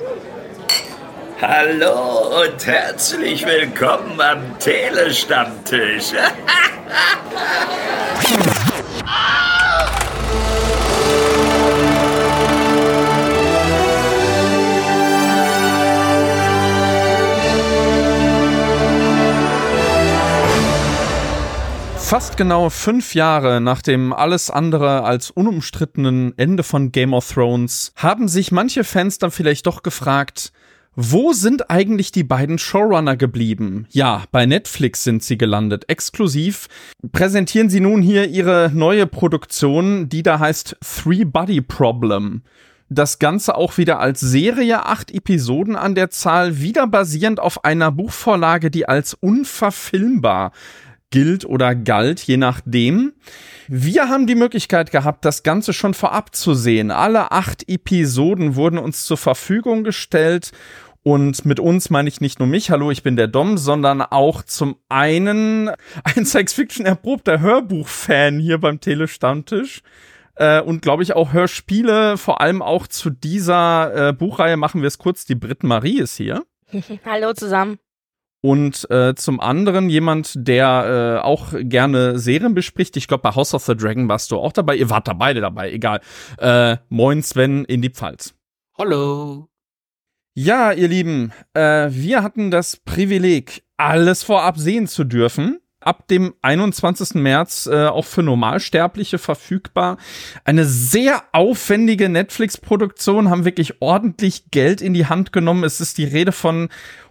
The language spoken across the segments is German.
Hallo und herzlich willkommen am Telestammtisch. Fast genau 5 Jahre nach dem alles andere als unumstrittenen Ende von Game of Thrones haben sich manche Fans dann vielleicht doch gefragt, wo sind eigentlich die beiden Showrunner geblieben? Ja, bei Netflix sind sie gelandet. Exklusiv präsentieren sie nun hier ihre neue Produktion, die da heißt Three Body Problem. Das Ganze auch wieder als Serie, 8 Episoden an der Zahl, wieder basierend auf einer Buchvorlage, die als unverfilmbar gilt oder galt, je nachdem. Wir haben die Möglichkeit gehabt, das Ganze schon vorab zu sehen. Alle 8 Episoden wurden uns zur Verfügung gestellt. Und mit uns meine ich nicht nur mich, hallo, ich bin der Dom, sondern auch zum einen ein Science-Fiction-erprobter Hörbuch-Fan hier beim Telestammtisch. Und glaube ich auch Hörspiele, vor allem auch zu dieser Buchreihe machen wir es kurz, die Brit-Marie ist hier. Hallo zusammen. Und zum anderen jemand, der auch gerne Serien bespricht. Ich glaube, bei House of the Dragon warst du auch dabei. Ihr wart da beide dabei, egal. Moin Sven in die Pfalz. Hallo. Ja, ihr Lieben, wir hatten das Privileg, alles vorab sehen zu dürfen. Ab dem 21. März auch für Normalsterbliche verfügbar. Eine sehr aufwendige Netflix-Produktion, haben wirklich ordentlich Geld in die Hand genommen. Es ist die Rede von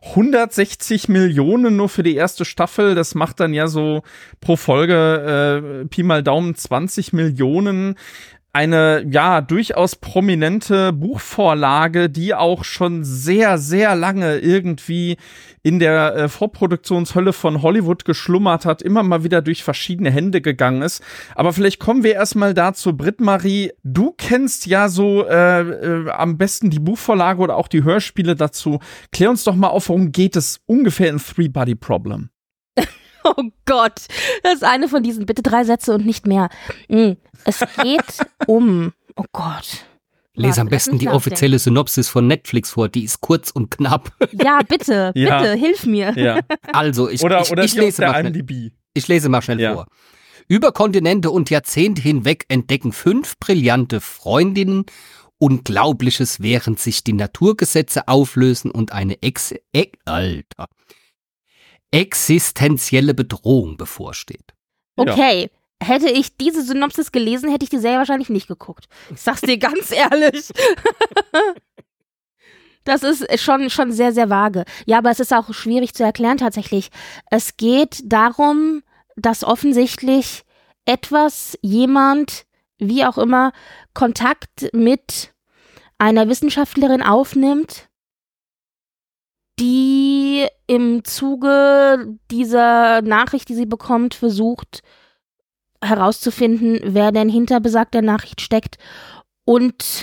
160 Millionen nur für die erste Staffel. Das macht dann ja so pro Folge Pi mal Daumen 20 Millionen. Eine, ja, durchaus prominente Buchvorlage, die auch schon sehr, sehr lange irgendwie in der Vorproduktionshölle von Hollywood geschlummert hat, immer mal wieder durch verschiedene Hände gegangen ist. Aber vielleicht kommen wir erstmal dazu. Brit-Marie, du kennst ja so am besten die Buchvorlage oder auch die Hörspiele dazu. Klär uns doch mal auf, worum geht es ungefähr in Three Body Problem? Oh Gott, das ist eine von diesen, bitte 3 Sätze und nicht mehr. Es geht um, oh Gott. Lese am besten die offizielle Synopsis von Netflix vor, die ist kurz und knapp. Ja, bitte, bitte, hilf mir. Ja. Also, ich lese mal schnell vor. Über Kontinente und Jahrzehnte hinweg entdecken 5 brillante Freundinnen Unglaubliches, während sich die Naturgesetze auflösen und eine existenzielle Bedrohung bevorsteht. Okay, hätte ich diese Synopsis gelesen, hätte ich die Serie wahrscheinlich nicht geguckt. Ich sag's dir ganz ehrlich. Das ist schon sehr, sehr vage. Ja, aber es ist auch schwierig zu erklären tatsächlich. Es geht darum, dass offensichtlich jemand, wie auch immer, Kontakt mit einer Wissenschaftlerin aufnimmt, die im Zuge dieser Nachricht, die sie bekommt, versucht herauszufinden, wer denn hinter besagter Nachricht steckt und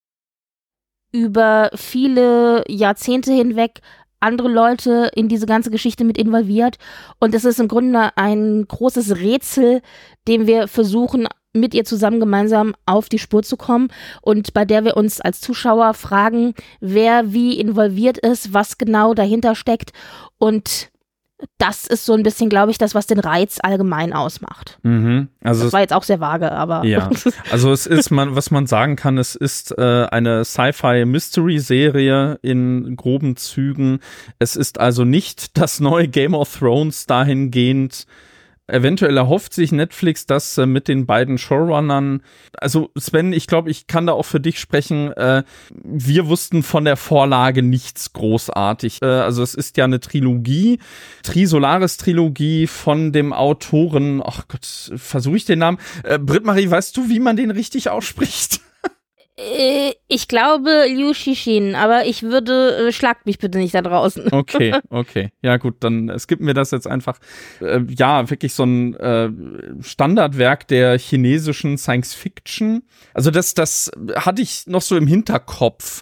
über viele Jahrzehnte hinweg andere Leute in diese ganze Geschichte mit involviert. Und es ist im Grunde ein großes Rätsel, dem wir versuchen, mit ihr zusammen gemeinsam auf die Spur zu kommen und bei der wir uns als Zuschauer fragen, wer wie involviert ist, was genau dahinter steckt, und das ist so ein bisschen, glaube ich, das, was den Reiz allgemein ausmacht. Also das war jetzt auch sehr vage, aber... Ja, also es ist, was man sagen kann, es ist eine Sci-Fi-Mystery-Serie in groben Zügen. Es ist also nicht das neue Game of Thrones dahingehend. Eventuell erhofft sich Netflix das mit den beiden Showrunnern. Also Sven, ich glaube, ich kann da auch für dich sprechen. Wir wussten von der Vorlage nichts großartig. Also es ist ja eine Trilogie, Trisolaris-Trilogie von dem Autoren, ach Gott, versuche ich den Namen. Brit-Marie, weißt du, wie man den richtig ausspricht? Ich glaube Liu Cixin, aber ich würde, schlagt mich bitte nicht da draußen. Okay. Ja gut, dann skippen wir das jetzt einfach. Ja, wirklich so ein Standardwerk der chinesischen Science Fiction. Also das hatte ich noch so im Hinterkopf,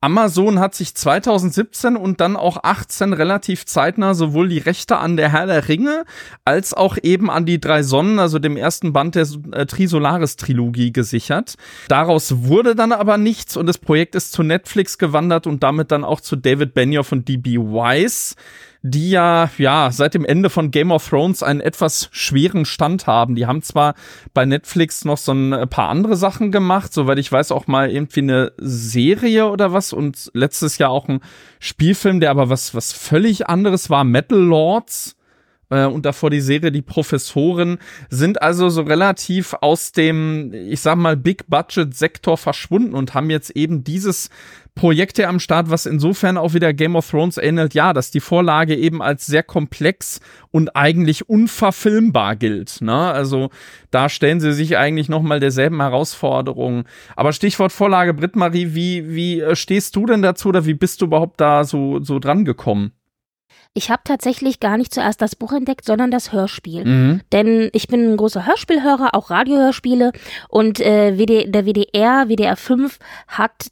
Amazon hat sich 2017 und dann auch 2018 relativ zeitnah sowohl die Rechte an der Herr der Ringe als auch eben an die 3 Sonnen, also dem ersten Band der Trisolaris-Trilogie, gesichert. Daraus wurde dann aber nichts und das Projekt ist zu Netflix gewandert und damit dann auch zu David Benioff und D.B. Weiss, die ja seit dem Ende von Game of Thrones einen etwas schweren Stand haben. Die haben zwar bei Netflix noch so ein paar andere Sachen gemacht, soweit ich weiß auch mal irgendwie eine Serie oder was und letztes Jahr auch ein Spielfilm, der aber was völlig anderes war, Metal Lords. Und davor die Serie Die Professoren, sind also so relativ aus dem, ich sag mal, Big-Budget-Sektor verschwunden und haben jetzt eben dieses Projekt hier am Start, was insofern auch wieder Game of Thrones ähnelt, ja, dass die Vorlage eben als sehr komplex und eigentlich unverfilmbar gilt, ne? Also da stellen sie sich eigentlich nochmal derselben Herausforderung. Aber Stichwort Vorlage, Britt-Marie, wie stehst du denn dazu oder wie bist du überhaupt da so dran gekommen? Ich habe tatsächlich gar nicht zuerst das Buch entdeckt, sondern das Hörspiel. Denn ich bin ein großer Hörspielhörer, auch Radiohörspiele. Und der WDR 5 hat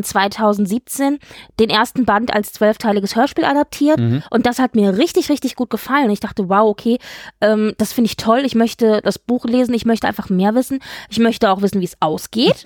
2017 den ersten Band als 12-teiliges Hörspiel adaptiert und das hat mir richtig, richtig gut gefallen. Ich dachte, wow, okay, das finde ich toll. Ich möchte das Buch lesen, ich möchte einfach mehr wissen. Ich möchte auch wissen, wie es ausgeht.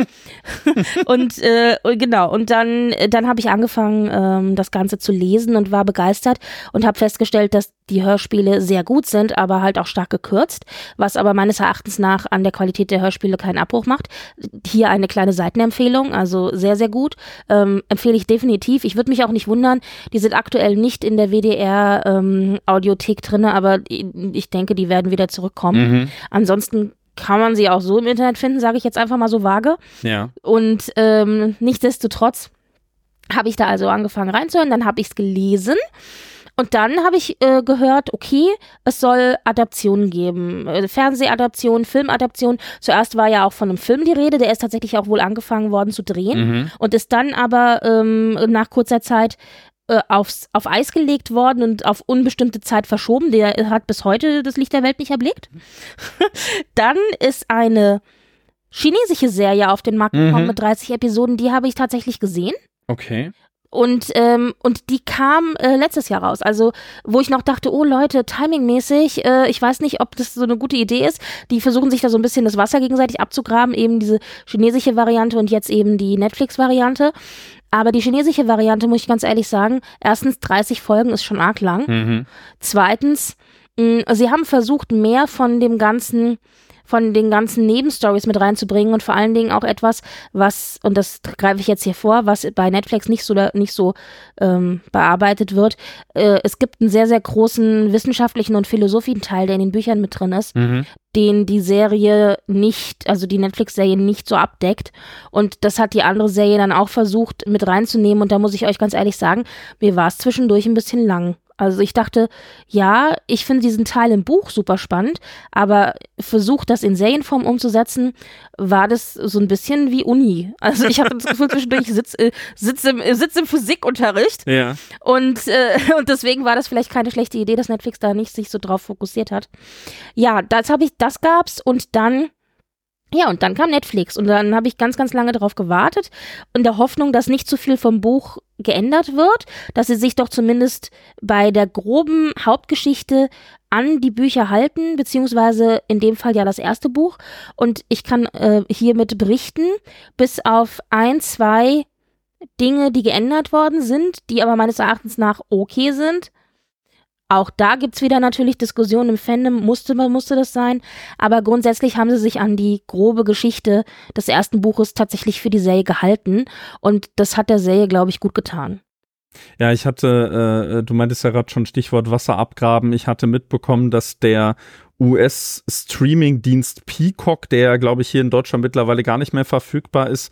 Und genau, und dann habe ich angefangen, das Ganze zu lesen und war begeistert und habe festgestellt, dass die Hörspiele sehr gut sind, aber halt auch stark gekürzt, was aber meines Erachtens nach an der Qualität der Hörspiele keinen Abbruch macht. Hier eine kleine Seitenempfehlung, also sehr, sehr gut. Empfehle ich definitiv. Ich würde mich auch nicht wundern, die sind aktuell nicht in der WDR Audiothek drin, aber ich denke, die werden wieder zurückkommen. Ansonsten kann man sie auch so im Internet finden, sage ich jetzt einfach mal so vage. Ja. Und nichtsdestotrotz habe ich da also angefangen reinzuhören, dann habe ich es gelesen. Und dann habe ich gehört, okay, es soll Adaptionen geben, Fernsehadaptionen, Filmadaptionen. Zuerst war ja auch von einem Film die Rede, der ist tatsächlich auch wohl angefangen worden zu drehen und ist dann aber nach kurzer Zeit auf Eis gelegt worden und auf unbestimmte Zeit verschoben. Der hat bis heute das Licht der Welt nicht erblickt. Dann ist eine chinesische Serie auf den Markt gekommen mit 30 Episoden, die habe ich tatsächlich gesehen. Okay. Und die kam letztes Jahr raus, also wo ich noch dachte, oh Leute, timingmäßig, ich weiß nicht, ob das so eine gute Idee ist. Die versuchen sich da so ein bisschen das Wasser gegenseitig abzugraben, eben diese chinesische Variante und jetzt eben die Netflix-Variante. Aber die chinesische Variante, muss ich ganz ehrlich sagen, erstens 30 Folgen ist schon arg lang. Zweitens, sie haben versucht, mehr von den ganzen Nebenstories mit reinzubringen und vor allen Dingen auch etwas, was, und das greife ich jetzt hier vor, was bei Netflix nicht so bearbeitet wird. Es gibt einen sehr, sehr großen wissenschaftlichen und philosophischen Teil, der in den Büchern mit drin ist, den die Serie nicht, also die Netflix-Serie nicht so abdeckt. Und das hat die andere Serie dann auch versucht mit reinzunehmen. Und da muss ich euch ganz ehrlich sagen, mir war es zwischendurch ein bisschen lang. Also ich dachte, ja, ich finde diesen Teil im Buch super spannend, aber versucht, das in Serienform umzusetzen, war das so ein bisschen wie Uni. Also ich hatte das Gefühl, zwischendurch sitz im Physikunterricht. Ja. Und deswegen war das vielleicht keine schlechte Idee, dass Netflix da nicht sich so drauf fokussiert hat. Ja, das gab's und dann kam Netflix und dann habe ich ganz, ganz lange darauf gewartet, in der Hoffnung, dass nicht zu viel vom Buch geändert wird, dass sie sich doch zumindest bei der groben Hauptgeschichte an die Bücher halten, beziehungsweise in dem Fall ja das erste Buch. Und ich kann hiermit berichten, bis auf 1, 2 Dinge, die geändert worden sind, die aber meines Erachtens nach okay sind. Auch da gibt's wieder natürlich Diskussionen im Fandom, musste das sein, aber grundsätzlich haben sie sich an die grobe Geschichte des ersten Buches tatsächlich für die Serie gehalten und das hat der Serie, glaube ich, gut getan. Ja, ich hatte, du meintest ja gerade schon Stichwort Wasser abgraben, ich hatte mitbekommen, dass der US-Streaming-Dienst Peacock, der, glaube ich, hier in Deutschland mittlerweile gar nicht mehr verfügbar ist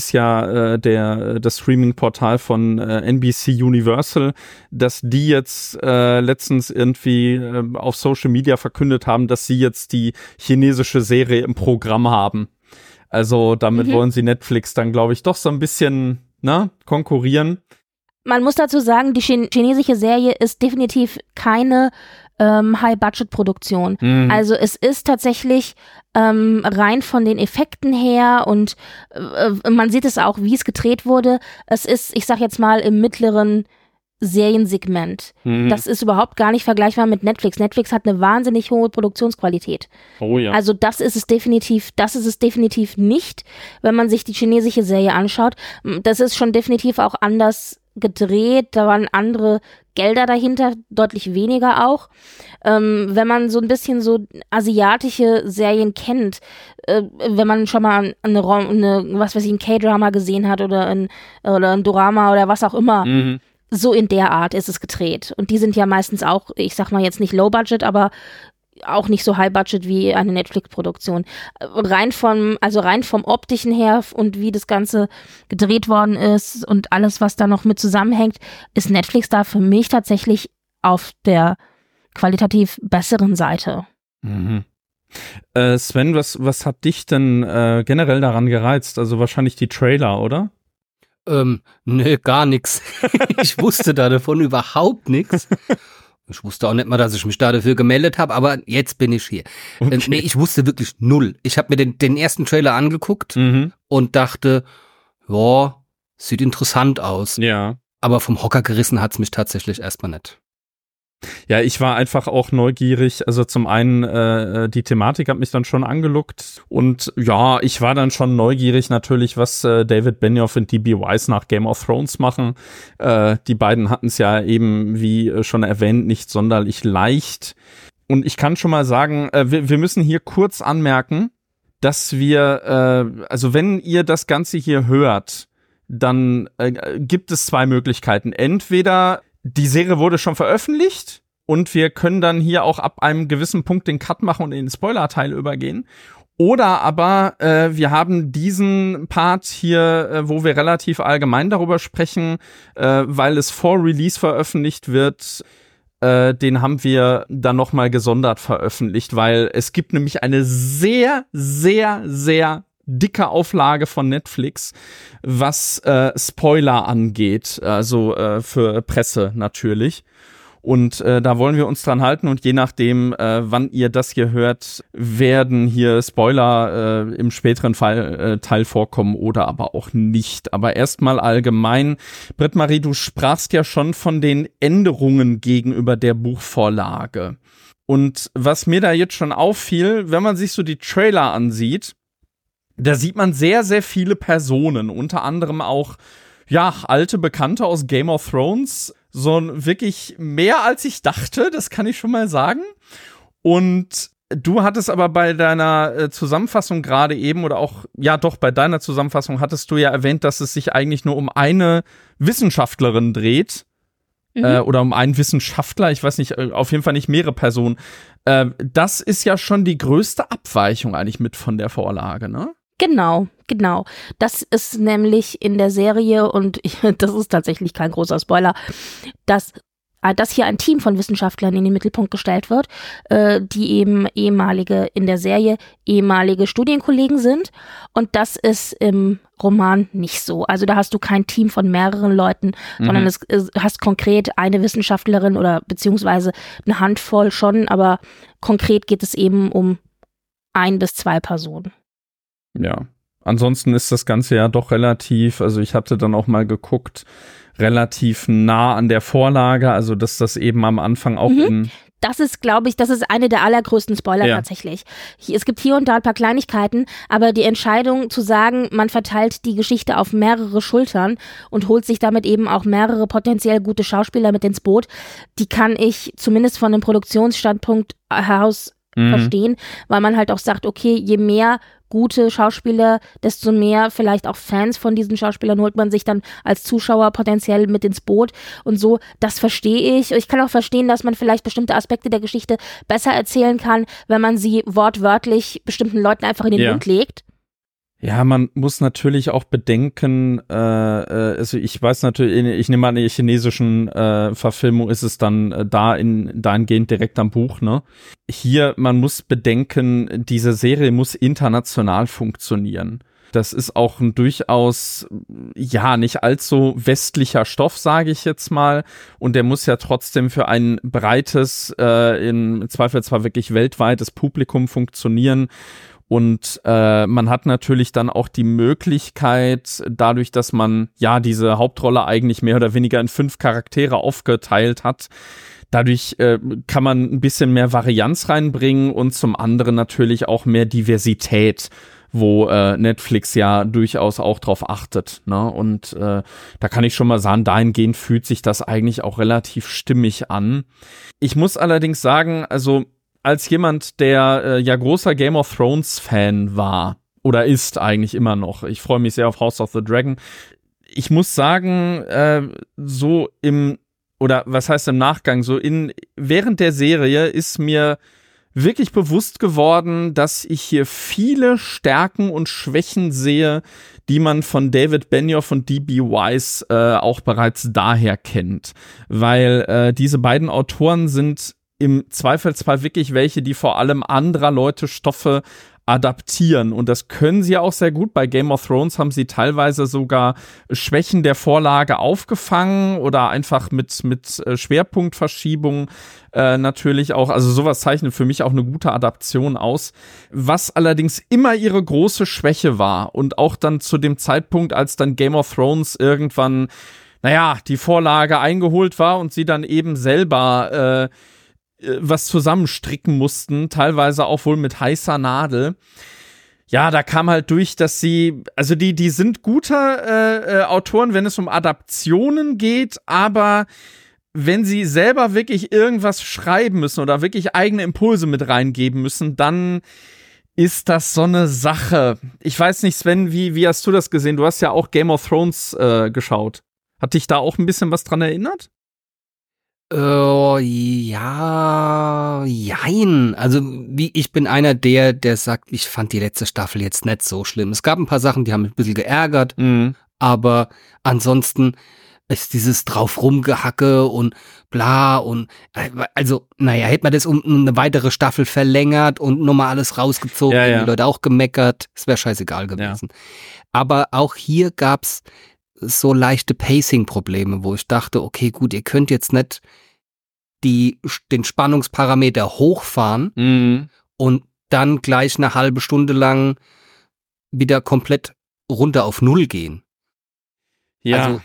ja das Streaming-Portal von NBC Universal, dass die jetzt letztens irgendwie auf Social Media verkündet haben, dass sie jetzt die chinesische Serie im Programm haben. Also damit wollen sie Netflix dann, glaube ich, doch so ein bisschen konkurrieren. Man muss dazu sagen, die chinesische Serie ist definitiv keine High-Budget-Produktion. Also es ist tatsächlich rein von den Effekten her und man sieht es auch, wie es gedreht wurde. Es ist, ich sag jetzt mal, im mittleren Seriensegment. Das ist überhaupt gar nicht vergleichbar mit Netflix. Netflix hat eine wahnsinnig hohe Produktionsqualität. Oh ja. Also das ist es definitiv nicht, wenn man sich die chinesische Serie anschaut. Das ist schon definitiv auch anders gedreht, da waren andere Gelder dahinter, deutlich weniger auch. Wenn man so ein bisschen so asiatische Serien kennt, wenn man schon mal was weiß ich, ein K-Drama gesehen hat oder ein Dorama oder was auch immer, so in der Art ist es gedreht. Und die sind ja meistens auch, ich sag mal jetzt nicht Low Budget, aber auch nicht so High Budget wie eine Netflix-Produktion. Rein vom optischen her und wie das Ganze gedreht worden ist und alles, was da noch mit zusammenhängt, ist Netflix da für mich tatsächlich auf der qualitativ besseren Seite. Sven, was hat dich denn generell daran gereizt? Also wahrscheinlich die Trailer, oder? Nee, gar nichts. Ich wusste davon überhaupt nichts. Ich wusste auch nicht mal, dass ich mich da dafür gemeldet habe, aber jetzt bin ich hier. Okay. Nee, ich wusste wirklich null. Ich habe mir den ersten Trailer angeguckt und dachte, ja, sieht interessant aus. Ja. Aber vom Hocker gerissen hat's mich tatsächlich erstmal nicht. Ja, ich war einfach auch neugierig. Also zum einen, die Thematik hat mich dann schon angelockt und ja, ich war dann schon neugierig natürlich, was David Benioff und D.B. Weiss nach Game of Thrones machen. Die beiden hatten es ja eben, wie schon erwähnt, nicht sonderlich leicht. Und ich kann schon mal sagen, wir müssen hier kurz anmerken, dass wir, also wenn ihr das Ganze hier hört, dann gibt es zwei Möglichkeiten. Entweder die Serie wurde schon veröffentlicht und wir können dann hier auch ab einem gewissen Punkt den Cut machen und in den Spoiler-Teil übergehen. Oder aber wir haben diesen Part hier, wo wir relativ allgemein darüber sprechen, weil es vor Release veröffentlicht wird, den haben wir dann nochmal gesondert veröffentlicht, weil es gibt nämlich eine sehr, sehr, sehr dicke Auflage von Netflix, was Spoiler angeht, also für Presse natürlich. Und da wollen wir uns dran halten und je nachdem, wann ihr das hier hört, werden hier Spoiler im späteren Teil vorkommen oder aber auch nicht. Aber erstmal allgemein, Britt-Marie, du sprachst ja schon von den Änderungen gegenüber der Buchvorlage. Und was mir da jetzt schon auffiel, wenn man sich so die Trailer ansieht, da sieht man sehr, sehr viele Personen, unter anderem auch, ja, alte Bekannte aus Game of Thrones, so wirklich mehr als ich dachte, das kann ich schon mal sagen. Und du hattest aber bei deiner Zusammenfassung gerade eben oder auch, ja doch, bei deiner Zusammenfassung hattest du ja erwähnt, dass es sich eigentlich nur um eine Wissenschaftlerin dreht. Oder um einen Wissenschaftler, ich weiß nicht, auf jeden Fall nicht mehrere Personen. Das ist ja schon die größte Abweichung eigentlich mit von der Vorlage, ne? Genau. Das ist nämlich in der Serie, und das ist tatsächlich kein großer Spoiler, dass hier ein Team von Wissenschaftlern in den Mittelpunkt gestellt wird, die eben in der Serie ehemalige Studienkollegen sind. Und das ist im Roman nicht so. Also da hast du kein Team von mehreren Leuten, sondern es hast konkret eine Wissenschaftlerin oder beziehungsweise eine Handvoll schon, aber konkret geht es eben um 1 bis 2 Personen. Ja, ansonsten ist das Ganze ja doch relativ, also ich hatte dann auch mal geguckt, relativ nah an der Vorlage, also dass das eben am Anfang auch Das ist, glaube ich, eine der allergrößten Spoiler tatsächlich. Es gibt hier und da ein paar Kleinigkeiten, aber die Entscheidung zu sagen, man verteilt die Geschichte auf mehrere Schultern und holt sich damit eben auch mehrere potenziell gute Schauspieler mit ins Boot, die kann ich zumindest von einem Produktionsstandpunkt heraus verstehen, weil man halt auch sagt, okay, je mehr gute Schauspieler, desto mehr vielleicht auch Fans von diesen Schauspielern holt man sich dann als Zuschauer potenziell mit ins Boot und so, das verstehe ich. Ich kann auch verstehen, dass man vielleicht bestimmte Aspekte der Geschichte besser erzählen kann, wenn man sie wortwörtlich bestimmten Leuten einfach in den Mund legt. Ja, man muss natürlich auch bedenken, also ich weiß natürlich, ich nehme an, in der chinesischen Verfilmung ist es dann dahingehend direkt am Buch, ne? Hier, man muss bedenken, diese Serie muss international funktionieren. Das ist auch ein durchaus, ja, nicht allzu westlicher Stoff, sage ich jetzt mal. Und der muss ja trotzdem für ein breites, im Zweifel zwar wirklich weltweites Publikum funktionieren. Und man hat natürlich dann auch die Möglichkeit, dadurch, dass man ja diese Hauptrolle eigentlich mehr oder weniger in 5 Charaktere aufgeteilt hat, dadurch kann man ein bisschen mehr Varianz reinbringen und zum anderen natürlich auch mehr Diversität, wo Netflix ja durchaus auch drauf achtet, ne? Und da kann ich schon mal sagen, dahingehend fühlt sich das eigentlich auch relativ stimmig an. Ich muss allerdings sagen, also als jemand, der ja großer Game of Thrones Fan war oder ist eigentlich immer noch, ich freue mich sehr auf House of the Dragon. Ich muss sagen, so oder was heißt im Nachgang, während der Serie ist mir wirklich bewusst geworden, dass ich hier viele Stärken und Schwächen sehe, die man von David Benioff und D.B. Weiss auch bereits daher kennt. Weil diese beiden Autoren sind im Zweifelsfall wirklich welche, die vor allem anderer Leute Stoffe adaptieren. Und das können sie auch sehr gut. Bei Game of Thrones haben sie teilweise sogar Schwächen der Vorlage aufgefangen oder einfach mit Schwerpunktverschiebung natürlich auch. Also sowas zeichnet für mich auch eine gute Adaption aus. Was allerdings immer ihre große Schwäche war und auch dann zu dem Zeitpunkt, als dann Game of Thrones irgendwann, die Vorlage eingeholt war und sie dann eben selber was zusammenstricken mussten, teilweise auch wohl mit heißer Nadel. Ja, da kam halt durch, dass sie, also die sind gute Autoren, wenn es um Adaptionen geht, aber wenn sie selber wirklich irgendwas schreiben müssen oder wirklich eigene Impulse mit reingeben müssen, dann ist das so eine Sache. Ich weiß nicht, Sven, wie hast du das gesehen? Du hast ja auch Game of Thrones geschaut. Hat dich da auch ein bisschen was dran erinnert? Ja, jein. Also ich bin einer der sagt, ich fand die letzte Staffel jetzt nicht so schlimm. Es gab ein paar Sachen, die haben mich ein bisschen geärgert, aber ansonsten ist dieses drauf rumgehacke und bla und also, hätte man das um eine weitere Staffel verlängert und nochmal alles rausgezogen, hätten die Leute auch gemeckert, es wäre scheißegal gewesen. Ja. Aber auch hier gab's so leichte Pacing-Probleme, wo ich dachte, okay, gut, ihr könnt jetzt nicht den Spannungsparameter hochfahren und dann gleich eine halbe Stunde lang wieder komplett runter auf Null gehen. Ja. Also,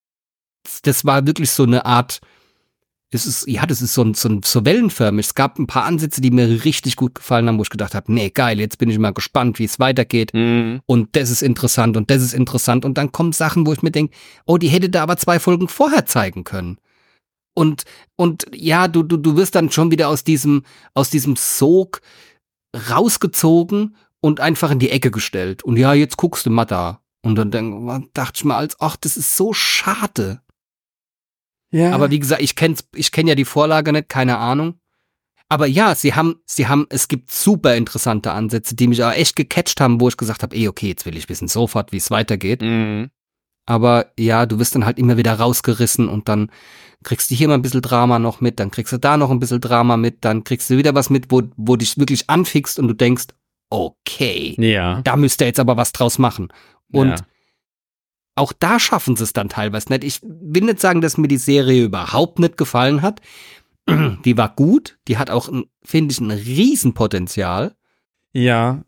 das war wirklich so eine Art, das ist so wellenförmig. Es gab ein paar Ansätze, die mir richtig gut gefallen haben, wo ich gedacht habe, nee, geil, jetzt bin ich mal gespannt, wie es weitergeht. Und das ist interessant und das ist interessant. Und dann kommen Sachen, wo ich mir denke, oh, die hätte da aber 2 Folgen vorher zeigen können. Und ja, du wirst dann schon wieder aus diesem Sog rausgezogen und einfach in die Ecke gestellt. Und ja, jetzt guckst du mal da. Und dann dachte ich mir das ist so schade. Ja. Aber wie gesagt, ich kenn ja die Vorlage nicht, keine Ahnung. Aber ja, es gibt super interessante Ansätze, die mich auch echt gecatcht haben, wo ich gesagt habe, okay, jetzt will ich wissen sofort, wie es weitergeht. Aber ja, du wirst dann halt immer wieder rausgerissen und dann kriegst du hier mal ein bisschen Drama noch mit, dann kriegst du da noch ein bisschen Drama mit, dann kriegst du wieder was mit, wo dich wirklich anfixt und du denkst, okay, da müsst ihr jetzt aber was draus machen. Und auch da schaffen sie es dann teilweise nicht. Ich will nicht sagen, dass mir die Serie überhaupt nicht gefallen hat. Die war gut, die hat auch, finde ich, ein Riesenpotenzial. Ja,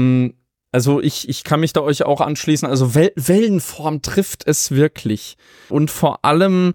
also ich kann mich da euch auch anschließen. Also Wellenform trifft es wirklich. Und vor allem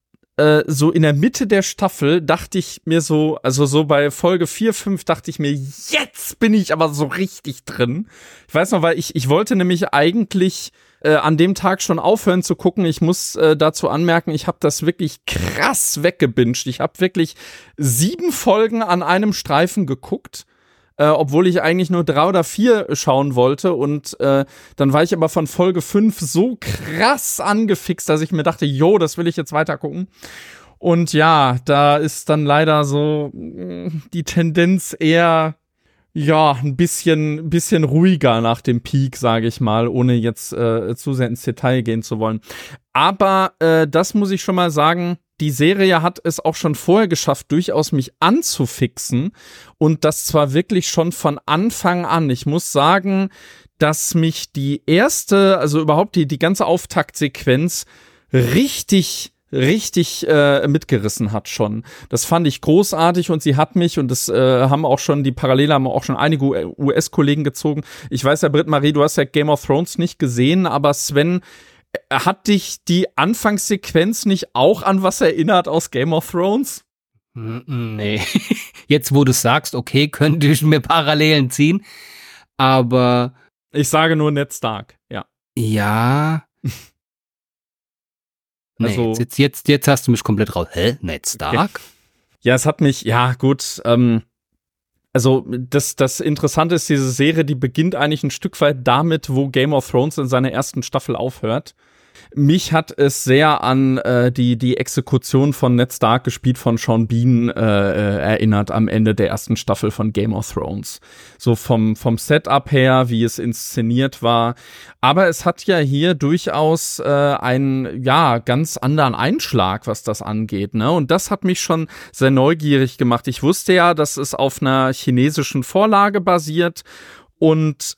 so in der Mitte der Staffel dachte ich mir so, also so bei Folge 4, 5 dachte ich mir, jetzt bin ich aber so richtig drin. Ich weiß noch, weil ich wollte nämlich eigentlich an dem Tag schon aufhören zu gucken. Ich muss dazu anmerken, ich habe das wirklich krass weggebinged. Ich habe wirklich 7 Folgen an einem Streifen geguckt. Obwohl ich eigentlich nur 3 oder 4 schauen wollte und dann war ich aber von Folge 5 so krass angefixt, dass ich mir dachte, das will ich jetzt weiter gucken. Und ja, da ist dann leider so die Tendenz eher, ein bisschen ruhiger nach dem Peak, sage ich mal, ohne jetzt zu sehr ins Detail gehen zu wollen. Aber das muss ich schon mal sagen, die Serie hat es auch schon vorher geschafft, durchaus mich anzufixen und das zwar wirklich schon von Anfang an. Ich muss sagen, dass mich die erste, also überhaupt die ganze Auftaktsequenz richtig mitgerissen hat schon. Das fand ich großartig und sie hat mich, und das haben auch schon einige US-Kollegen gezogen. Ich weiß ja, Britt-Marie, du hast ja Game of Thrones nicht gesehen, aber Sven, hat dich die Anfangssequenz nicht auch an was erinnert aus Game of Thrones? Nee. Jetzt, wo du sagst, okay, könnte ich mir Parallelen ziehen, aber ich sage nur Ned Stark, ja. Ja. Nee, also, jetzt hast du mich komplett raus. Hä? Ned Stark? Okay. Ja, es hat mich, ja gut, also das Interessante ist, diese Serie, die beginnt eigentlich ein Stück weit damit, wo Game of Thrones in seiner ersten Staffel aufhört. Mich hat es sehr an die Exekution von Ned Stark, gespielt von Sean Bean, erinnert am Ende der ersten Staffel von Game of Thrones. So vom Setup her, wie es inszeniert war. Aber es hat ja hier durchaus einen ganz anderen Einschlag, was das angeht, ne? Und das hat mich schon sehr neugierig gemacht. Ich wusste ja, dass es auf einer chinesischen Vorlage basiert und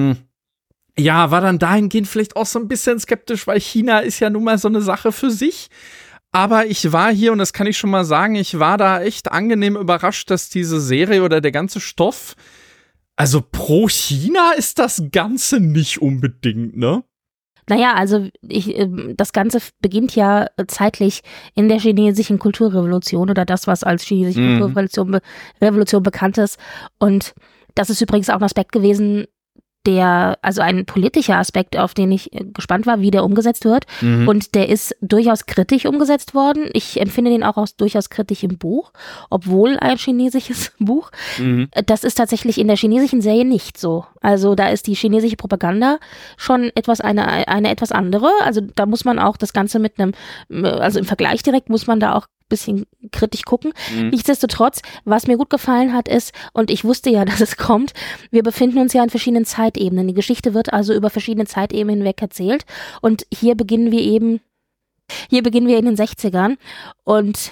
war dann dahingehend vielleicht auch so ein bisschen skeptisch, weil China ist ja nun mal so eine Sache für sich. Aber ich war hier, und das kann ich schon mal sagen, ich war da echt angenehm überrascht, dass diese Serie oder der ganze Stoff, also pro China ist das Ganze nicht unbedingt, ne? Naja, also das Ganze beginnt ja zeitlich in der chinesischen Kulturrevolution oder das, was als chinesische Kulturrevolution bekannt ist. Und das ist übrigens auch ein Aspekt gewesen, also ein politischer Aspekt, auf den ich gespannt war, wie der umgesetzt wird. Und der ist durchaus kritisch umgesetzt worden. Ich empfinde den auch als durchaus kritisch im Buch, obwohl ein chinesisches Buch. Das ist tatsächlich in der chinesischen Serie nicht so. Also da ist die chinesische Propaganda schon eine etwas andere. Also da muss man auch das Ganze also im Vergleich direkt muss man da auch bisschen kritisch gucken. Nichtsdestotrotz, was mir gut gefallen hat, ist, und ich wusste ja, dass es kommt, wir befinden uns ja in verschiedenen Zeitebenen. Die Geschichte wird also über verschiedene Zeitebenen hinweg erzählt. Und hier beginnen wir in den 60ern. Und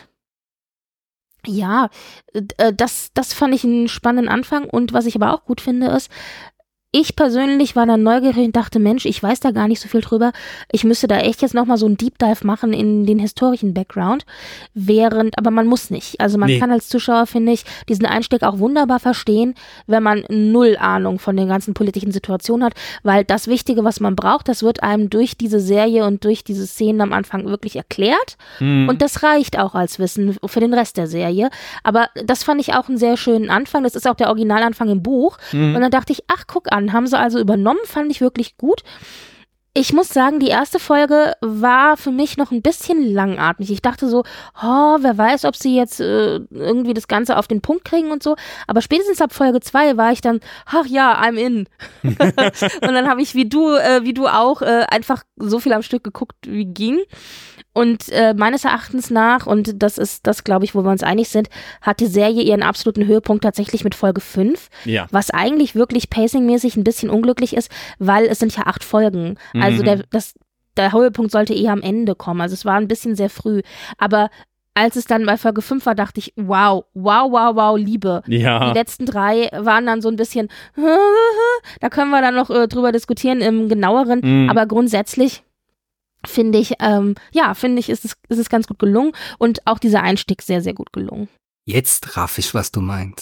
ja, das fand ich einen spannenden Anfang. Und was ich aber auch gut finde, ist, ich persönlich war dann neugierig und dachte, Mensch, ich weiß da gar nicht so viel drüber. Ich müsste da echt jetzt nochmal so einen Deep Dive machen in den historischen Background. Aber man muss nicht. Also man kann als Zuschauer, finde ich, diesen Einstieg auch wunderbar verstehen, wenn man null Ahnung von den ganzen politischen Situationen hat. Weil das Wichtige, was man braucht, das wird einem durch diese Serie und durch diese Szenen am Anfang wirklich erklärt. Und das reicht auch als Wissen für den Rest der Serie. Aber das fand ich auch einen sehr schönen Anfang. Das ist auch der Originalanfang im Buch. Und dann dachte ich, ach, guck an, haben sie also übernommen, fand ich wirklich gut. Ich muss sagen, die erste Folge war für mich noch ein bisschen langatmig. Ich dachte so, wer weiß, ob sie jetzt irgendwie das Ganze auf den Punkt kriegen und so. Aber spätestens ab Folge 2 war ich dann, ach ja, I'm in. Und dann habe ich wie du auch einfach so viel am Stück geguckt, wie ging. Und meines Erachtens nach, und das ist das, glaube ich, wo wir uns einig sind, hat die Serie ihren absoluten Höhepunkt tatsächlich mit Folge 5, was eigentlich wirklich pacingmäßig ein bisschen unglücklich ist, weil es sind ja 8 Folgen. Also der Höhepunkt sollte eher am Ende kommen. Also es war ein bisschen sehr früh. Aber als es dann bei Folge 5 war, dachte ich, wow, Liebe. Ja. Die letzten 3 waren dann so ein bisschen, da können wir dann noch drüber diskutieren im Genaueren. Aber grundsätzlich finde ich, ist es ganz gut gelungen und auch dieser Einstieg sehr, sehr gut gelungen. Jetzt raff ich, was du meinst.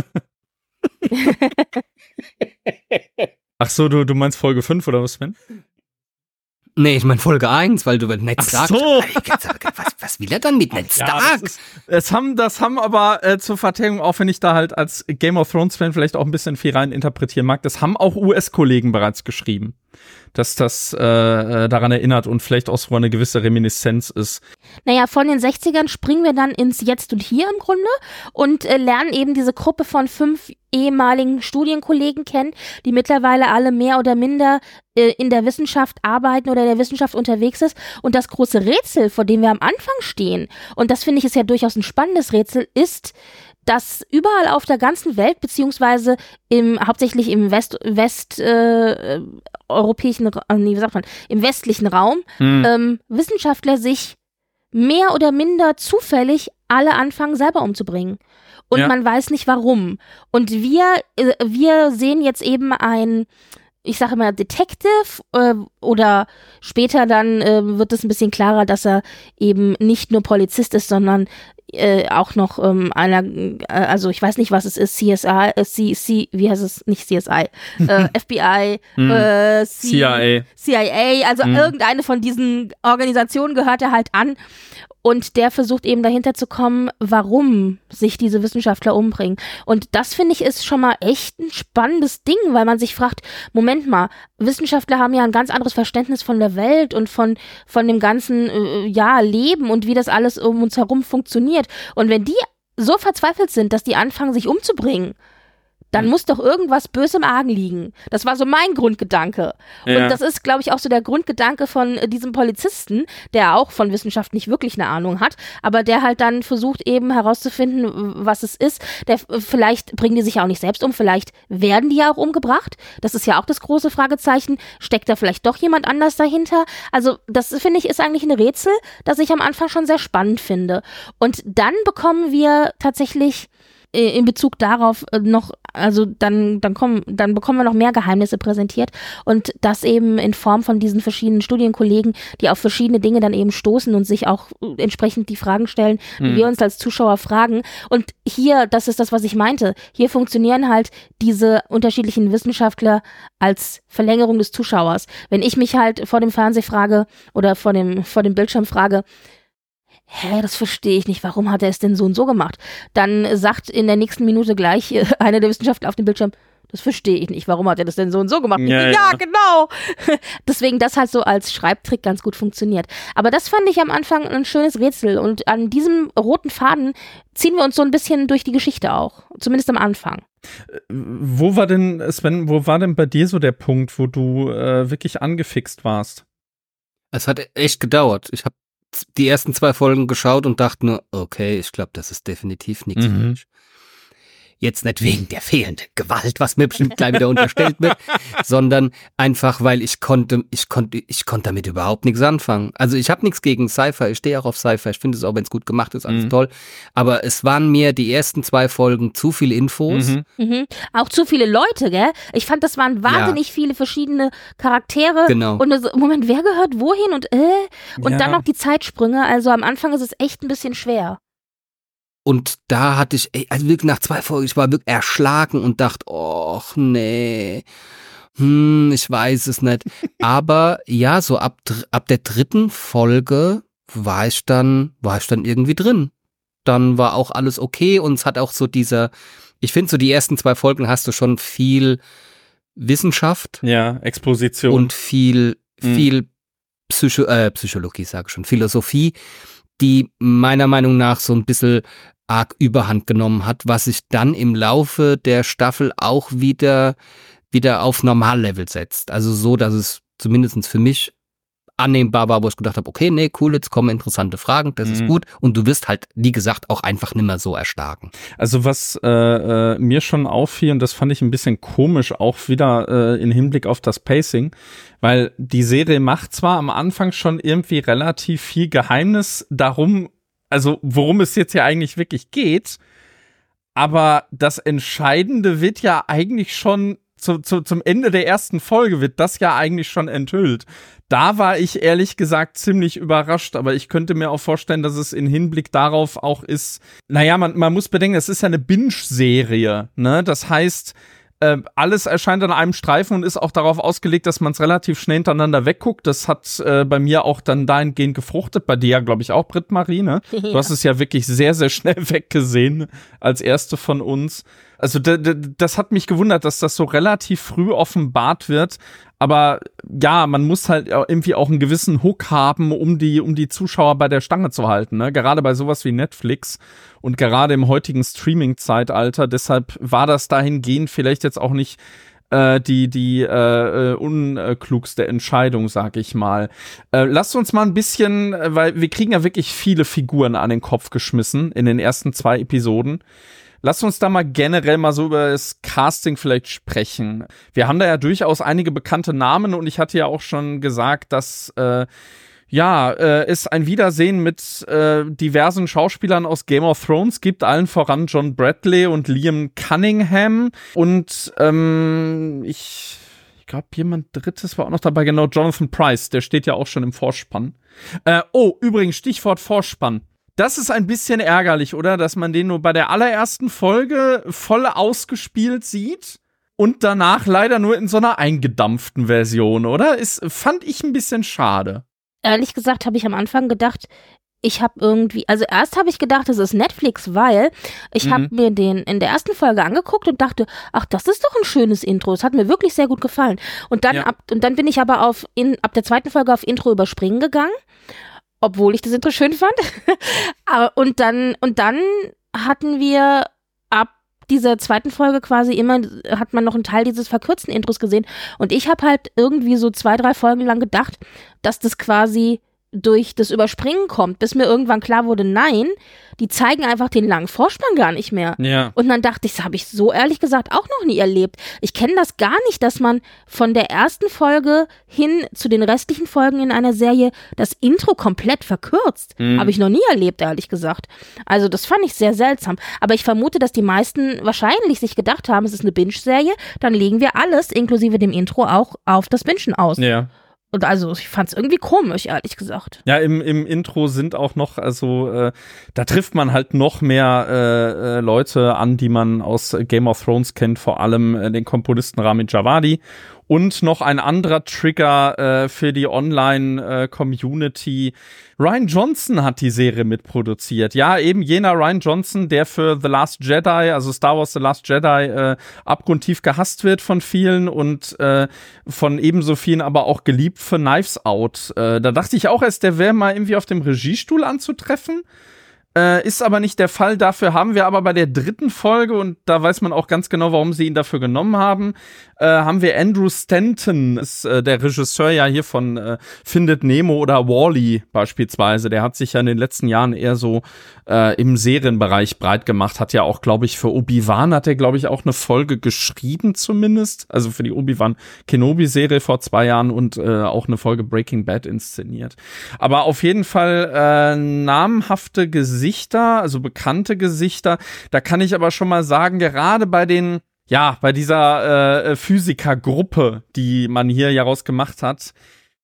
Ach so, du meinst Folge 5 oder was, Sven? Nee, ich meine Folge 1, weil du Ned Stark. Ach so. Was will er dann mit Ned Stark? Das haben aber zur Verteidigung, auch wenn ich da halt als Game of Thrones Fan vielleicht auch ein bisschen viel rein interpretieren mag, das haben auch US-Kollegen bereits geschrieben, dass das daran erinnert und vielleicht auch so eine gewisse Reminiszenz ist. Naja, von den 60ern springen wir dann ins Jetzt und Hier im Grunde und lernen eben diese Gruppe von 5 ehemaligen Studienkollegen kennen, die mittlerweile alle mehr oder minder in der Wissenschaft arbeiten oder in der Wissenschaft unterwegs ist. Und das große Rätsel, vor dem wir am Anfang stehen, und das finde ich ist ja durchaus ein spannendes Rätsel, ist, dass überall auf der ganzen Welt, beziehungsweise hauptsächlich im im westlichen Raum, Wissenschaftler sich mehr oder minder zufällig alle anfangen, selber umzubringen. Und man weiß nicht warum. Und wir sehen jetzt eben ein, ich sage mal, Detective oder später dann wird es ein bisschen klarer, dass er eben nicht nur Polizist ist, sondern auch noch also ich weiß nicht, was es ist, CSI, wie heißt es, nicht CSI, FBI, CIA, also irgendeine von diesen Organisationen gehört er halt an. Und der versucht eben dahinter zu kommen, warum sich diese Wissenschaftler umbringen. Und das, finde ich, ist schon mal echt ein spannendes Ding, weil man sich fragt, Moment mal, Wissenschaftler haben ja ein ganz anderes Verständnis von der Welt und von dem ganzen Leben und wie das alles um uns herum funktioniert. Und wenn die so verzweifelt sind, dass die anfangen, sich umzubringen, dann muss doch irgendwas böse im Argen liegen. Das war so mein Grundgedanke. Ja. Und das ist, glaube ich, auch so der Grundgedanke von diesem Polizisten, der auch von Wissenschaft nicht wirklich eine Ahnung hat, aber der halt dann versucht eben herauszufinden, was es ist. Vielleicht bringen die sich ja auch nicht selbst um, vielleicht werden die ja auch umgebracht. Das ist ja auch das große Fragezeichen. Steckt da vielleicht doch jemand anders dahinter? Also das, finde ich, ist eigentlich ein Rätsel, das ich am Anfang schon sehr spannend finde. Und dann bekommen wir tatsächlich in Bezug darauf noch, also dann bekommen wir noch mehr Geheimnisse präsentiert und das eben in Form von diesen verschiedenen Studienkollegen, die auf verschiedene Dinge dann eben stoßen und sich auch entsprechend die Fragen stellen, die wir uns als Zuschauer fragen. Und hier, das ist das, was ich meinte, hier funktionieren halt diese unterschiedlichen Wissenschaftler als Verlängerung des Zuschauers. Wenn ich mich halt vor dem Fernseher frage oder vor dem Bildschirm frage, das verstehe ich nicht, warum hat er es denn so und so gemacht? Dann sagt in der nächsten Minute gleich einer der Wissenschaftler auf dem Bildschirm, das verstehe ich nicht, warum hat er das denn so und so gemacht? Ja, genau. Deswegen das halt so als Schreibtrick ganz gut funktioniert. Aber das fand ich am Anfang ein schönes Rätsel und an diesem roten Faden ziehen wir uns so ein bisschen durch die Geschichte auch, zumindest am Anfang. Wo war denn, Sven, bei dir so der Punkt, wo du wirklich angefixt warst? Es hat echt gedauert. Ich habe die ersten 2 Folgen geschaut und dachte nur, okay, ich glaube, das ist definitiv nichts für mich. Jetzt nicht wegen der fehlenden Gewalt, was mir bestimmt gleich wieder unterstellt wird, sondern einfach, weil ich konnte damit überhaupt nichts anfangen. Also ich habe nichts gegen Sci-Fi, ich stehe auch auf Sci-Fi, ich finde es auch, wenn es gut gemacht ist, alles toll. Aber es waren mir die ersten 2 Folgen zu viele Infos. Auch zu viele Leute, gell? Ich fand, das waren wahnsinnig viele verschiedene Charaktere. Genau. Und Moment, wer gehört wohin und dann noch die Zeitsprünge. Also am Anfang ist es echt ein bisschen schwer. Und da hatte ich, also wirklich nach 2 Folgen, ich war wirklich erschlagen und dachte, och nee, ich weiß es nicht. Aber ja, so ab der 3. Folge war ich dann irgendwie drin. Dann war auch alles okay und es hat auch so ich finde so die ersten 2 Folgen hast du schon viel Wissenschaft. Ja, Exposition. Und viel Psychologie, sage ich schon, Philosophie, die meiner Meinung nach so ein bisschen arg Überhand genommen hat, was sich dann im Laufe der Staffel auch wieder auf Normallevel setzt. Also so, dass es zumindest für mich annehmbar war, wo ich gedacht habe, okay, nee, cool, jetzt kommen interessante Fragen, das ist gut. Und du wirst halt, wie gesagt, auch einfach nicht mehr so erstarken. Also was mir schon auffiel, und das fand ich ein bisschen komisch, auch wieder in Hinblick auf das Pacing, weil die Serie macht zwar am Anfang schon irgendwie relativ viel Geheimnis darum, also worum es jetzt ja eigentlich wirklich geht, aber das Entscheidende wird ja eigentlich schon zum Ende der ersten Folge wird das ja eigentlich schon enthüllt. Da war ich ehrlich gesagt ziemlich überrascht, aber ich könnte mir auch vorstellen, dass es in Hinblick darauf auch ist, naja, man muss bedenken, es ist ja eine Binge-Serie, ne? Das heißt, alles erscheint an einem Streifen und ist auch darauf ausgelegt, dass man es relativ schnell hintereinander wegguckt. Das hat bei mir auch dann dahingehend gefruchtet. Bei dir ja, glaube ich, auch, Britt-Marie, ne? Ja. Du hast es ja wirklich sehr, sehr schnell weggesehen als erste von uns. Also das hat mich gewundert, dass das so relativ früh offenbart wird. Aber ja, man muss halt irgendwie auch einen gewissen Hook haben, um die Zuschauer bei der Stange zu halten, ne? Gerade bei sowas wie Netflix und gerade im heutigen Streaming-Zeitalter. Deshalb war das dahingehend vielleicht jetzt auch nicht die unklugste Entscheidung, sag ich mal. Lasst uns mal ein bisschen, weil wir kriegen ja wirklich viele Figuren an den Kopf geschmissen in den ersten 2 Episoden. Lass uns da mal generell mal so über das Casting vielleicht sprechen. Wir haben da ja durchaus einige bekannte Namen und ich hatte ja auch schon gesagt, dass es ein Wiedersehen mit diversen Schauspielern aus Game of Thrones gibt, allen voran John Bradley und Liam Cunningham. Und ich glaube, jemand Drittes war auch noch dabei, genau, Jonathan Pryce, der steht ja auch schon im Vorspann. Übrigens, Stichwort Vorspann. Das ist ein bisschen ärgerlich, oder? Dass man den nur bei der allerersten Folge voll ausgespielt sieht und danach leider nur in so einer eingedampften Version, oder? Fand ich ein bisschen schade. Ehrlich gesagt habe ich am Anfang gedacht, erst habe ich gedacht, es ist Netflix, weil ich habe mir den in der ersten Folge angeguckt und dachte, ach, das ist doch ein schönes Intro. Es hat mir wirklich sehr gut gefallen. Und dann bin ich aber ab der zweiten Folge auf Intro überspringen gegangen, obwohl ich das Intro schön fand. und dann hatten wir ab dieser zweiten Folge quasi hat man noch einen Teil dieses verkürzten Intros gesehen. Und ich habe halt irgendwie so 2-3 Folgen lang gedacht, dass das quasi durch das Überspringen kommt, bis mir irgendwann klar wurde, nein, die zeigen einfach den langen Vorspann gar nicht mehr. Ja. Und dann dachte ich, das habe ich so ehrlich gesagt auch noch nie erlebt. Ich kenne das gar nicht, dass man von der ersten Folge hin zu den restlichen Folgen in einer Serie das Intro komplett verkürzt. Habe ich noch nie erlebt, ehrlich gesagt. Also das fand ich sehr seltsam. Aber ich vermute, dass die meisten wahrscheinlich sich gedacht haben, es ist eine Binge-Serie, dann legen wir alles, inklusive dem Intro, auch auf das Bingen aus. Ja. Und also, ich fand's irgendwie komisch, ehrlich gesagt. Ja, im Intro sind auch noch, da trifft man halt noch mehr Leute an, die man aus Game of Thrones kennt, vor allem den Komponisten Ramin Djawadi. Und noch ein anderer Trigger für die Online-Community. Rian Johnson hat die Serie mitproduziert. Ja, eben jener Rian Johnson, der für The Last Jedi, also Star Wars The Last Jedi, abgrundtief gehasst wird von vielen und von ebenso vielen aber auch geliebt für Knives Out. Da dachte ich auch erst, der wäre mal irgendwie auf dem Regiestuhl anzutreffen. Ist aber nicht der Fall. Dafür haben wir aber bei der 3. Folge, und da weiß man auch ganz genau, warum sie ihn dafür genommen haben, haben wir Andrew Stanton, ist der Regisseur ja hier von Findet Nemo oder Wall-E beispielsweise. Der hat sich ja in den letzten Jahren eher so im Serienbereich breit gemacht. Hat ja auch, glaube ich, für Obi-Wan hat er, glaube ich, auch eine Folge geschrieben zumindest. Also für die Obi-Wan Kenobi-Serie vor 2 Jahren und auch eine Folge Breaking Bad inszeniert. Aber auf jeden Fall namhafte Gesichter, also bekannte Gesichter. Da kann ich aber schon mal sagen, gerade bei dieser Physikergruppe, die man hier ja rausgemacht hat,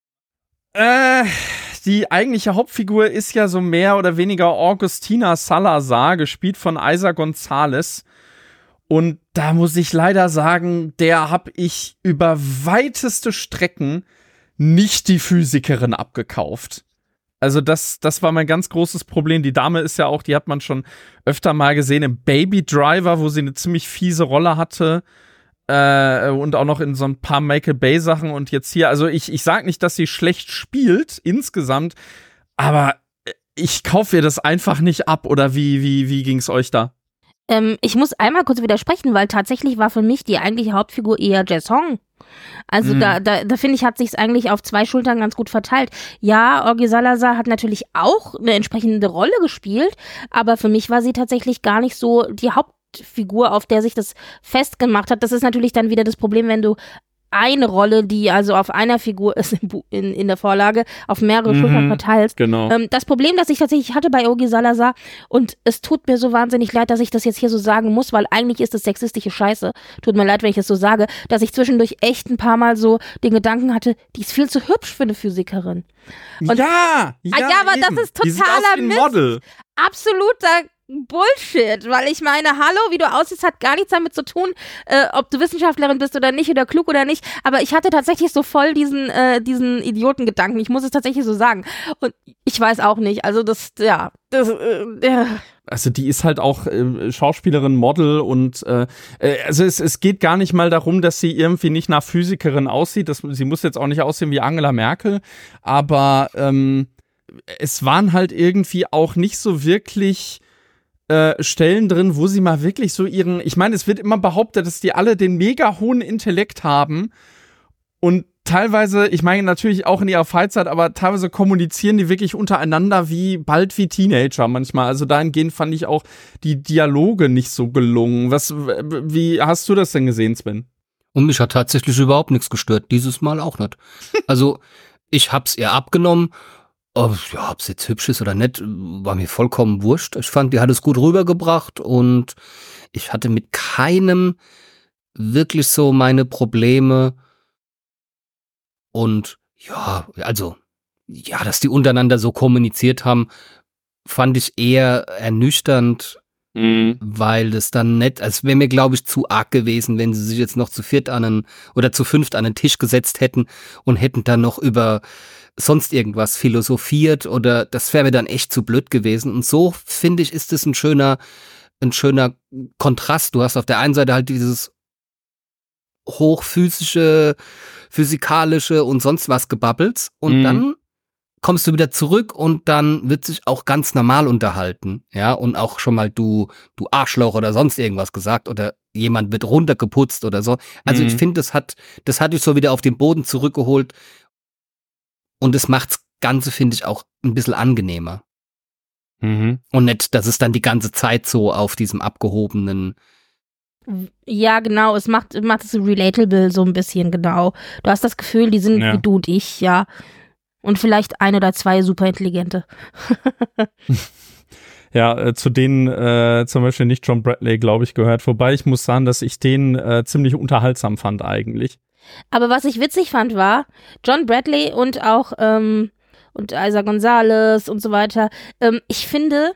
die eigentliche Hauptfigur ist ja so mehr oder weniger Augustina Salazar, gespielt von Isa Gonzalez. Und da muss ich leider sagen, der habe ich über weiteste Strecken nicht die Physikerin abgekauft. Also das war mein ganz großes Problem. Die Dame ist ja auch, die hat man schon öfter mal gesehen im Baby Driver, wo sie eine ziemlich fiese Rolle hatte. Und auch noch in so ein paar Michael Bay Sachen und jetzt hier, also ich sag nicht, dass sie schlecht spielt insgesamt, aber ich kaufe ihr das einfach nicht ab, oder wie ging's euch da? Ich muss einmal kurz widersprechen, weil tatsächlich war für mich die eigentliche Hauptfigur eher Jess Hong. Also da finde ich, hat sich's eigentlich auf 2 Schultern ganz gut verteilt. Ja, Augie Salazar hat natürlich auch eine entsprechende Rolle gespielt, aber für mich war sie tatsächlich gar nicht so die Hauptfigur, auf der sich das festgemacht hat. Das ist natürlich dann wieder das Problem, wenn du eine Rolle, die also auf einer Figur ist in der Vorlage, auf mehrere Schultern verteilst. Genau. Das Problem, das ich tatsächlich hatte bei Augie Salazar, und es tut mir so wahnsinnig leid, dass ich das jetzt hier so sagen muss, weil eigentlich ist das sexistische Scheiße. Tut mir leid, wenn ich das so sage, dass ich zwischendurch echt ein paar Mal so den Gedanken hatte, die ist viel zu hübsch für eine Physikerin. Und ja, aber eben. das ist totaler Mist. Model. Absoluter Bullshit, weil ich meine, hallo, wie du aussiehst, hat gar nichts damit zu tun, ob du Wissenschaftlerin bist oder nicht oder klug oder nicht, aber ich hatte tatsächlich so voll diesen Idiotengedanken, ich muss es tatsächlich so sagen, und ich weiß auch nicht, also Also die ist halt auch Schauspielerin, Model und also es geht gar nicht mal darum, dass sie irgendwie nicht nach Physikerin aussieht, sie muss jetzt auch nicht aussehen wie Angela Merkel, aber es waren halt irgendwie auch nicht so wirklich Stellen drin, wo sie mal wirklich so ich meine, es wird immer behauptet, dass die alle den mega hohen Intellekt haben und teilweise, ich meine natürlich auch in ihrer Freizeit, aber teilweise kommunizieren die wirklich untereinander bald wie Teenager manchmal. Also dahingehend fand ich auch die Dialoge nicht so gelungen. Wie hast du das denn gesehen, Sven? Und mich hat tatsächlich überhaupt nichts gestört, dieses Mal auch nicht. Also ich hab's ihr abgenommen. Oh, ja, ob es jetzt hübsch ist oder nicht, war mir vollkommen wurscht. Ich fand, die hat es gut rübergebracht und ich hatte mit keinem wirklich so meine Probleme. Und ja, also, ja, dass die untereinander so kommuniziert haben, fand ich eher ernüchternd, weil das dann nicht, es wäre mir, glaube ich, zu arg gewesen, wenn sie sich jetzt noch zu fünft an den Tisch gesetzt hätten und hätten dann noch über sonst irgendwas philosophiert, oder das wäre mir dann echt zu blöd gewesen. Und so, finde ich, ist es ein schöner Kontrast. Du hast auf der einen Seite halt dieses hochphysische, physikalische und sonst was Gebabbels und dann kommst du wieder zurück und dann wird sich auch ganz normal unterhalten, ja, und auch schon mal du Arschloch oder sonst irgendwas gesagt oder jemand wird runtergeputzt oder so. Also ich finde, das hat dich so wieder auf den Boden zurückgeholt und das macht's Ganze, finde ich, auch ein bisschen angenehmer. Und nicht, dass es dann die ganze Zeit so auf diesem abgehobenen. Ja, genau, es macht es relatable so ein bisschen, genau. Du hast das Gefühl, die sind wie du und ich, ja. Und vielleicht 1 oder 2 Superintelligente. Ja, zu denen zum Beispiel nicht John Bradley, glaube ich, gehört. Wobei ich muss sagen, dass ich den ziemlich unterhaltsam fand eigentlich. Aber was ich witzig fand, war John Bradley und auch und Isa Gonzalez und so weiter. Ich finde,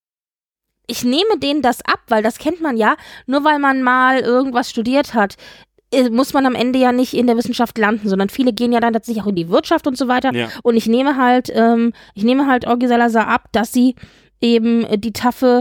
ich nehme denen das ab, weil das kennt man ja. Nur weil man mal irgendwas studiert hat, muss man am Ende ja nicht in der Wissenschaft landen, sondern viele gehen ja dann tatsächlich auch in die Wirtschaft und so weiter. Ja. Und ich nehme halt Augie Salazar ab, dass sie eben die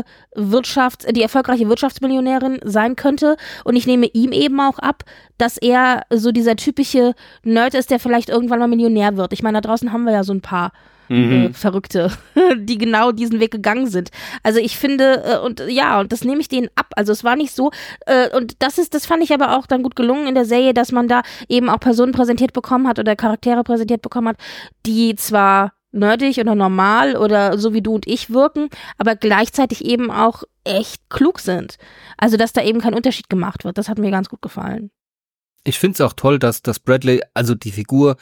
erfolgreiche Wirtschaftsmillionärin sein könnte. Und ich nehme ihm eben auch ab, dass er so dieser typische Nerd ist, der vielleicht irgendwann mal Millionär wird. Ich meine, da draußen haben wir ja so ein paar Verrückte, die genau diesen Weg gegangen sind. Also ich finde, und das nehme ich denen ab. Also es war nicht so, und das fand ich aber auch dann gut gelungen in der Serie, dass man da eben auch Personen präsentiert bekommen hat oder Charaktere präsentiert bekommen hat, die zwar nerdig oder normal oder so wie du und ich wirken, aber gleichzeitig eben auch echt klug sind. Also dass da eben kein Unterschied gemacht wird. Das hat mir ganz gut gefallen. Ich finde es auch toll, dass Bradley, also die Figur,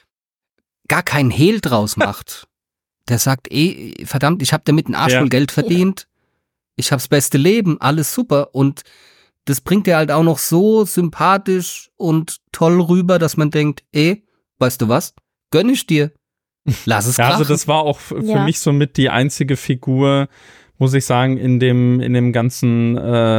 gar keinen Hehl draus macht. Der sagt, verdammt, ich habe damit ein Arsch voll Geld verdient. Ich hab's beste Leben, alles super. Und das bringt er halt auch noch so sympathisch und toll rüber, dass man denkt, weißt du was? Gönn ich dir. Lass es krachen. Also das war auch für mich somit die einzige Figur, muss ich sagen, in dem ganzen,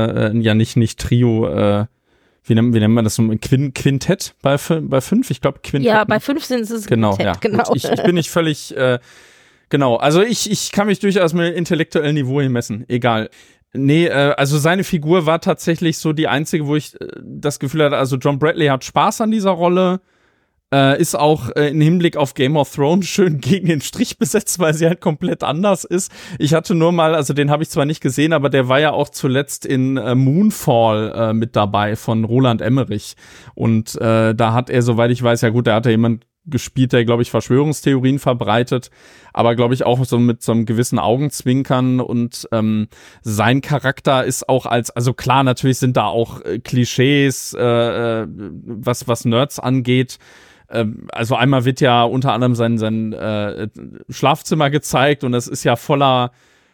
nicht Trio, wie nennt man das so? Quintett bei 5? Ich glaube Quintett. Ja, bei 5 sind es Quintett. Ja. Genau. Ich bin nicht völlig, genau. Also ich kann mich durchaus mit intellektuellem Niveau hier messen. Egal. Nee, also seine Figur war tatsächlich so die einzige, wo ich das Gefühl hatte, also John Bradley hat Spaß an dieser Rolle. Ist auch im Hinblick auf Game of Thrones schön gegen den Strich besetzt, weil sie halt komplett anders ist. Ich hatte nur mal, also den habe ich zwar nicht gesehen, aber der war ja auch zuletzt in Moonfall mit dabei von Roland Emmerich. Und da hat er, soweit ich weiß, ja gut, da hat er jemand gespielt, der, glaube ich, Verschwörungstheorien verbreitet, aber, glaube ich, auch so mit so einem gewissen Augenzwinkern und sein Charakter ist auch also klar, natürlich sind da auch Klischees, was Nerds angeht. Also einmal wird ja unter anderem sein Schlafzimmer gezeigt und das ist ja voller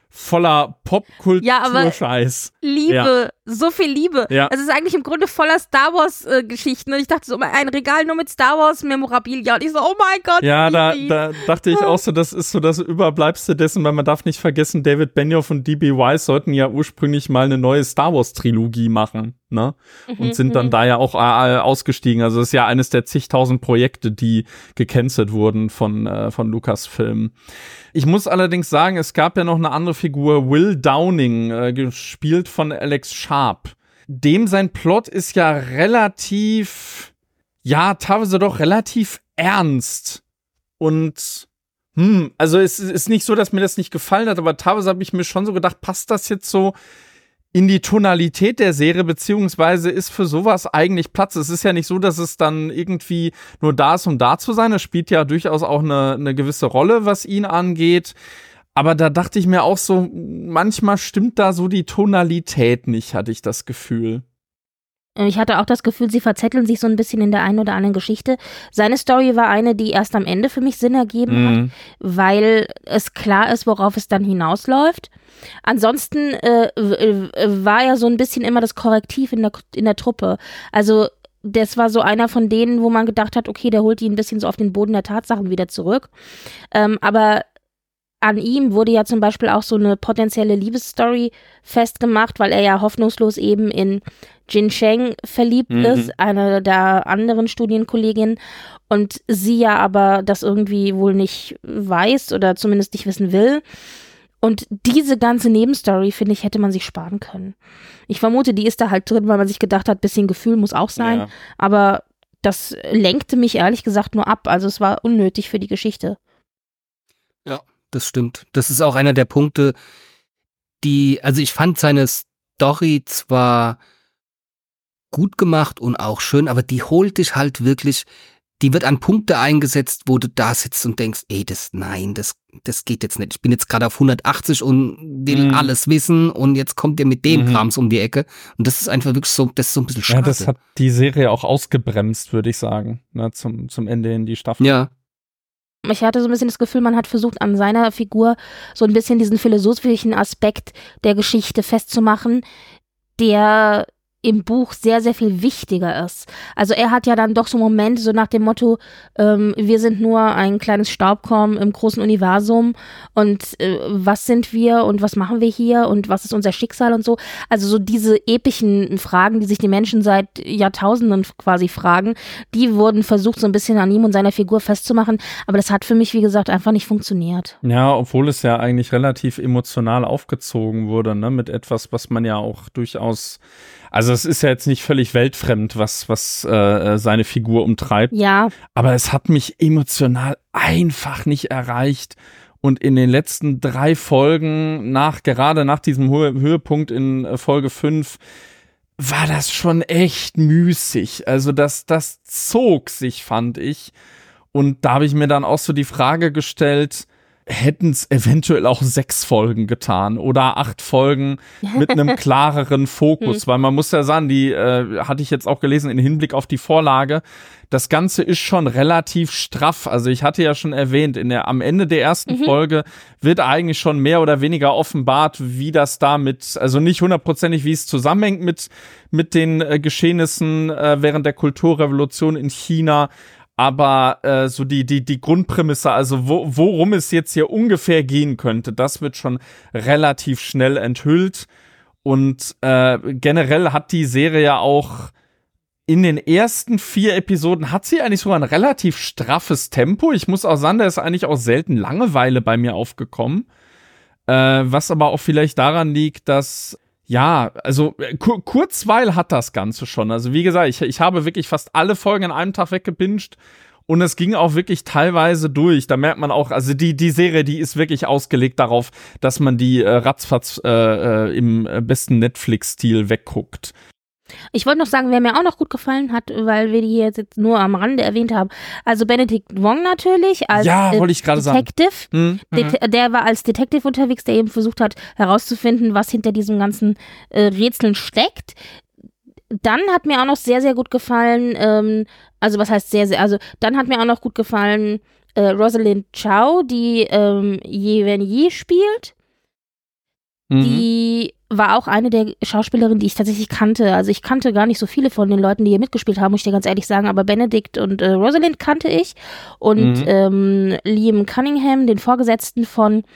Popkultur-Scheiß. Ja, Liebe, so viel Liebe. Ja. Es ist eigentlich im Grunde voller Star Wars-Geschichten. Und ich dachte so, ein Regal nur mit Star Wars-Memorabilia. Und ich so, oh mein Gott. Ja, da dachte ich auch so, das ist so das Überbleibste dessen, weil man darf nicht vergessen, David Benioff und D.B. Weiss sollten ja ursprünglich mal eine neue Star Wars-Trilogie machen, ne? Und sind dann da ja auch ausgestiegen. Also das ist ja eines der zigtausend Projekte, die gecancelt wurden von Lucasfilm. Ich muss allerdings sagen, es gab ja noch eine andere Figur, Will Downing, gespielt von Alex Sharp. Dem sein Plot ist ja teilweise doch relativ ernst. Und also es ist nicht so, dass mir das nicht gefallen hat, aber teilweise habe ich mir schon so gedacht, passt das jetzt so in die Tonalität der Serie, beziehungsweise ist für sowas eigentlich Platz. Es ist ja nicht so, dass es dann irgendwie nur da ist, um da zu sein. Es spielt ja durchaus auch eine gewisse Rolle, was ihn angeht. Aber da dachte ich mir auch so, manchmal stimmt da so die Tonalität nicht, hatte ich das Gefühl. Ich hatte auch das Gefühl, sie verzetteln sich so ein bisschen in der einen oder anderen Geschichte. Seine Story war eine, die erst am Ende für mich Sinn ergeben hat, weil es klar ist, worauf es dann hinausläuft. Ansonsten war er so ein bisschen immer das Korrektiv in der Truppe. Also das war so einer von denen, wo man gedacht hat, okay, der holt ihn ein bisschen so auf den Boden der Tatsachen wieder zurück. Aber an ihm wurde ja zum Beispiel auch so eine potenzielle Liebesstory festgemacht, weil er ja hoffnungslos eben in Jin Cheng verliebt ist, eine der anderen Studienkolleginnen, und sie ja aber das irgendwie wohl nicht weiß oder zumindest nicht wissen will. Und diese ganze Nebenstory, finde ich, hätte man sich sparen können. Ich vermute, die ist da halt drin, weil man sich gedacht hat, bisschen Gefühl muss auch sein. Ja. Aber das lenkte mich ehrlich gesagt nur ab. Also es war unnötig für die Geschichte. Ja, das stimmt. Das ist auch einer der Punkte, also ich fand seine Story zwar gut gemacht und auch schön, aber die holt dich halt wirklich, die wird an Punkte eingesetzt, wo du da sitzt und denkst, das geht jetzt nicht. Ich bin jetzt gerade auf 180 und will alles wissen und jetzt kommt ihr mit dem Krams um die Ecke. Und das ist einfach wirklich so, das ist so ein bisschen schade. Ja, das hat die Serie auch ausgebremst, würde ich sagen, ne, zum Ende in die Staffel. Ja. Ich hatte so ein bisschen das Gefühl, man hat versucht, an seiner Figur so ein bisschen diesen philosophischen Aspekt der Geschichte festzumachen, der im Buch sehr, sehr viel wichtiger ist. Also er hat ja dann doch so Momente, so nach dem Motto, wir sind nur ein kleines Staubkorn im großen Universum und was sind wir und was machen wir hier und was ist unser Schicksal und so. Also so diese epischen Fragen, die sich die Menschen seit Jahrtausenden quasi fragen, die wurden versucht, so ein bisschen an ihm und seiner Figur festzumachen, aber das hat für mich, wie gesagt, einfach nicht funktioniert. Ja, obwohl es ja eigentlich relativ emotional aufgezogen wurde, ne, mit etwas, was man ja auch durchaus. Also es ist ja jetzt nicht völlig weltfremd, was seine Figur umtreibt. Ja. Aber es hat mich emotional einfach nicht erreicht. Und in den letzten 3 Folgen, gerade nach diesem Höhepunkt in Folge 5, war das schon echt müßig. Also das zog sich, fand ich. Und da habe ich mir dann auch so die Frage gestellt, hätten es eventuell auch 6 Folgen getan oder 8 Folgen mit einem klareren Fokus, weil man muss ja sagen, die hatte ich jetzt auch gelesen im Hinblick auf die Vorlage, das Ganze ist schon relativ straff, also ich hatte ja schon erwähnt, am Ende der ersten Folge wird eigentlich schon mehr oder weniger offenbart, wie das damit, also nicht 100%, wie es zusammenhängt mit den Geschehnissen während der Kulturrevolution in China. Aber so die Grundprämisse, also worum es jetzt hier ungefähr gehen könnte, das wird schon relativ schnell enthüllt. Und generell hat die Serie ja auch in den ersten 4 Episoden hat sie eigentlich sogar ein relativ straffes Tempo. Ich muss auch sagen, da ist eigentlich auch selten Langeweile bei mir aufgekommen. Was aber auch vielleicht daran liegt, dass ja, also Kurzweil hat das Ganze schon. Also wie gesagt, ich habe wirklich fast alle Folgen an einem Tag weggebinged und es ging auch wirklich teilweise durch. Da merkt man auch, also die Serie, die ist wirklich ausgelegt darauf, dass man die ratzfatz im besten Netflix-Stil wegguckt. Ich wollte noch sagen, wer mir auch noch gut gefallen hat, weil wir die hier jetzt nur am Rande erwähnt haben. Also Benedict Wong natürlich als wollte ich gerade Detective. Sagen. Der war als Detective unterwegs, der eben versucht hat herauszufinden, was hinter diesem ganzen Rätseln steckt. Dann hat mir auch noch sehr, sehr gut gefallen, also was heißt sehr, sehr, also dann hat mir auch noch gut gefallen Rosalind Chow, die Ye Wen-Yi spielt. Die war auch eine der Schauspielerinnen, die ich tatsächlich kannte. Also ich kannte gar nicht so viele von den Leuten, die hier mitgespielt haben, muss ich dir ganz ehrlich sagen. Aber Benedict und Rosalind kannte ich. Und Liam Cunningham, den Vorgesetzten von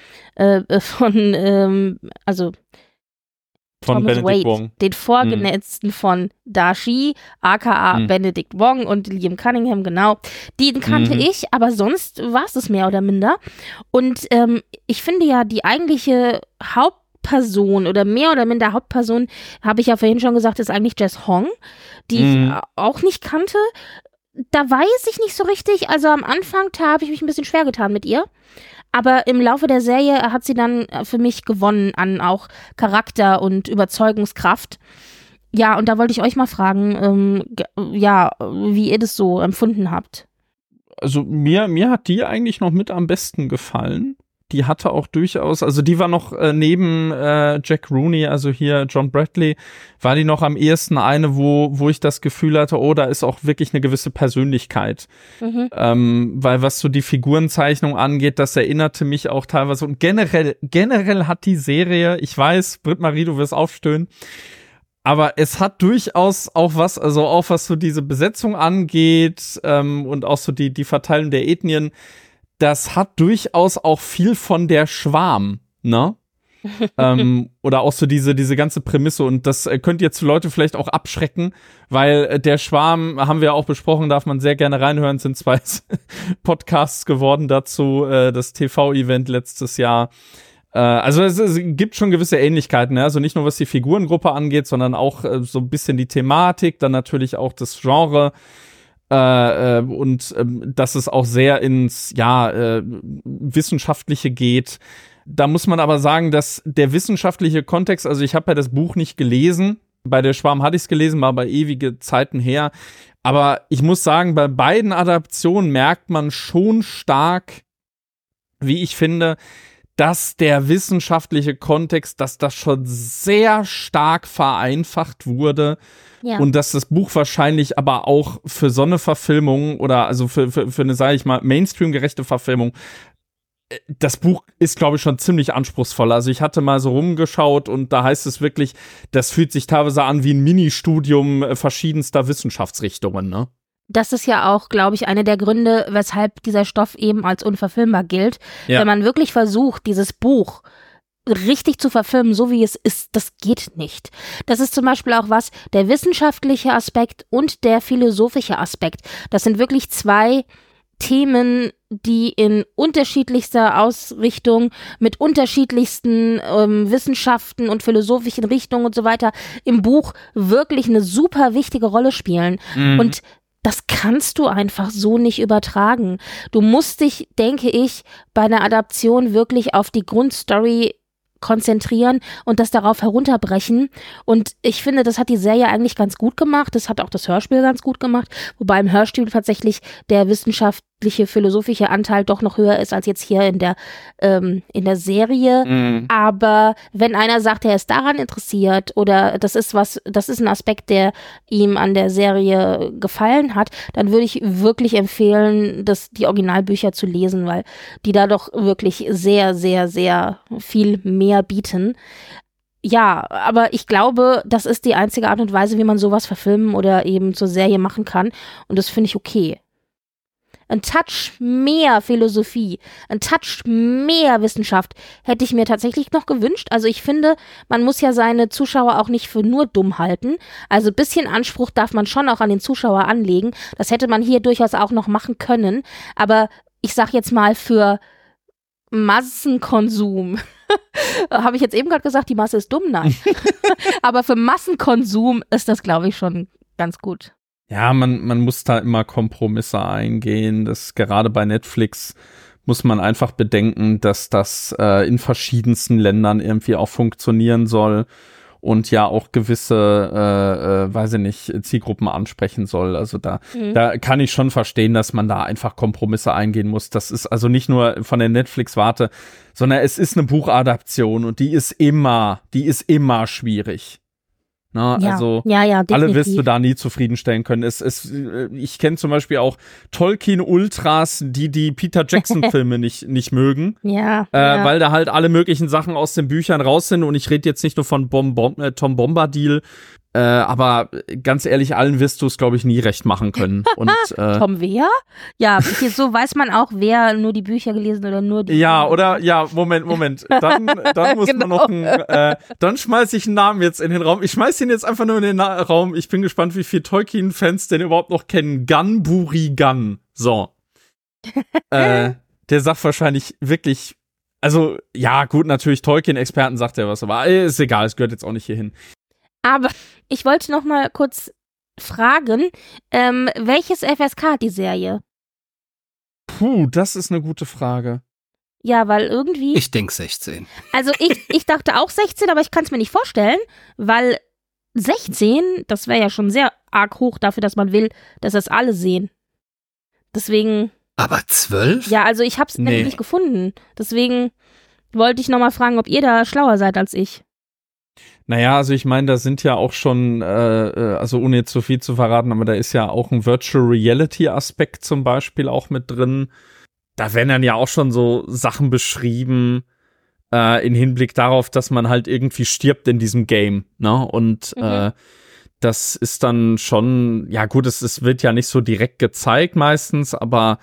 Benedict Wade, Wong. Den Vorgesetzten von Dashi, aka Benedict Wong und Liam Cunningham, genau. Den kannte ich, aber sonst war es das mehr oder minder. Und ich finde ja, die eigentliche Hauptperson oder mehr oder minder Hauptperson, habe ich ja vorhin schon gesagt, ist eigentlich Jess Hong, die ich auch nicht kannte. Da weiß ich nicht so richtig, also am Anfang habe ich mich ein bisschen schwer getan mit ihr. Aber im Laufe der Serie hat sie dann für mich gewonnen an auch Charakter und Überzeugungskraft. Ja, und da wollte ich euch mal fragen, wie ihr das so empfunden habt. Also mir hat die eigentlich noch mit am besten gefallen. die hatte auch durchaus, also die war noch neben Jack Rooney, also hier John Bradley, war die noch am ehesten eine, wo ich das Gefühl hatte, oh, da ist auch wirklich eine gewisse Persönlichkeit. Weil was so die Figurenzeichnung angeht, das erinnerte mich auch teilweise, und generell hat die Serie, ich weiß, Britt-Marie, du wirst aufstöhnen, aber es hat durchaus auch was, also auch was so diese Besetzung angeht und auch so die Verteilung der Ethnien, das hat durchaus auch viel von der Schwarm, ne? Oder auch so diese ganze Prämisse, und das könnte jetzt Leute vielleicht auch abschrecken, weil der Schwarm, haben wir auch besprochen, darf man sehr gerne reinhören, sind 2 Podcasts geworden dazu, das TV-Event letztes Jahr. Also es gibt schon gewisse Ähnlichkeiten, ne? Also nicht nur was die Figurengruppe angeht, sondern auch so ein bisschen die Thematik, dann natürlich auch das Genre. Und dass es auch sehr ins Wissenschaftliche geht. Da muss man aber sagen, dass der wissenschaftliche Kontext, also ich habe ja das Buch nicht gelesen, bei der Schwarm hatte ich es gelesen, war aber ewige Zeiten her, aber ich muss sagen, bei beiden Adaptionen merkt man schon stark, wie ich finde, dass der wissenschaftliche Kontext, dass das schon sehr stark vereinfacht wurde. Ja. Und dass das Buch wahrscheinlich aber auch für so eine Verfilmung oder also für eine, sage ich mal, Mainstream-gerechte Verfilmung, das Buch ist, glaube ich, schon ziemlich anspruchsvoll. Also ich hatte mal so rumgeschaut und da heißt es wirklich, das fühlt sich teilweise an wie ein Ministudium verschiedenster Wissenschaftsrichtungen, ne? Das ist ja auch, glaube ich, einer der Gründe, weshalb dieser Stoff eben als unverfilmbar gilt. Ja. Wenn man wirklich versucht, dieses Buch richtig zu verfilmen, so wie es ist, das geht nicht. Das ist zum Beispiel auch was, der wissenschaftliche Aspekt und der philosophische Aspekt. Das sind wirklich 2 Themen, die in unterschiedlichster Ausrichtung mit unterschiedlichsten Wissenschaften und philosophischen Richtungen und so weiter im Buch wirklich eine super wichtige Rolle spielen. Und das kannst du einfach so nicht übertragen. Du musst dich, denke ich, bei einer Adaption wirklich auf die Grundstory konzentrieren und das darauf herunterbrechen. Und ich finde, das hat die Serie eigentlich ganz gut gemacht. Das hat auch das Hörspiel ganz gut gemacht. Wobei im Hörspiel tatsächlich der wissenschaftliche, philosophische Anteil doch noch höher ist als jetzt hier in der Serie. Aber wenn einer sagt, er ist daran interessiert oder das ist ein Aspekt, der ihm an der Serie gefallen hat, dann würde ich wirklich empfehlen, die Originalbücher zu lesen, weil die da doch wirklich sehr, sehr, sehr viel mehr bieten. Ja, aber ich glaube, das ist die einzige Art und Weise, wie man sowas verfilmen oder eben zur Serie machen kann. Und das finde ich okay. Ein Touch mehr Philosophie, ein Touch mehr Wissenschaft hätte ich mir tatsächlich noch gewünscht. Also ich finde, man muss ja seine Zuschauer auch nicht für nur dumm halten. Also ein bisschen Anspruch darf man schon auch an den Zuschauer anlegen. Das hätte man hier durchaus auch noch machen können. Aber ich sag jetzt mal für Massenkonsum. Habe ich jetzt eben gerade gesagt, die Masse ist dumm? Nein. Aber für Massenkonsum ist das, glaube ich, schon ganz gut. Ja, man muss da immer Kompromisse eingehen. Das gerade bei Netflix muss man einfach bedenken, dass das in verschiedensten Ländern irgendwie auch funktionieren soll und ja auch gewisse, weiß ich nicht, Zielgruppen ansprechen soll. Also da kann ich schon verstehen, dass man da einfach Kompromisse eingehen muss. Das ist also nicht nur von der Netflix-Warte, sondern es ist eine Buchadaption und die ist immer schwierig. Na, ja, also alle wirst du da nie zufriedenstellen können. Ich kenne zum Beispiel auch Tolkien-Ultras, die Peter Jackson-Filme nicht mögen, weil da halt alle möglichen Sachen aus den Büchern raus sind. Und ich rede jetzt nicht nur von Tom Bombadil, aber ganz ehrlich, allen wirst du es, glaube ich, nie recht machen können. Und, Tom wer? Ja, so weiß man auch, wer nur die Bücher gelesen oder nur die... Moment. Dann muss genau. Man noch dann schmeiß ich einen Namen jetzt in den Raum. Ich schmeiß ihn jetzt einfach nur in den Raum. Ich bin gespannt, wie viele Tolkien-Fans den überhaupt noch kennen. Gunn Buri Gunn. So. Der sagt wahrscheinlich wirklich, also, ja, gut, natürlich Tolkien-Experten sagt er was, aber ist egal, es gehört jetzt auch nicht hierhin. Aber ich wollte noch mal kurz fragen, welches FSK hat die Serie? Das ist eine gute Frage. Ja, weil irgendwie... Ich denke 16. Also ich dachte auch 16, aber ich kann es mir nicht vorstellen, weil 16, das wäre ja schon sehr arg hoch dafür, dass man will, dass das alle sehen. Deswegen Aber 12? Ja, also ich hab's nämlich nicht gefunden. Deswegen wollte ich nochmal fragen, ob ihr da schlauer seid als ich. Naja, also ich meine, da sind ja auch schon, also ohne jetzt zu viel zu verraten, aber da ist ja auch ein Virtual Reality Aspekt zum Beispiel auch mit drin. Da werden dann ja auch schon so Sachen beschrieben, in Hinblick darauf, dass man halt irgendwie stirbt in diesem Game, ne? Und das ist dann schon, ja gut, es wird ja nicht so direkt gezeigt meistens, aber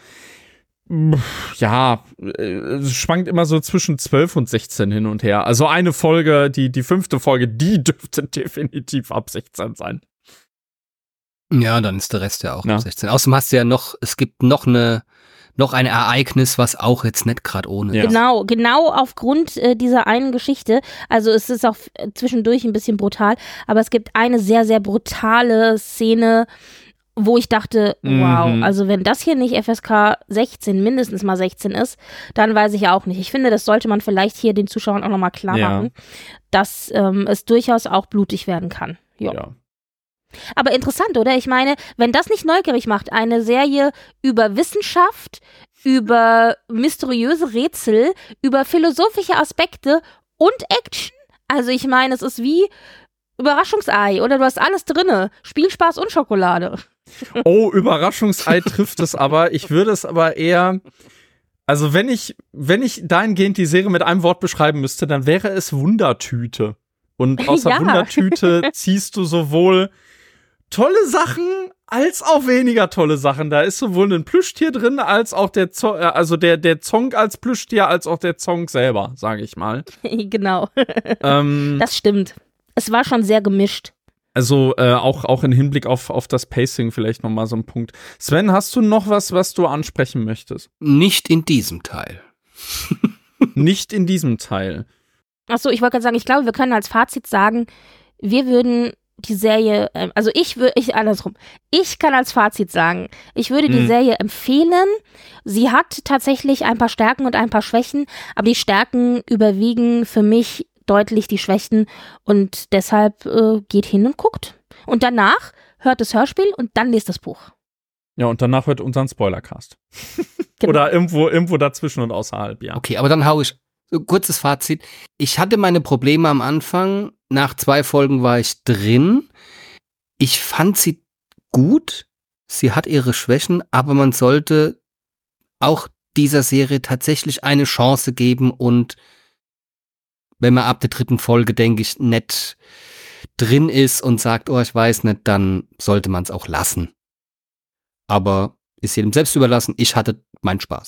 ja, es schwankt immer so zwischen 12 und 16 hin und her. Also eine Folge, die 5. Folge, die dürfte definitiv ab 16 sein. Ja, dann ist der Rest ja auch ab 16. Außerdem hast du ja es gibt noch ein Ereignis, was auch jetzt nicht gerade ohne ist. Genau aufgrund dieser einen Geschichte. Also es ist auch zwischendurch ein bisschen brutal, aber es gibt eine sehr, sehr brutale Szene, wo ich dachte, wow, also wenn das hier nicht FSK 16, mindestens mal 16 ist, dann weiß ich auch nicht. Ich finde, das sollte man vielleicht hier den Zuschauern auch nochmal klar machen, dass es durchaus auch blutig werden kann. Ja. Aber interessant, oder? Ich meine, wenn das nicht neugierig macht, eine Serie über Wissenschaft, über mysteriöse Rätsel, über philosophische Aspekte und Action. Also ich meine, es ist wie Überraschungsei, oder? Du hast alles drinne. Spielspaß und Schokolade. Oh, Überraschungsei trifft es aber. Ich würde es aber eher, also wenn ich dahingehend die Serie mit einem Wort beschreiben müsste, dann wäre es Wundertüte. Und aus der Wundertüte ziehst du sowohl tolle Sachen als auch weniger tolle Sachen. Da ist sowohl ein Plüschtier drin, als auch der Zonk als Plüschtier, als auch der Zonk selber, sage ich mal. Genau. Das stimmt. Es war schon sehr gemischt. Also auch in Hinblick auf das Pacing vielleicht nochmal so ein Punkt. Sven, hast du noch was du ansprechen möchtest? Nicht in diesem Teil. Nicht in diesem Teil. Achso, ich wollte gerade sagen, ich glaube, wir können als Fazit sagen, wir würden die Serie, also ich kann als Fazit sagen, ich würde die Serie empfehlen. Sie hat tatsächlich ein paar Stärken und ein paar Schwächen, aber die Stärken überwiegen für mich deutlich die Schwächen und deshalb geht hin und guckt. Und danach hört das Hörspiel und dann liest das Buch. Ja, und danach hört unseren Spoilercast. Genau. Oder irgendwo dazwischen und außerhalb, ja. Okay, aber dann hau ich, kurzes Fazit. Ich hatte meine Probleme am Anfang. Nach 2 Folgen war ich drin. Ich fand sie gut. Sie hat ihre Schwächen, aber man sollte auch dieser Serie tatsächlich eine Chance geben und wenn man ab der 3. Folge, denke ich, nicht drin ist und sagt, oh, ich weiß nicht, dann sollte man es auch lassen. Aber ist jedem selbst überlassen. Ich hatte meinen Spaß.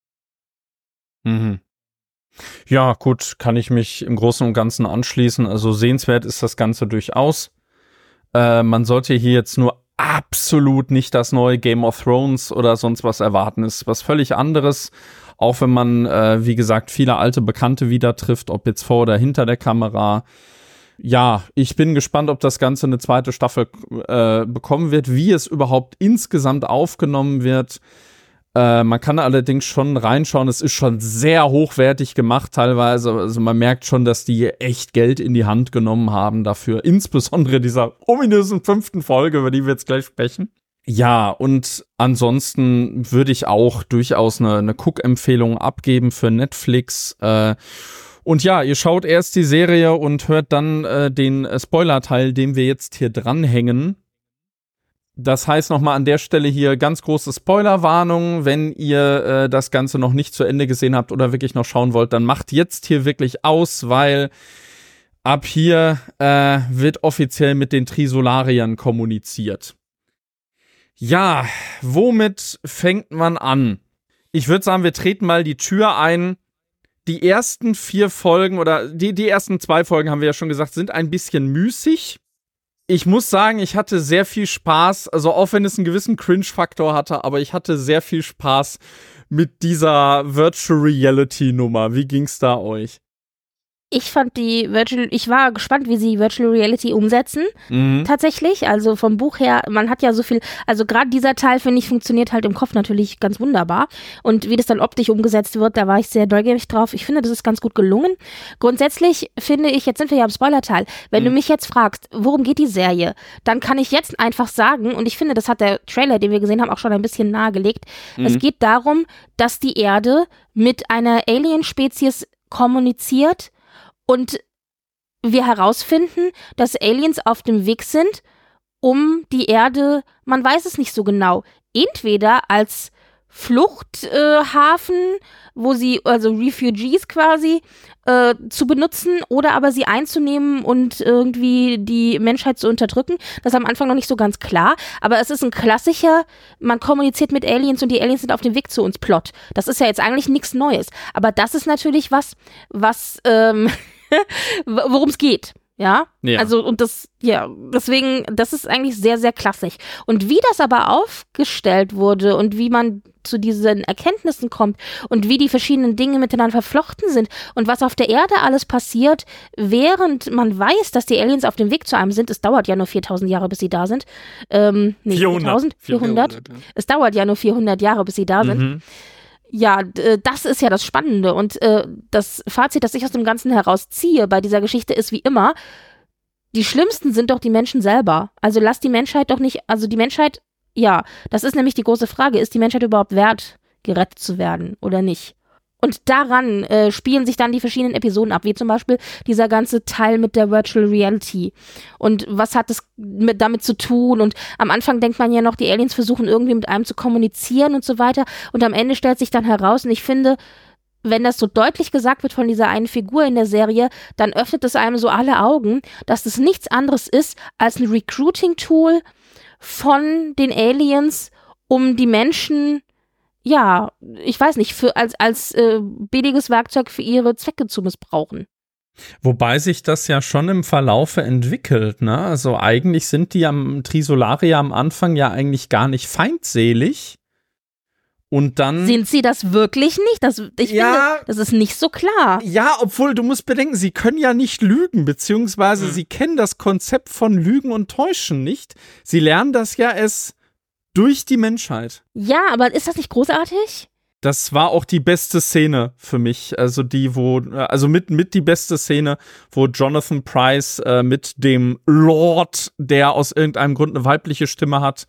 Mhm. Ja, gut, kann ich mich im Großen und Ganzen anschließen. Also sehenswert ist das Ganze durchaus. Man sollte hier jetzt nur absolut nicht das neue Game of Thrones oder sonst was erwarten. Ist was völlig anderes. Auch wenn man, wie gesagt, viele alte Bekannte wieder trifft, ob jetzt vor oder hinter der Kamera. Ja, ich bin gespannt, ob das Ganze eine 2. Staffel bekommen wird, wie es überhaupt insgesamt aufgenommen wird. Man kann allerdings schon reinschauen, es ist schon sehr hochwertig gemacht teilweise. Also man merkt schon, dass die echt Geld in die Hand genommen haben dafür. Insbesondere dieser ominösen 5. Folge, über die wir jetzt gleich sprechen. Ja, und ansonsten würde ich auch durchaus eine Guck-Empfehlung abgeben für Netflix. Und ja, ihr schaut erst die Serie und hört dann den Spoiler-Teil, den wir jetzt hier dranhängen. Das heißt nochmal an der Stelle hier ganz große Spoilerwarnung. Wenn ihr das Ganze noch nicht zu Ende gesehen habt oder wirklich noch schauen wollt, dann macht jetzt hier wirklich aus, weil ab hier wird offiziell mit den Trisolariern kommuniziert. Ja, womit fängt man an? Ich würde sagen, wir treten mal die Tür ein. Die ersten 4 Folgen oder die ersten 2 Folgen, haben wir ja schon gesagt, sind ein bisschen müßig. Ich muss sagen, ich hatte sehr viel Spaß, also auch wenn es einen gewissen Cringe-Faktor hatte, aber ich hatte sehr viel Spaß mit dieser Virtual Reality-Nummer. Wie ging's da euch? Ich war gespannt, wie sie Virtual Reality umsetzen, tatsächlich. Also vom Buch her, man hat ja so viel, also gerade dieser Teil, finde ich, funktioniert halt im Kopf natürlich ganz wunderbar. Und wie das dann optisch umgesetzt wird, da war ich sehr neugierig drauf. Ich finde, das ist ganz gut gelungen. Grundsätzlich finde ich, jetzt sind wir ja im Spoiler-Teil, wenn du mich jetzt fragst, worum geht die Serie, dann kann ich jetzt einfach sagen, und ich finde, das hat der Trailer, den wir gesehen haben, auch schon ein bisschen nahegelegt, es geht darum, dass die Erde mit einer Alien-Spezies kommuniziert, und wir herausfinden, dass Aliens auf dem Weg sind, um die Erde, man weiß es nicht so genau, entweder als Fluchthafen, wo sie, also Refugees quasi, zu benutzen oder aber sie einzunehmen und irgendwie die Menschheit zu unterdrücken. Das ist am Anfang noch nicht so ganz klar, aber es ist ein klassischer, man kommuniziert mit Aliens und die Aliens sind auf dem Weg zu uns Plot. Das ist ja jetzt eigentlich nichts Neues, aber das ist natürlich was worum es geht. Ja, also und deswegen, das ist eigentlich sehr, sehr klassisch. Und wie das aber aufgestellt wurde und wie man zu diesen Erkenntnissen kommt und wie die verschiedenen Dinge miteinander verflochten sind und was auf der Erde alles passiert, während man weiß, dass die Aliens auf dem Weg zu einem sind, es dauert ja nur 4000 Jahre, bis sie da sind. 400. Es dauert ja nur 400 Jahre, bis sie da sind. Ja, das ist ja das Spannende und das Fazit, das ich aus dem Ganzen herausziehe bei dieser Geschichte ist wie immer, die Schlimmsten sind doch die Menschen selber. Also lass die Menschheit doch nicht, also die Menschheit, ja, das ist nämlich die große Frage, ist die Menschheit überhaupt wert, gerettet zu werden oder nicht? Und daran spielen sich dann die verschiedenen Episoden ab, wie zum Beispiel dieser ganze Teil mit der Virtual Reality. Und was hat es damit zu tun? Und am Anfang denkt man ja noch, die Aliens versuchen irgendwie mit einem zu kommunizieren und so weiter. Und am Ende stellt sich dann heraus, und ich finde, wenn das so deutlich gesagt wird von dieser einen Figur in der Serie, dann öffnet es einem so alle Augen, dass das nichts anderes ist als ein Recruiting-Tool von den Aliens, um die Menschen, ja, ich weiß nicht, als billiges Werkzeug für ihre Zwecke zu missbrauchen. Wobei sich das ja schon im Verlaufe entwickelt, ne? Also eigentlich sind die Trisolarier am Anfang ja eigentlich gar nicht feindselig. Und dann sind sie das wirklich nicht? Ich finde, das ist nicht so klar. Ja, obwohl, du musst bedenken, sie können ja nicht lügen, beziehungsweise sie kennen das Konzept von Lügen und Täuschen nicht. Sie lernen das ja erst durch die Menschheit. Ja, aber ist das nicht großartig? Das war auch die beste Szene für mich. Also mit die beste Szene, wo Jonathan Pryce mit dem Lord, der aus irgendeinem Grund eine weibliche Stimme hat,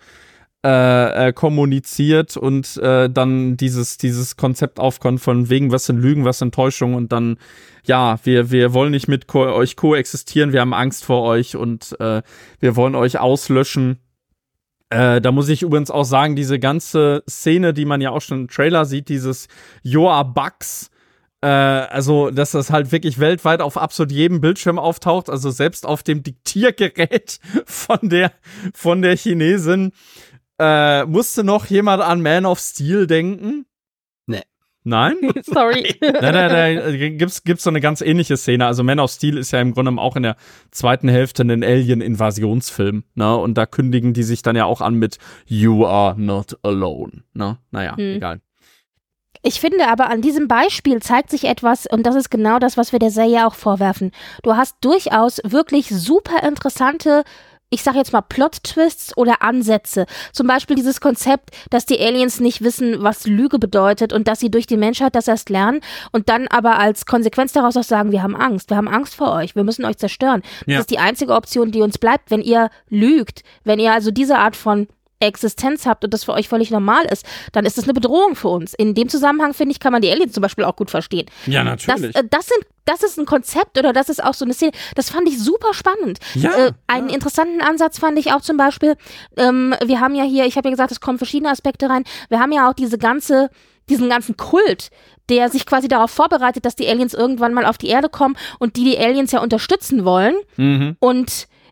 kommuniziert und dann dieses Konzept aufkommt von wegen, was sind Lügen, was sind Täuschungen und dann, ja, wir wollen nicht mit euch koexistieren, wir haben Angst vor euch und wir wollen euch auslöschen. Da muss ich übrigens auch sagen, diese ganze Szene, die man ja auch schon im Trailer sieht, dieses You are Bugs, also dass das halt wirklich weltweit auf absolut jedem Bildschirm auftaucht, also selbst auf dem Diktiergerät von der Chinesin. Musste noch jemand an Man of Steel denken? Nee. Nein? Sorry. Nein, gibt's so eine ganz ähnliche Szene. Also Man of Steel ist ja im Grunde auch in der zweiten Hälfte ein Alien-Invasionsfilm, ne? Und da kündigen die sich dann ja auch an mit You are not alone, ne? Naja, egal. Ich finde aber, an diesem Beispiel zeigt sich etwas, und das ist genau das, was wir der Serie auch vorwerfen. Du hast durchaus wirklich super interessante, ich sage jetzt mal Plot-Twists oder Ansätze. Zum Beispiel dieses Konzept, dass die Aliens nicht wissen, was Lüge bedeutet und dass sie durch die Menschheit das erst lernen und dann aber als Konsequenz daraus auch sagen, wir haben Angst vor euch, wir müssen euch zerstören. Das ist die einzige Option, die uns bleibt, wenn ihr lügt, wenn ihr also diese Art von Existenz habt und das für euch völlig normal ist, dann ist das eine Bedrohung für uns. In dem Zusammenhang, finde ich, kann man die Aliens zum Beispiel auch gut verstehen. Ja, natürlich. Das ist ein Konzept oder das ist auch so eine Szene, das fand ich super spannend. Einen interessanten Ansatz fand ich auch zum Beispiel, wir haben ja hier, ich habe ja gesagt, es kommen verschiedene Aspekte rein, wir haben ja auch diesen ganzen Kult, der sich quasi darauf vorbereitet, dass die Aliens irgendwann mal auf die Erde kommen und die Aliens ja unterstützen wollen. Und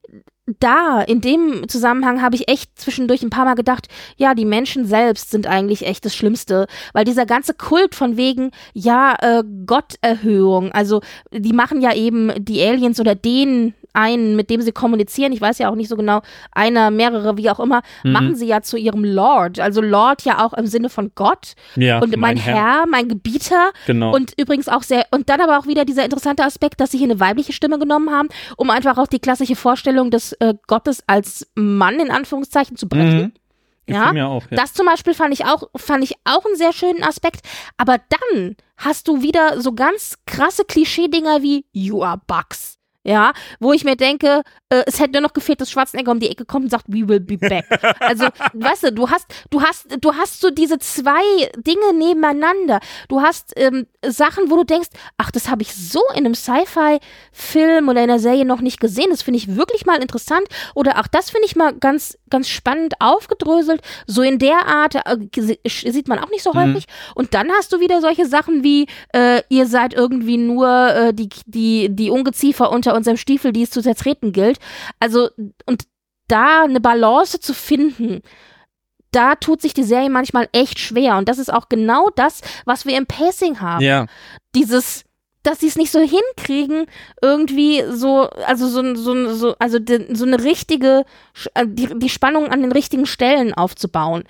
da, in dem Zusammenhang habe ich echt zwischendurch ein paar Mal gedacht, ja, die Menschen selbst sind eigentlich echt das Schlimmste, weil dieser ganze Kult von wegen, Gotterhöhung, also die machen ja eben die Aliens oder den einen, mit dem sie kommunizieren, ich weiß ja auch nicht so genau, einer, mehrere, wie auch immer, machen sie ja zu ihrem Lord, also Lord ja auch im Sinne von Gott und mein Herr, mein Gebieter und übrigens auch und dann aber auch wieder dieser interessante Aspekt, dass sie hier eine weibliche Stimme genommen haben, um einfach auch die klassische Vorstellung des Gottes als Mann in Anführungszeichen zu brechen. Mir auch, Das zum Beispiel fand ich auch einen sehr schönen Aspekt, aber dann hast du wieder so ganz krasse Klischee-Dinger wie You are Bugs. Ja, wo ich mir denke, es hätte nur noch gefehlt, dass Schwarzenegger um die Ecke kommt und sagt, we will be back. Also, weißt du hast so diese zwei Dinge nebeneinander. Du hast Sachen, wo du denkst, ach, das habe ich so in einem Sci-Fi-Film oder in einer Serie noch nicht gesehen. Das finde ich wirklich mal interessant. Oder ach, das finde ich mal ganz, ganz spannend aufgedröselt. So in der Art sieht man auch nicht so häufig. Und dann hast du wieder solche Sachen wie, ihr seid irgendwie nur die Ungeziefer unter unserem Stiefel, die es zu zertreten gilt. Also, und da eine Balance zu finden, da tut sich die Serie manchmal echt schwer. Und das ist auch genau das, was wir im Pacing haben. Ja. Dass sie es nicht so hinkriegen, irgendwie so eine richtige, die Spannung an den richtigen Stellen aufzubauen.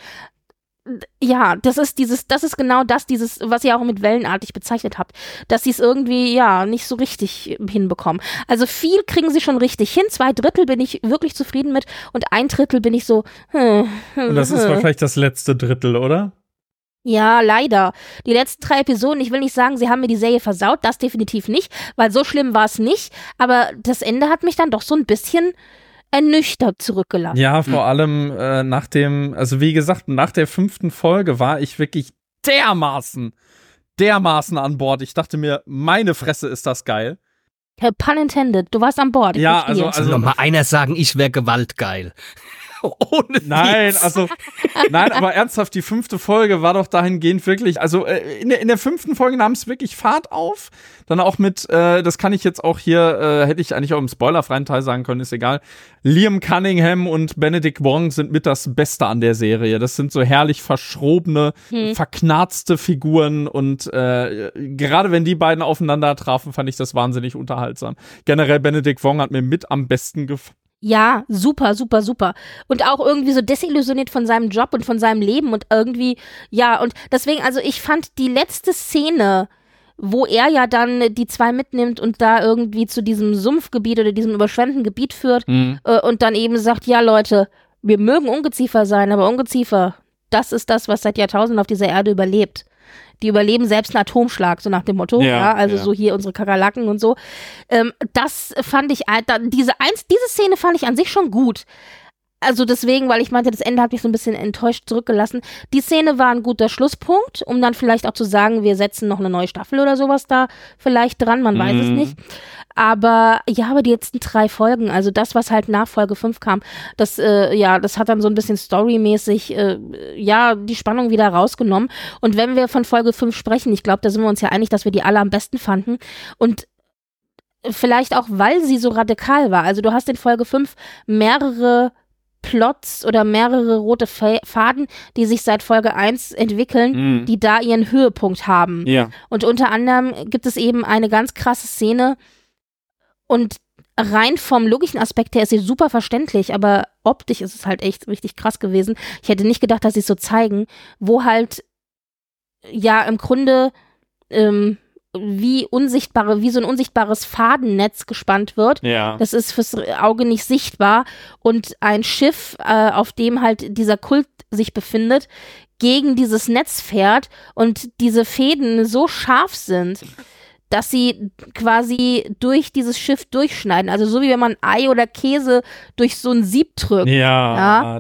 Ja, das ist genau das, was ihr auch mit wellenartig bezeichnet habt, dass sie es irgendwie, nicht so richtig hinbekommen. Also viel kriegen sie schon richtig hin, 2/3 bin ich wirklich zufrieden mit und 1/3 bin ich so, Und das ist wahrscheinlich das letzte Drittel, oder? Ja, leider. Die letzten 3 Episoden, ich will nicht sagen, sie haben mir die Serie versaut, das definitiv nicht, weil so schlimm war es nicht, aber das Ende hat mich dann doch so ein bisschen ernüchtert zurückgelassen. Ja, vor allem nach wie gesagt, nach der 5. Folge war ich wirklich dermaßen an Bord. Ich dachte mir, meine Fresse ist das geil. Pun intended, du warst an Bord. Ja, also noch mal einer sagen, ich wäre gewaltgeil. Nein, aber ernsthaft, die 5. Folge war doch dahingehend wirklich, also in der 5. Folge nahm es wirklich Fahrt auf, dann auch mit, das kann ich jetzt auch hier, hätte ich eigentlich auch im spoilerfreien Teil sagen können, ist egal, Liam Cunningham und Benedict Wong sind mit das Beste an der Serie, das sind so herrlich verschrobene, verknarzte Figuren und gerade wenn die beiden aufeinander trafen, fand ich das wahnsinnig unterhaltsam. Generell Benedict Wong hat mir mit am besten gefallen. Ja, super, super, super. Und auch irgendwie so desillusioniert von seinem Job und von seinem Leben und irgendwie, und deswegen, also ich fand die letzte Szene, wo er ja dann die 2 mitnimmt und da irgendwie zu diesem Sumpfgebiet oder diesem überschwemmten Gebiet führt und dann eben sagt, ja Leute, wir mögen Ungeziefer sein, aber Ungeziefer, das ist das, was seit Jahrtausenden auf dieser Erde überlebt. Die überleben selbst einen Atomschlag, so nach dem Motto, so hier unsere Kakerlaken und so. Das fand ich, diese Szene fand ich an sich schon gut. Also deswegen, weil ich meinte, das Ende hat mich so ein bisschen enttäuscht zurückgelassen. Die Szene war ein guter Schlusspunkt, um dann vielleicht auch zu sagen, wir setzen noch eine neue Staffel oder sowas da vielleicht dran, man weiß es nicht. Aber die letzten 3 Folgen, also das, was halt nach Folge 5 kam, das hat dann so ein bisschen storymäßig, die Spannung wieder rausgenommen. Und wenn wir von Folge 5 sprechen, ich glaube, da sind wir uns ja einig, dass wir die alle am besten fanden. Und vielleicht auch, weil sie so radikal war. Also du hast in Folge 5 mehrere Plots oder mehrere rote Faden, die sich seit Folge 1 entwickeln, die da ihren Höhepunkt haben. Ja. Und unter anderem gibt es eben eine ganz krasse Szene und rein vom logischen Aspekt her ist sie super verständlich, aber optisch ist es halt echt richtig krass gewesen. Ich hätte nicht gedacht, dass sie es so zeigen, wo halt im Grunde wie so ein unsichtbares Fadennetz gespannt wird. Ja. Das ist fürs Auge nicht sichtbar und ein Schiff, auf dem halt dieser Kult sich befindet, gegen dieses Netz fährt und diese Fäden so scharf sind, dass sie quasi durch dieses Schiff durchschneiden. Also so wie wenn man Ei oder Käse durch so ein Sieb drückt. Wow.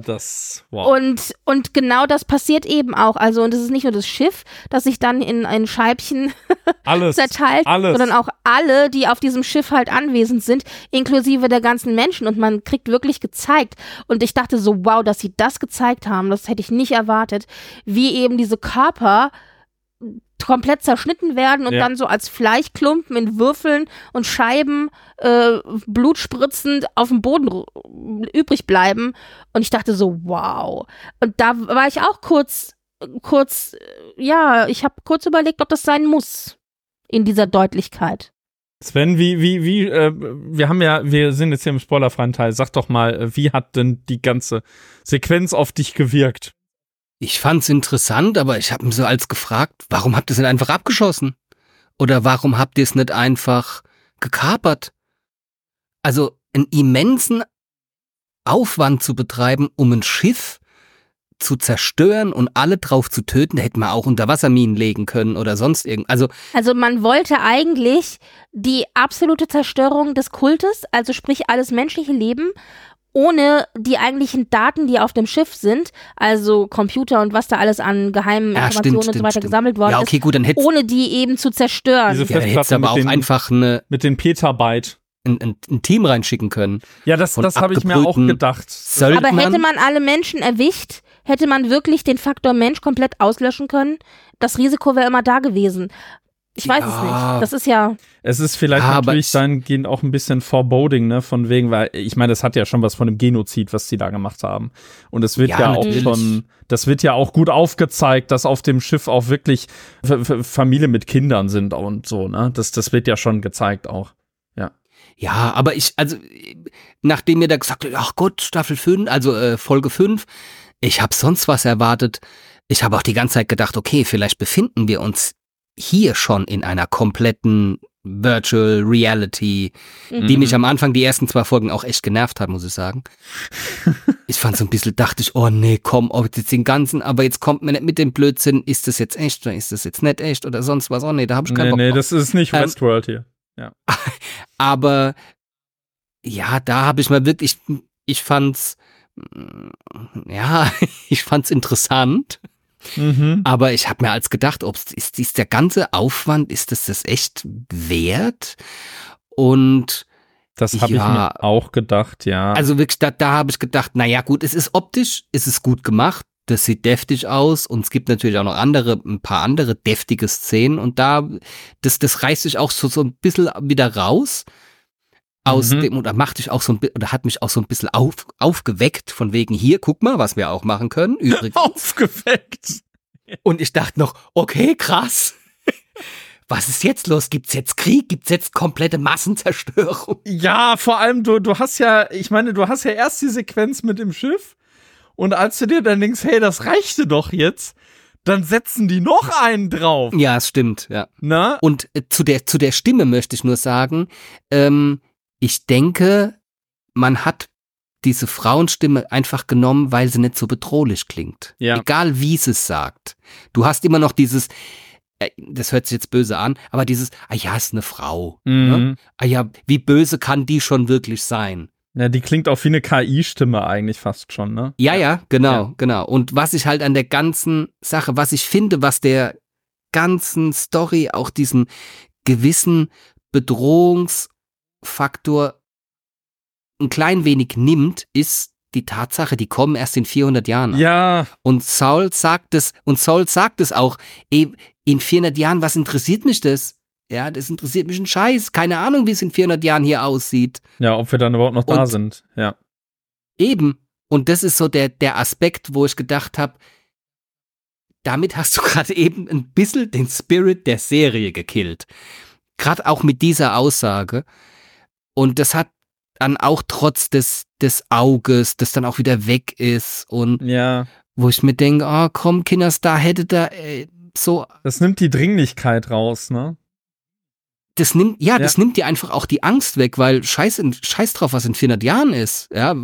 Und genau das passiert eben auch. Also und es ist nicht nur das Schiff, das sich dann in ein Scheibchen zerteilt, sondern auch alle, die auf diesem Schiff halt anwesend sind, inklusive der ganzen Menschen. Und man kriegt wirklich gezeigt. Und ich dachte so, wow, dass sie das gezeigt haben, das hätte ich nicht erwartet, wie eben diese Körper komplett zerschnitten werden und dann so als Fleischklumpen in Würfeln und Scheiben blutspritzend auf dem Boden übrig bleiben. Und ich dachte so, wow. Und da war ich auch kurz, ich habe kurz überlegt, ob das sein muss in dieser Deutlichkeit. Sven, wir sind jetzt hier im spoilerfreien Teil. Sag doch mal, wie hat denn die ganze Sequenz auf dich gewirkt? Ich fand's interessant, aber ich habe mich so als gefragt, warum habt ihr es nicht einfach abgeschossen? Oder warum habt ihr es nicht einfach gekapert? Also einen immensen Aufwand zu betreiben, um ein Schiff zu zerstören und alle drauf zu töten, da hätten wir auch Unterwasserminen legen können oder sonst irgend. Also man wollte eigentlich die absolute Zerstörung des Kultes, also sprich alles menschliche Leben, ohne die eigentlichen Daten, die auf dem Schiff sind, also Computer und was da alles an geheimen Informationen und so weiter gesammelt worden ist, gut, dann ohne die eben zu zerstören. Diese Festplatte aber auch einfach mit den Petabyte ein Team reinschicken können. Ja, das habe ich mir auch gedacht. Aber hätte man alle Menschen erwischt, hätte man wirklich den Faktor Mensch komplett auslöschen können? Das Risiko wäre immer da gewesen. Ich weiß es nicht. Das ist ja... Es ist vielleicht natürlich dahingehend auch ein bisschen Foreboding, ne, von wegen, weil ich meine, das hat ja schon was von dem Genozid, was die da gemacht haben. Und es wird das wird ja auch gut aufgezeigt, dass auf dem Schiff auch wirklich Familie mit Kindern sind und so, ne. Das wird ja schon gezeigt auch. Ja, aber nachdem ihr da gesagt habt, ach Gott, Staffel 5, also Folge 5, ich habe sonst was erwartet. Ich habe auch die ganze Zeit gedacht, okay, vielleicht befinden wir uns hier schon in einer kompletten Virtual Reality, die mich am Anfang die ersten 2 Folgen auch echt genervt hat, muss ich sagen. Ich fand so ein bisschen, dachte ich, oh nee, komm, jetzt den ganzen, aber jetzt kommt mir nicht mit dem Blödsinn, ist das jetzt echt oder ist das jetzt nicht echt oder sonst was? Oh nee, da habe ich keinen Bock drauf. Nee, das ist nicht Westworld hier. Ja. Aber ja, da habe ich mal wirklich, ich fand's interessant. Aber ich habe mir als gedacht, ist der ganze Aufwand, ist das echt wert? Und das habe ich mir auch gedacht, ja. Also wirklich, da habe ich gedacht, naja gut, es ist optisch, es ist gut gemacht, das sieht deftig aus und es gibt natürlich auch noch ein paar andere deftige Szenen und das reißt sich auch so ein bisschen wieder raus. Aus dem, oder hat mich auch so ein bisschen aufgeweckt, von wegen hier, guck mal, was wir auch machen können, übrigens. Aufgeweckt! Und ich dachte noch, okay, krass. Was ist jetzt los? Gibt's jetzt Krieg? Gibt's jetzt komplette Massenzerstörung? Ja, vor allem, du hast ja erst die Sequenz mit dem Schiff und als du dir dann denkst, hey, das reichte doch jetzt, dann setzen die noch einen drauf. Ja, es stimmt, ja. Na? Und zu der Stimme möchte ich nur sagen, ich denke, man hat diese Frauenstimme einfach genommen, weil sie nicht so bedrohlich klingt. Ja. Egal wie sie es sagt. Du hast immer noch dieses, das hört sich jetzt böse an, aber dieses, ist eine Frau. Ne? Wie böse kann die schon wirklich sein? Ja, die klingt auch wie eine KI-Stimme eigentlich fast schon, ne? Ja, genau. Und was ich halt an der ganzen Sache, was ich finde, was der ganzen Story auch diesen gewissen Bedrohungsfaktor ein klein wenig nimmt, ist die Tatsache, die kommen erst in 400 Jahren. Ja. Und Saul sagt es auch, in 400 Jahren, was interessiert mich das? Ja, das interessiert mich ein Scheiß. Keine Ahnung, wie es in 400 Jahren hier aussieht. Ja, ob wir dann überhaupt noch da sind. Ja. Eben. Und das ist so der Aspekt, wo ich gedacht habe, damit hast du gerade eben ein bisschen den Spirit der Serie gekillt. Gerade auch mit dieser Aussage. Und das hat dann auch trotz des Auges, das dann auch wieder weg ist. Und wo ich mir denke, oh komm, Kinders, da hätte da so. Das nimmt die Dringlichkeit raus, ne? Das nimmt dir einfach auch die Angst weg, weil scheiß drauf, was in 400 Jahren ist. Ja,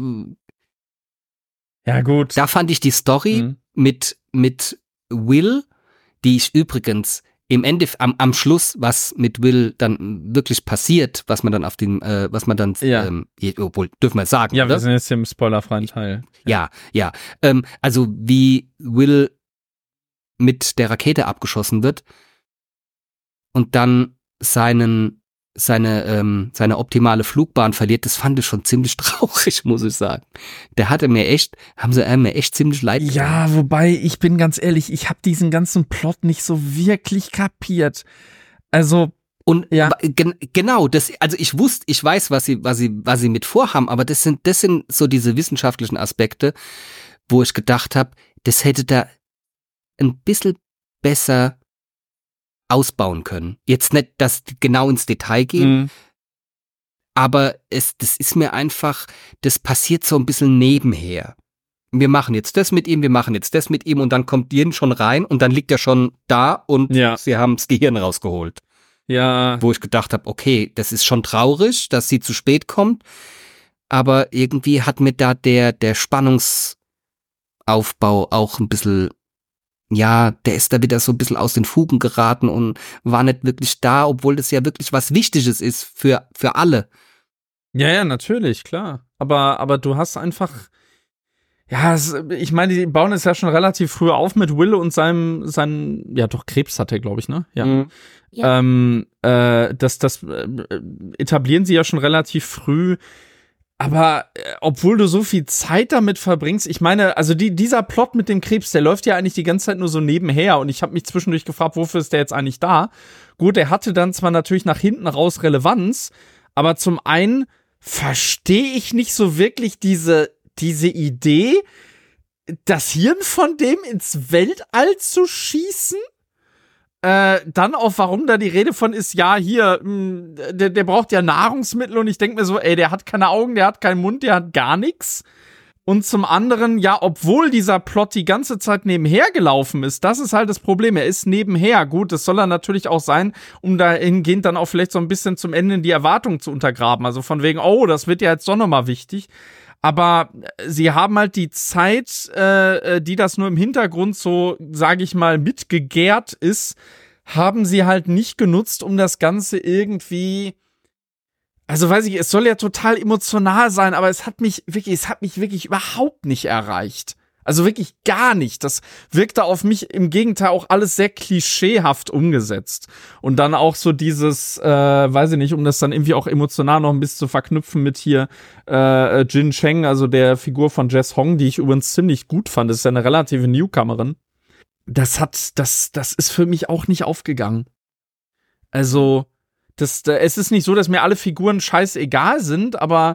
gut. Da fand ich die Story mit Will, die ich übrigens im Ende am Schluss, was mit Will dann wirklich passiert, was man dann obwohl, dürfen wir sagen, ja, oder? Wir sind jetzt hier im spoilerfreien Teil. Ja. Also wie Will mit der Rakete abgeschossen wird und dann seinen seine optimale Flugbahn verliert, das fand ich schon ziemlich traurig, muss ich sagen. Haben sie mir echt ziemlich leid getan. Ja, wobei, ich bin ganz ehrlich, ich habe diesen ganzen Plot nicht so wirklich kapiert. Also, und ja. Genau, also ich weiß, was sie mit vorhaben, aber das sind so diese wissenschaftlichen Aspekte, wo ich gedacht habe, das hätte da ein bisschen besser ausbauen können. Jetzt nicht das genau ins Detail gehen, aber das ist mir einfach, das passiert so ein bisschen nebenher. Wir machen jetzt das mit ihm, und dann kommt Yin schon rein und dann liegt er schon da und sie haben das Gehirn rausgeholt. Ja. Wo ich gedacht habe, okay, das ist schon traurig, dass sie zu spät kommt, aber irgendwie hat mir da der Spannungsaufbau auch ein bisschen, ja, der ist da wieder so ein bisschen aus den Fugen geraten und war nicht wirklich da, obwohl das ja wirklich was Wichtiges ist für alle. Ja, natürlich, klar. Aber du hast einfach, ja, ich meine, die bauen es ja schon relativ früh auf mit Will und seinem, ja doch, Krebs hat er, glaube ich, ne? Ja. Ja. Das etablieren sie ja schon relativ früh. Aber obwohl du so viel Zeit damit verbringst, ich meine, also dieser Plot mit dem Krebs, der läuft ja eigentlich die ganze Zeit nur so nebenher und ich habe mich zwischendurch gefragt, wofür ist der jetzt eigentlich da? Gut, er hatte dann zwar natürlich nach hinten raus Relevanz, aber zum einen verstehe ich nicht so wirklich diese Idee, das Hirn von dem ins Weltall zu schießen. Dann auch, warum da die Rede von ist, ja, hier, der braucht ja Nahrungsmittel und ich denke mir so, ey, der hat keine Augen, der hat keinen Mund, der hat gar nichts. Und zum anderen, ja, obwohl dieser Plot die ganze Zeit nebenher gelaufen ist, das ist halt das Problem, er ist nebenher. Gut, das soll er natürlich auch sein, um dahingehend dann auch vielleicht so ein bisschen zum Ende die Erwartungen zu untergraben. Also von wegen, oh, das wird ja jetzt doch nochmal wichtig. Aber sie haben halt die Zeit, die das nur im Hintergrund so, sage ich mal, mitgegärt ist, haben sie halt nicht genutzt, um das Ganze irgendwie, also weiß ich, es soll ja total emotional sein, aber es hat mich wirklich überhaupt nicht erreicht. Also wirklich gar nicht. Das wirkte auf mich im Gegenteil auch alles sehr klischeehaft umgesetzt. Und dann auch so dieses, weiß ich nicht, um das dann irgendwie auch emotional noch ein bisschen zu verknüpfen mit hier Jin Cheng, also der Figur von Jess Hong, die ich übrigens ziemlich gut fand. Das ist ja eine relative Newcomerin. Das ist für mich auch nicht aufgegangen. Also, es ist nicht so, dass mir alle Figuren scheißegal sind, aber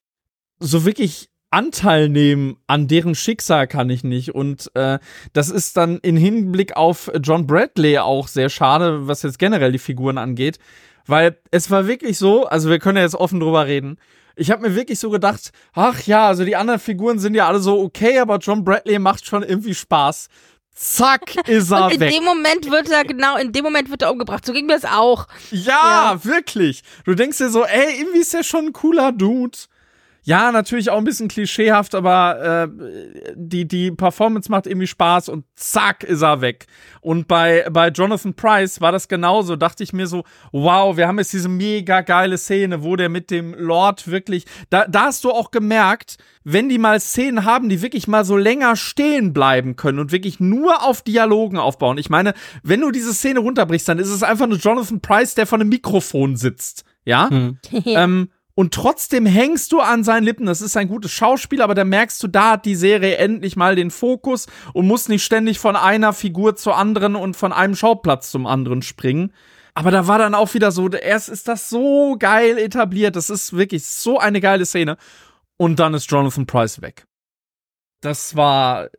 so wirklich Anteil nehmen an deren Schicksal kann ich nicht. Und das ist dann in Hinblick auf John Bradley auch sehr schade, was jetzt generell die Figuren angeht. Weil es war wirklich so, also wir können ja jetzt offen drüber reden, ich habe mir wirklich so gedacht, ach ja, also die anderen Figuren sind ja alle so okay, aber John Bradley macht schon irgendwie Spaß. Zack, ist er weg. In dem Moment wird er umgebracht. So ging mir das auch. Ja, wirklich. Du denkst dir so, ey, irgendwie ist der schon ein cooler Dude. Ja, natürlich auch ein bisschen klischeehaft, aber die Performance macht irgendwie Spaß und zack, ist er weg. Und bei Jonathan Pryce war das genauso. Dachte ich mir so, wow, wir haben jetzt diese mega geile Szene, wo der mit dem Lord wirklich, da hast du auch gemerkt, wenn die mal Szenen haben, die wirklich mal so länger stehen bleiben können und wirklich nur auf Dialogen aufbauen. Ich meine, wenn du diese Szene runterbrichst, dann ist es einfach nur Jonathan Pryce, der vor einem Mikrofon sitzt. Ja? Und trotzdem hängst du an seinen Lippen. Das ist ein gutes Schauspiel, aber da merkst du, da hat die Serie endlich mal den Fokus und muss nicht ständig von einer Figur zur anderen und von einem Schauplatz zum anderen springen. Aber da war dann auch wieder so, erst ist das so geil etabliert. Das ist wirklich so eine geile Szene. Und dann ist Jonathan Pryce weg. Das war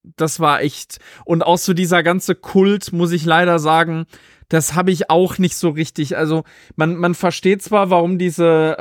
echt. Und auch so dieser ganze Kult, muss ich leider sagen, das habe ich auch nicht so richtig. Also man versteht zwar, warum diese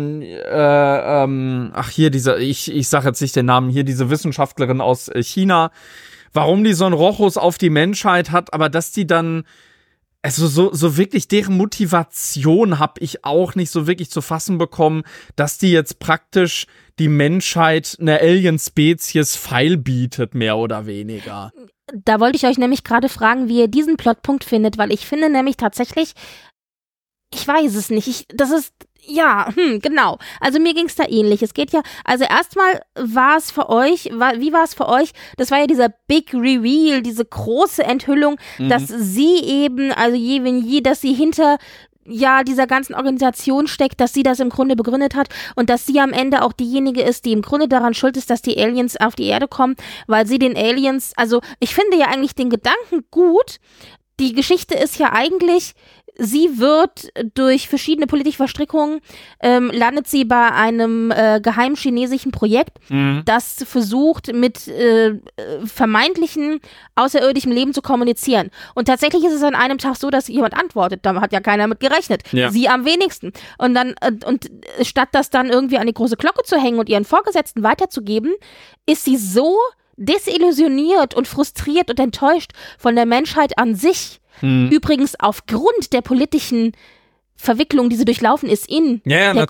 ich sage jetzt nicht den Namen hier, diese Wissenschaftlerin aus China, warum die so einen Rochus auf die Menschheit hat, aber dass die dann, also so wirklich deren Motivation habe ich auch nicht so wirklich zu fassen bekommen, dass die jetzt praktisch die Menschheit einer Alien-Spezies feilbietet, mehr oder weniger. Da wollte ich euch nämlich gerade fragen, wie ihr diesen Plotpunkt findet, weil ich finde nämlich tatsächlich, ich weiß es nicht, genau. Also mir ging es da ähnlich. Es geht ja, also erstmal war es für euch, wie war es für euch? Das war ja dieser Big Reveal, diese große Enthüllung, dass sie eben, also dass sie hinter dieser ganzen Organisation steckt, dass sie das im Grunde begründet hat und dass sie am Ende auch diejenige ist, die im Grunde daran schuld ist, dass die Aliens auf die Erde kommen, weil sie den Aliens, also ich finde ja eigentlich den Gedanken gut. Die Geschichte ist ja eigentlich, sie wird durch verschiedene politische Verstrickungen, landet sie bei einem geheimen chinesischen Projekt, das versucht, mit vermeintlichen außerirdischem Leben zu kommunizieren. Und tatsächlich ist es an einem Tag so, dass jemand antwortet. Da hat ja keiner mit gerechnet. Ja. Sie am wenigsten. Und dann, und statt das dann irgendwie an die große Glocke zu hängen und ihren Vorgesetzten weiterzugeben, ist sie so desillusioniert und frustriert und enttäuscht von der Menschheit an sich. Übrigens aufgrund der politischen Verwicklung, die sie durchlaufen ist in der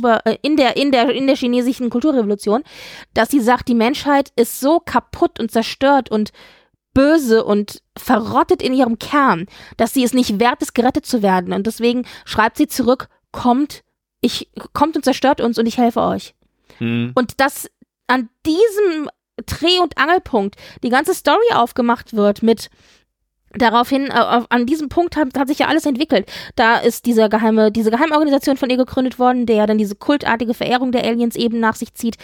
chinesischen Kulturrevolution, dass sie sagt, die Menschheit ist so kaputt und zerstört und böse und verrottet in ihrem Kern, dass sie es nicht wert ist, gerettet zu werden. Und deswegen schreibt sie zurück, kommt und zerstört uns und ich helfe euch. Und dass an diesem Dreh- und Angelpunkt die ganze Story aufgemacht wird mit daraufhin, an diesem Punkt hat sich ja alles entwickelt. Da ist diese Geheimorganisation von ihr gegründet worden, der dann diese kultartige Verehrung der Aliens eben nach sich zieht.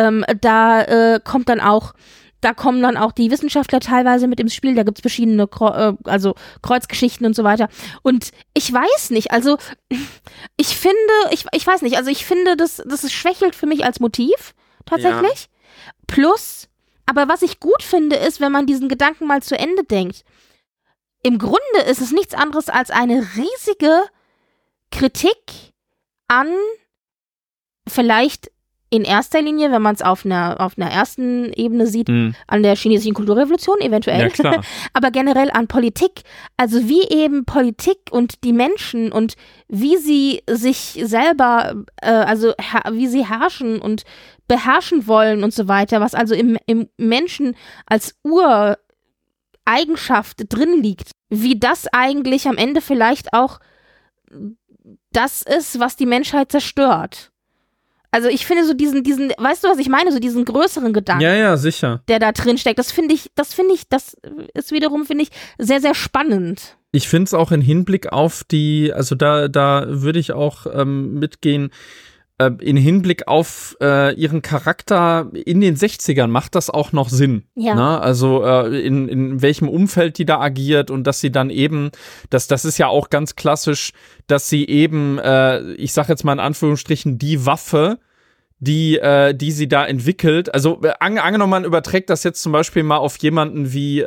Da kommen dann auch die Wissenschaftler teilweise mit ins Spiel. Da gibt es verschiedene Kreuzgeschichten und so weiter. Und ich weiß nicht, also ich finde, das schwächelt für mich als Motiv tatsächlich. Ja. Plus, aber was ich gut finde, ist, wenn man diesen Gedanken mal zu Ende denkt. Im Grunde ist es nichts anderes als eine riesige Kritik an, vielleicht in erster Linie, wenn man es auf einer ersten Ebene sieht, an der chinesischen Kulturrevolution eventuell, ja, klar. Aber generell an Politik. Also wie eben Politik und die Menschen und wie sie sich selber, wie sie herrschen und beherrschen wollen und so weiter, was also im Menschen als Ureigenschaft drin liegt, wie das eigentlich am Ende vielleicht auch das ist, was die Menschheit zerstört. Also ich finde so diesen, weißt du, was ich meine? So diesen größeren Gedanken. Ja, ja, sicher. Der da drin steckt. Das ist wiederum, finde ich, sehr, sehr spannend. Ich finde es auch in Hinblick auf also da würde ich auch mitgehen, in Hinblick auf ihren Charakter in den 60ern macht das auch noch Sinn. Ja. Ne? Also in welchem Umfeld die da agiert und dass sie dann eben, das ist ja auch ganz klassisch, dass sie eben, ich sag jetzt mal in Anführungsstrichen, die Waffe, die sie da entwickelt, also angenommen, man überträgt das jetzt zum Beispiel mal auf jemanden wie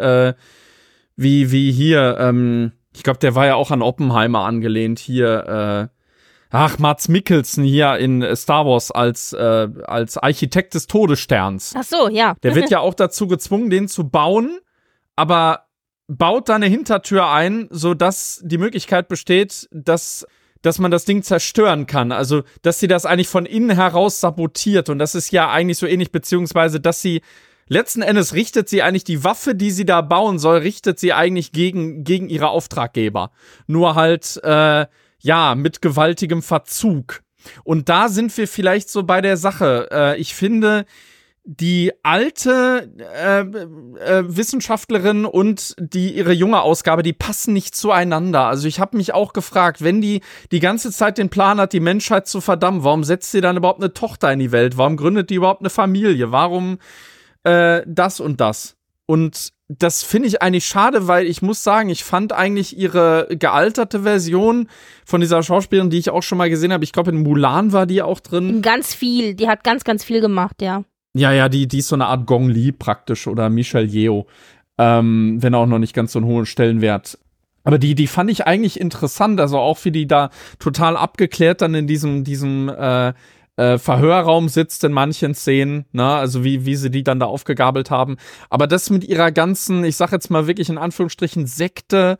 hier, ich glaube, der war ja auch an Oppenheimer angelehnt, hier, Mads Mikkelsen hier in Star Wars als Architekt des Todessterns. Ach so, ja. Der wird ja auch dazu gezwungen, den zu bauen, aber baut da eine Hintertür ein, sodass die Möglichkeit besteht, dass man das Ding zerstören kann. Also, dass sie das eigentlich von innen heraus sabotiert. Und das ist ja eigentlich so ähnlich, beziehungsweise, dass sie letzten Endes richtet sie eigentlich die Waffe, die sie da bauen soll, richtet sie eigentlich gegen ihre Auftraggeber. Nur halt, mit gewaltigem Verzug. Und da sind wir vielleicht so bei der Sache. Ich finde, die alte Wissenschaftlerin und ihre junge Ausgabe, die passen nicht zueinander. Also ich habe mich auch gefragt, wenn die ganze Zeit den Plan hat, die Menschheit zu verdammen, warum setzt sie dann überhaupt eine Tochter in die Welt? Warum gründet die überhaupt eine Familie? Warum das und das? Und das finde ich eigentlich schade, weil ich muss sagen, ich fand eigentlich ihre gealterte Version von dieser Schauspielerin, die ich auch schon mal gesehen habe, ich glaube in Mulan war die auch drin. Ganz viel, die hat ganz, ganz viel gemacht, ja. Ja, die ist so eine Art Gong Li praktisch oder Michelle Yeoh, wenn auch noch nicht ganz so einen hohen Stellenwert. Aber die fand ich eigentlich interessant, also auch wie die da total abgeklärt dann in diesem Verhörraum sitzt in manchen Szenen, ne, also wie sie die dann da aufgegabelt haben. Aber das mit ihrer ganzen, ich sag jetzt mal wirklich in Anführungsstrichen Sekte,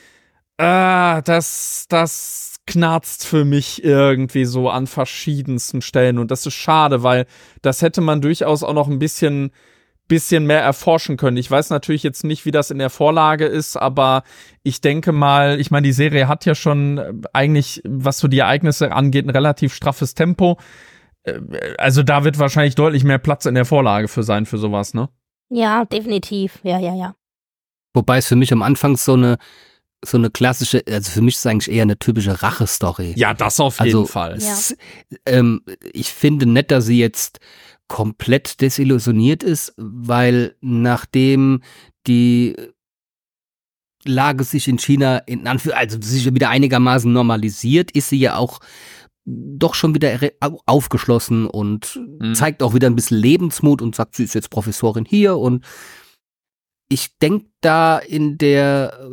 das knarzt für mich irgendwie so an verschiedensten Stellen und das ist schade, weil das hätte man durchaus auch noch ein bisschen mehr erforschen können. Ich weiß natürlich jetzt nicht, wie das in der Vorlage ist, aber ich denke mal, ich meine, die Serie hat ja schon eigentlich, was so die Ereignisse angeht, ein relativ straffes Tempo. Also da wird wahrscheinlich deutlich mehr Platz in der Vorlage für sein, für sowas, ne? Ja, definitiv. Ja. Wobei es für mich am Anfang so eine so eine klassische, also für mich ist es eigentlich eher eine typische Rache-Story. Ja, das auf jeden Fall. Ich finde nicht, dass sie jetzt komplett desillusioniert ist, weil nachdem die Lage sich in China also sich wieder einigermaßen normalisiert, ist sie ja auch doch schon wieder aufgeschlossen und zeigt auch wieder ein bisschen Lebensmut und sagt, sie ist jetzt Professorin hier, und ich denke da in der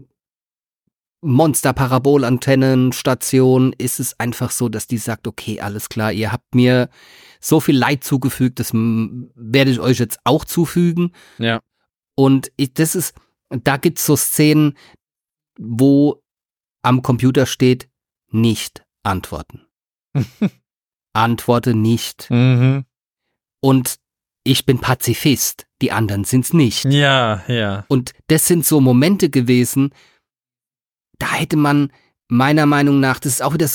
Monster-Parabolantennenstation ist es einfach so, dass die sagt, okay, alles klar, ihr habt mir so viel Leid zugefügt, das werde ich euch jetzt auch zufügen. Ja. Und da gibt's so Szenen, wo am Computer steht, nicht antworten. Antworte nicht. Mhm. Und ich bin Pazifist, die anderen sind's nicht. Ja, ja. Und das sind so Momente gewesen, da hätte man meiner Meinung nach, das ist auch wieder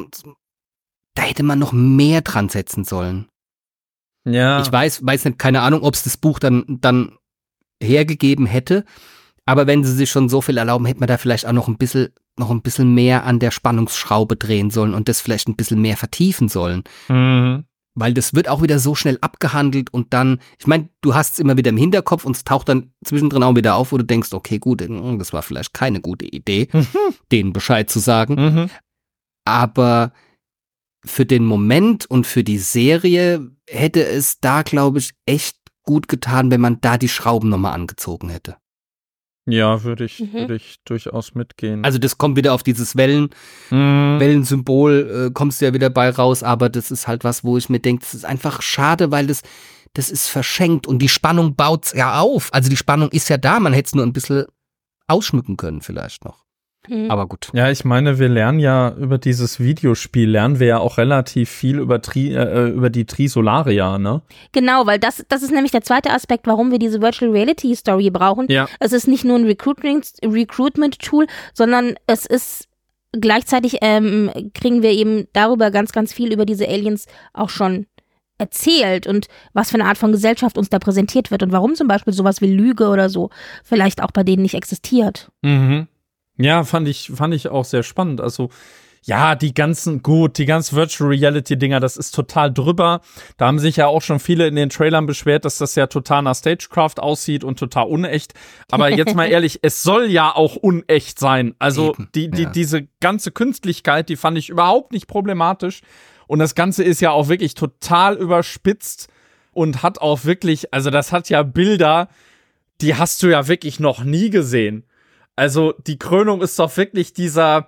da hätte man noch mehr dran setzen sollen. Ja. Ich weiß nicht, keine Ahnung, ob es das Buch dann hergegeben hätte, aber wenn sie sich schon so viel erlauben, hätte man da vielleicht auch noch ein bisschen mehr an der Spannungsschraube drehen sollen und das vielleicht ein bisschen mehr vertiefen sollen. Mhm. Weil das wird auch wieder so schnell abgehandelt und dann, ich meine, du hast es immer wieder im Hinterkopf und es taucht dann zwischendrin auch wieder auf, wo du denkst, okay, gut, das war vielleicht keine gute Idee, denen Bescheid zu sagen. Mhm. Aber für den Moment und für die Serie hätte es da, glaube ich, echt gut getan, wenn man da die Schrauben nochmal angezogen hätte. Ja, würde ich durchaus mitgehen. Also das kommt wieder auf dieses Wellensymbol, kommst du ja wieder bei raus, aber das ist halt was, wo ich mir denke, das ist einfach schade, weil das ist verschenkt und die Spannung baut's ja auf. Also die Spannung ist ja da, man hätte es nur ein bisschen ausschmücken können vielleicht noch. Aber gut. Ja, ich meine, wir lernen ja über dieses Videospiel, auch relativ viel über die Trisolaria, ne? Genau, weil das ist nämlich der zweite Aspekt, warum wir diese Virtual Reality Story brauchen. Ja. Es ist nicht nur ein Recruitment-Tool, sondern es ist gleichzeitig kriegen wir eben darüber ganz, ganz viel über diese Aliens auch schon erzählt und was für eine Art von Gesellschaft uns da präsentiert wird und warum zum Beispiel sowas wie Lüge oder so vielleicht auch bei denen nicht existiert. Mhm. Ja, fand ich auch sehr spannend. Also, ja, die ganzen Virtual Reality Dinger, das ist total drüber. Da haben sich ja auch schon viele in den Trailern beschwert, dass das ja total nach Stagecraft aussieht und total unecht. Aber jetzt mal ehrlich, es soll ja auch unecht sein. Also, diese ganze Künstlichkeit, die fand ich überhaupt nicht problematisch. Und das Ganze ist ja auch wirklich total überspitzt und hat auch wirklich, also das hat ja Bilder, die hast du ja wirklich noch nie gesehen. Also die Krönung ist doch wirklich dieser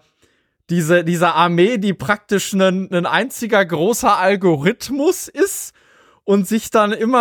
Armee, die praktisch ein einziger großer Algorithmus ist und sich dann immer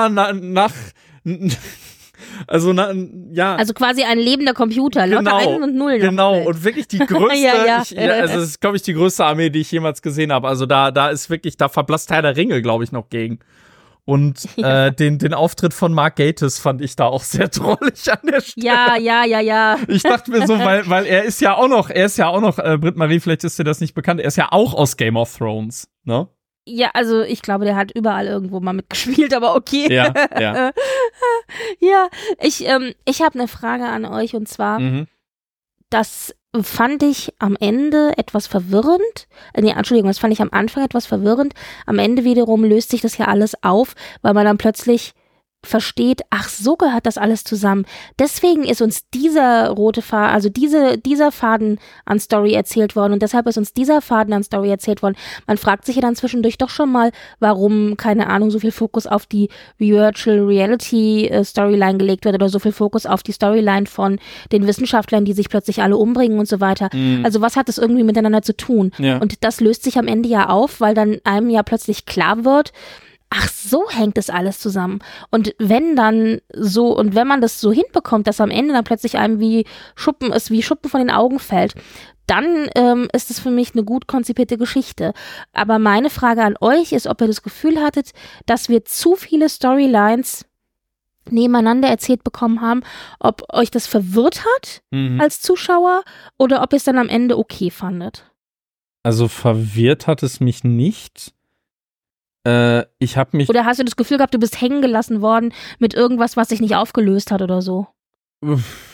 also quasi ein lebender Computer, lauter Einen und Nullen. Genau, und wirklich die größte, also das ist, glaube ich, die größte Armee, die ich jemals gesehen habe. Also da ist wirklich, da verblasst Herr der Ringe, glaube ich, noch gegen. Und den Auftritt von Mark Gatiss fand ich da auch sehr drollig an der Stelle. Ja. Ich dachte mir so, weil er ist ja auch noch, Britt-Marie, vielleicht ist dir das nicht bekannt, er ist ja auch aus Game of Thrones, ne? Ja, also ich glaube, der hat überall irgendwo mal mitgespielt, aber okay. Ja. Ja, ich habe eine Frage an euch und zwar, das fand ich am Ende etwas verwirrend. Das fand ich am Anfang etwas verwirrend. Am Ende wiederum löst sich das ja alles auf, weil man dann plötzlich versteht, ach, so gehört das alles zusammen. Deswegen ist uns dieser rote Faden, also dieser Faden an Story erzählt worden und deshalb ist uns dieser Faden an Story erzählt worden. Man fragt sich ja dann zwischendurch doch schon mal, warum, keine Ahnung, so viel Fokus auf die Virtual Reality Storyline gelegt wird oder so viel Fokus auf die Storyline von den Wissenschaftlern, die sich plötzlich alle umbringen und so weiter. Also was hat das irgendwie miteinander zu tun? Ja. Und das löst sich am Ende ja auf, weil dann einem ja plötzlich klar wird, ach, so hängt das alles zusammen. Und wenn man das so hinbekommt, dass am Ende dann plötzlich einem wie Schuppen von den Augen fällt, dann ist es für mich eine gut konzipierte Geschichte. Aber meine Frage an euch ist, ob ihr das Gefühl hattet, dass wir zu viele Storylines nebeneinander erzählt bekommen haben, ob euch das verwirrt hat als Zuschauer oder ob ihr es dann am Ende okay fandet. Also verwirrt hat es mich nicht. Oder hast du das Gefühl gehabt, du bist hängen gelassen worden mit irgendwas, was sich nicht aufgelöst hat oder so?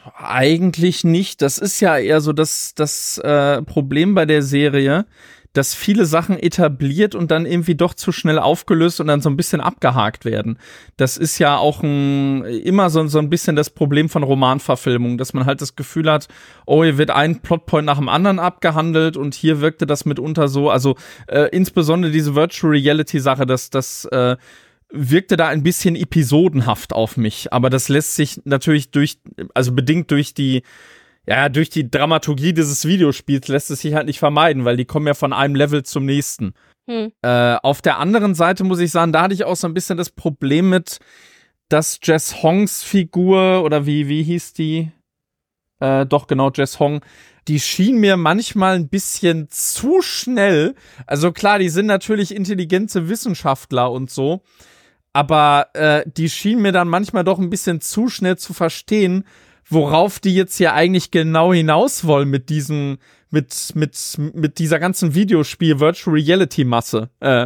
Eigentlich nicht. Das ist ja eher so das Problem bei der Serie, dass viele Sachen etabliert und dann irgendwie doch zu schnell aufgelöst und dann so ein bisschen abgehakt werden. Das ist ja auch immer so ein bisschen das Problem von Romanverfilmung, dass man halt das Gefühl hat, oh, hier wird ein Plotpoint nach dem anderen abgehandelt und hier wirkte das mitunter so, also insbesondere diese Virtual Reality Sache, das wirkte da ein bisschen episodenhaft auf mich, aber das lässt sich natürlich bedingt durch die Dramaturgie dieses Videospiels lässt es sich halt nicht vermeiden, weil die kommen ja von einem Level zum nächsten. Auf der anderen Seite muss ich sagen, da hatte ich auch so ein bisschen das Problem mit, dass Jess Hongs Figur, oder wie hieß die? Jess Hong, die schien mir manchmal ein bisschen zu schnell, also klar, die sind natürlich intelligente Wissenschaftler und so, aber die schien mir dann manchmal doch ein bisschen zu schnell zu verstehen, worauf die jetzt hier eigentlich genau hinaus wollen mit dieser ganzen Videospiel Virtual Reality Masche.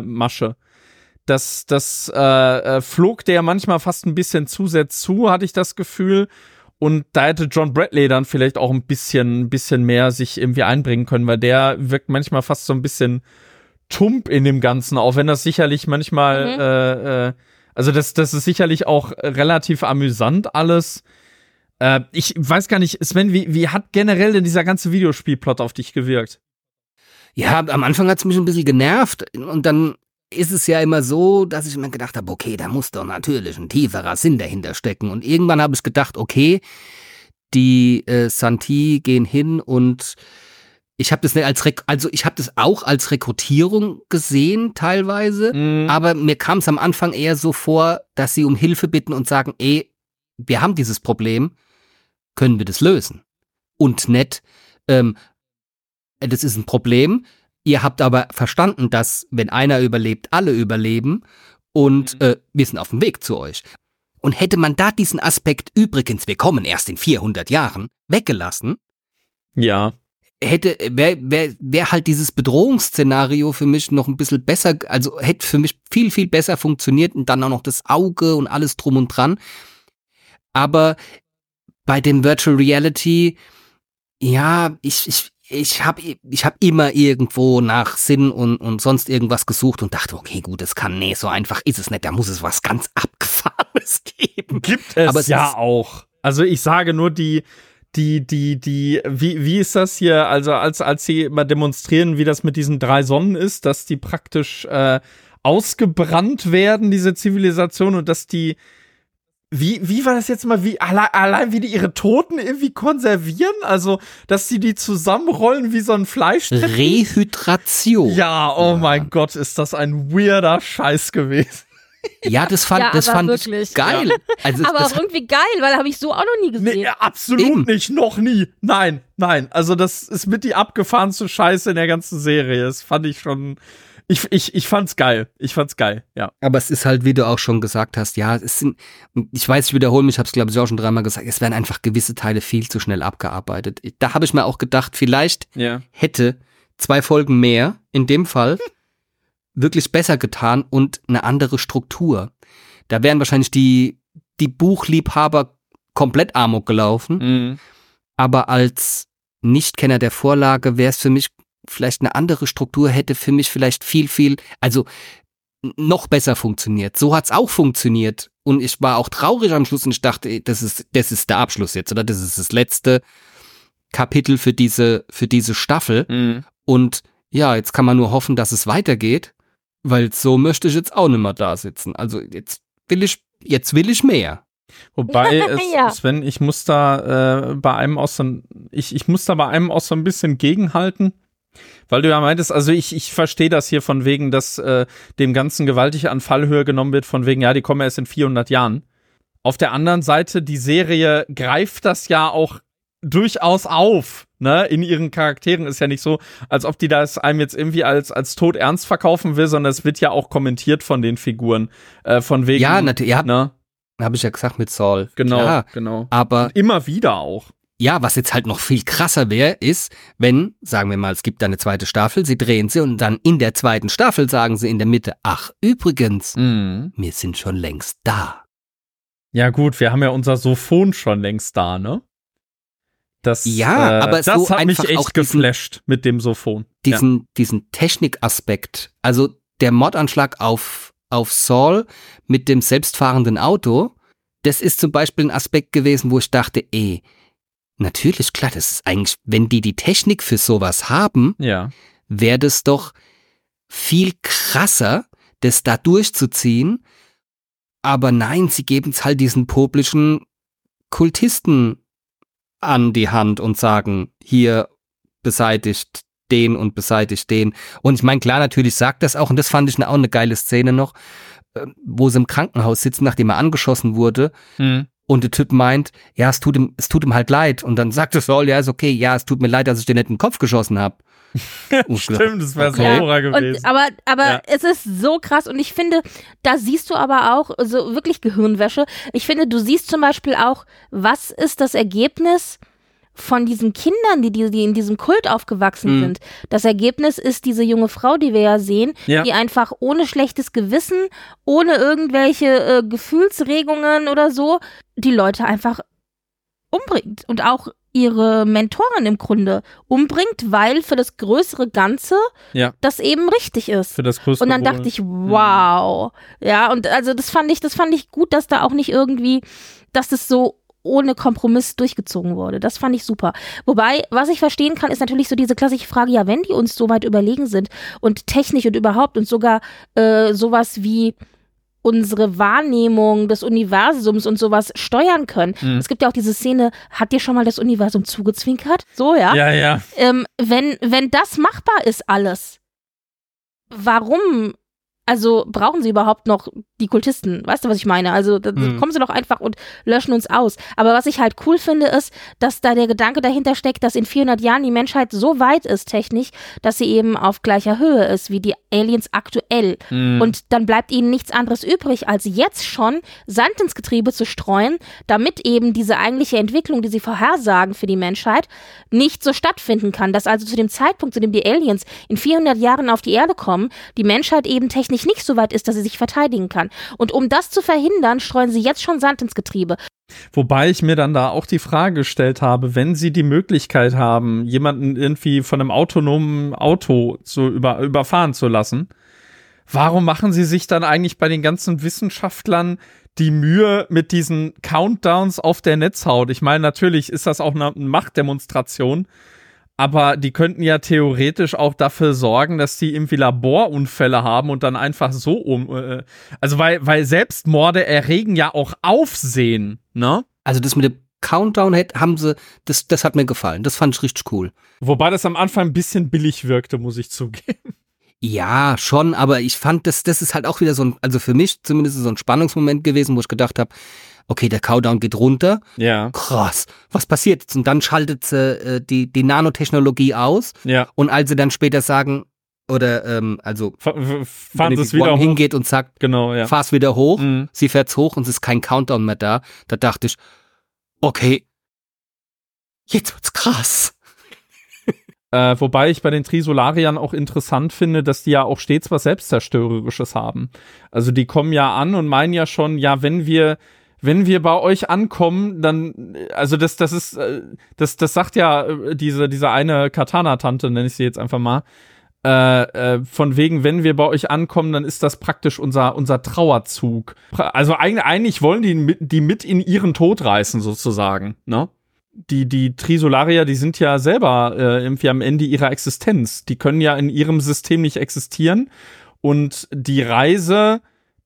Das flog der manchmal fast ein bisschen zu sehr zu, hatte ich das Gefühl. Und da hätte John Bradley dann vielleicht auch ein bisschen mehr sich irgendwie einbringen können, weil der wirkt manchmal fast so ein bisschen tump in dem Ganzen, auch wenn das sicherlich manchmal, also das ist sicherlich auch relativ amüsant alles. Ich weiß gar nicht, Sven, wie hat generell denn dieser ganze Videospielplot auf dich gewirkt? Ja, am Anfang hat es mich ein bisschen genervt und dann ist es ja immer so, dass ich mir gedacht habe, okay, da muss doch natürlich ein tieferer Sinn dahinter stecken. Und irgendwann habe ich gedacht, okay, die Santi gehen hin und ich habe das nicht ich habe das auch als Rekrutierung gesehen teilweise, aber mir kam es am Anfang eher so vor, dass sie um Hilfe bitten und sagen, wir haben dieses Problem, können wir das lösen? Und nicht, das ist ein Problem, ihr habt aber verstanden, dass, wenn einer überlebt, alle überleben und wir sind auf dem Weg zu euch. Und hätte man da diesen Aspekt, übrigens, wir kommen erst in 400 Jahren, weggelassen, ja, wäre halt dieses Bedrohungsszenario für mich noch ein bisschen besser, also hätte für mich viel, viel besser funktioniert und dann auch noch das Auge und alles drum und dran. Aber bei dem Virtual Reality, ja, ich hab immer irgendwo nach Sinn und sonst irgendwas gesucht und dachte, okay, gut, so einfach ist es nicht, da muss es was ganz Abgefahrenes geben. Gibt es, aber es ja auch. Also ich sage nur wie ist das hier, also als sie immer demonstrieren, wie das mit diesen 3 Sonnen ist, dass die praktisch ausgebrannt werden, diese Zivilisation, und dass die Wie war das jetzt mal? Allein wie die ihre Toten irgendwie konservieren? Also, dass sie die zusammenrollen wie so ein Fleischteppich? Rehydration. Ja, oh mein Gott, ist das ein weirder Scheiß gewesen. Ja, das fand ich geil. Ja. Also, aber auch irgendwie geil, weil habe ich so auch noch nie gesehen. Nee, absolut nicht, noch nie. Nein. Also, das ist mit die abgefahrenste Scheiße in der ganzen Serie. Das fand ich schon. Ich fand's geil. Ja. Aber es ist halt, wie du auch schon gesagt hast, ja, ich weiß, ich wiederhole mich, ich hab's glaube ich auch schon 3-mal gesagt, es werden einfach gewisse Teile viel zu schnell abgearbeitet. Da habe ich mir auch gedacht, vielleicht hätte 2 Folgen mehr, in dem Fall, wirklich besser getan und eine andere Struktur. Da wären wahrscheinlich die Buchliebhaber komplett amok gelaufen. Aber als Nichtkenner der Vorlage wäre es für mich vielleicht eine andere Struktur, hätte für mich vielleicht viel, also noch besser funktioniert. So hat's auch funktioniert. Und ich war auch traurig am Schluss und ich dachte, das ist der Abschluss jetzt, oder? Das ist das letzte Kapitel für diese Staffel. Und ja, jetzt kann man nur hoffen, dass es weitergeht, weil so möchte ich jetzt auch nicht mehr da sitzen. Also jetzt will ich mehr. Wobei, Sven, ich muss da bei einem auch so ein bisschen gegenhalten. Weil du ja meintest, also ich verstehe das hier von wegen, dass dem Ganzen gewaltig an Fallhöhe genommen wird, von wegen, ja, die kommen erst in 400 Jahren. Auf der anderen Seite, die Serie greift das ja auch durchaus auf, ne, in ihren Charakteren. Ist ja nicht so, als ob die das einem jetzt irgendwie als todernst verkaufen will, sondern es wird ja auch kommentiert von den Figuren, von wegen. Ja, natürlich, ja, ne? Habe ich ja gesagt mit Saul. Genau. Aber und immer wieder auch. Ja, was jetzt halt noch viel krasser wäre, ist, wenn, sagen wir mal, es gibt da eine 2. Staffel, sie drehen sie und dann in der 2. Staffel sagen sie in der Mitte, ach, übrigens, wir sind schon längst da. Ja gut, wir haben ja unser Sophon schon längst da, ne? Aber das so hat mich einfach echt auch geflasht mit dem Sophon. Diesen Technikaspekt, also der Mordanschlag auf Saul mit dem selbstfahrenden Auto, das ist zum Beispiel ein Aspekt gewesen, wo ich dachte, natürlich, klar, das ist eigentlich, wenn die Technik für sowas haben, wäre das doch viel krasser, das da durchzuziehen. Aber nein, sie geben es halt diesen popelischen Kultisten an die Hand und sagen, hier beseitigt den und beseitigt den. Und ich meine, klar, natürlich sagt das auch, und das fand ich auch eine geile Szene noch, wo sie im Krankenhaus sitzen, nachdem er angeschossen wurde. Und der Typ meint, ja, es tut ihm halt leid. Und dann sagt Saul, ja, ist okay, ja, es tut mir leid, dass ich dir nicht in den Kopf geschossen habe. Stimmt, das wäre saurer gewesen. Aber es ist so krass und ich finde, da siehst du aber auch so wirklich Gehirnwäsche. Ich finde, du siehst zum Beispiel auch, was ist das Ergebnis von diesen Kindern, die in diesem Kult aufgewachsen sind. Das Ergebnis ist diese junge Frau, die wir ja sehen, die einfach ohne schlechtes Gewissen, ohne irgendwelche Gefühlsregungen oder so, die Leute einfach umbringt und auch ihre Mentorin im Grunde umbringt, weil für das größere Ganze das eben richtig ist. Für das größere Und dann dachte ich, wow. Ja, und also das fand ich gut, dass da auch nicht irgendwie, dass das so ohne Kompromiss durchgezogen wurde. Das fand ich super. Wobei, was ich verstehen kann, ist natürlich so diese klassische Frage, ja, wenn die uns so weit überlegen sind und technisch und überhaupt und sogar sowas wie unsere Wahrnehmung des Universums und sowas steuern können. Es gibt ja auch diese Szene, hat dir schon mal das Universum zugezwinkert? So, ja? Ja. Wenn das machbar ist alles, warum also brauchen sie überhaupt noch die Kultisten? Weißt du, was ich meine? Also da kommen sie doch einfach und löschen uns aus. Aber was ich halt cool finde, ist, dass da der Gedanke dahinter steckt, dass in 400 Jahren die Menschheit so weit ist technisch, dass sie eben auf gleicher Höhe ist wie die Aliens aktuell. Und dann bleibt ihnen nichts anderes übrig, als jetzt schon Sand ins Getriebe zu streuen, damit eben diese eigentliche Entwicklung, die sie vorhersagen für die Menschheit, nicht so stattfinden kann. Dass also zu dem Zeitpunkt, zu dem die Aliens in 400 Jahren auf die Erde kommen, die Menschheit eben technisch nicht so weit ist, dass sie sich verteidigen kann. Und um das zu verhindern, streuen sie jetzt schon Sand ins Getriebe. Wobei ich mir dann da auch die Frage gestellt habe, wenn sie die Möglichkeit haben, jemanden irgendwie von einem autonomen Auto überfahren zu lassen, warum machen sie sich dann eigentlich bei den ganzen Wissenschaftlern die Mühe mit diesen Countdowns auf der Netzhaut? Ich meine, natürlich ist das auch eine Machtdemonstration, aber die könnten ja theoretisch auch dafür sorgen, dass die irgendwie Laborunfälle haben und dann einfach so also weil Selbstmorde erregen ja auch Aufsehen, ne? Also das mit dem Countdown haben sie, das hat mir gefallen. Das fand ich richtig cool. Wobei das am Anfang ein bisschen billig wirkte, muss ich zugeben. Ja, schon, aber ich fand, das ist halt auch wieder so ein, also für mich zumindest so ein Spannungsmoment gewesen, wo ich gedacht habe, okay, der Countdown geht runter. Ja. Krass, was passiert jetzt? Und dann schaltet sie die Nanotechnologie aus. Ja. Und als sie dann später sagen, oder fahren sie es wieder hoch, hingeht und sagt, genau, ja, fahr's wieder hoch, sie fährt's hoch und es ist kein Countdown mehr da. Da dachte ich, okay, jetzt wird's krass. Wobei ich bei den Trisolariern auch interessant finde, dass die ja auch stets was Selbstzerstörerisches haben. Also die kommen ja an und meinen ja schon, ja, wenn wir bei euch ankommen, dann, also das sagt ja diese eine Katana-Tante, nenne ich sie jetzt einfach mal, von wegen, wenn wir bei euch ankommen, dann ist das praktisch unser Trauerzug. Also eigentlich wollen die mit in ihren Tod reißen, sozusagen, ne? Die Trisolarier, die sind ja selber irgendwie am Ende ihrer Existenz. Die können ja in ihrem System nicht existieren. Und die Reise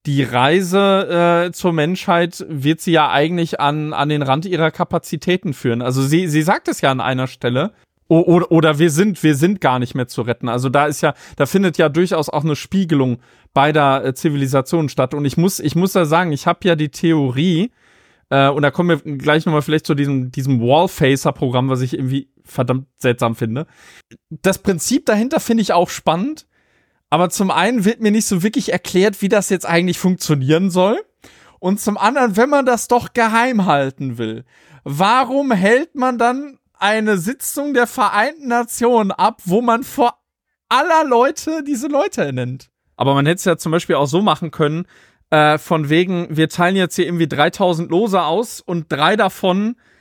zur Menschheit wird sie ja eigentlich an den Rand ihrer Kapazitäten führen. Also sie sagt es ja an einer Stelle. Oder wir sind gar nicht mehr zu retten. Also da findet ja durchaus auch eine Spiegelung beider Zivilisationen statt. Und ich muss da sagen, ich habe ja die Theorie, und da kommen wir gleich nochmal vielleicht zu diesem Wallfacer-Programm, was ich irgendwie verdammt seltsam finde. Das Prinzip dahinter finde ich auch spannend, aber zum einen wird mir nicht so wirklich erklärt, wie das jetzt eigentlich funktionieren soll. Und zum anderen, wenn man das doch geheim halten will, warum hält man dann eine Sitzung der Vereinten Nationen ab, wo man vor aller Leute diese Leute ernennt? Aber man hätte es ja zum Beispiel auch so machen können, von wegen, wir teilen jetzt hier irgendwie 3000 Lose aus und 3 davon,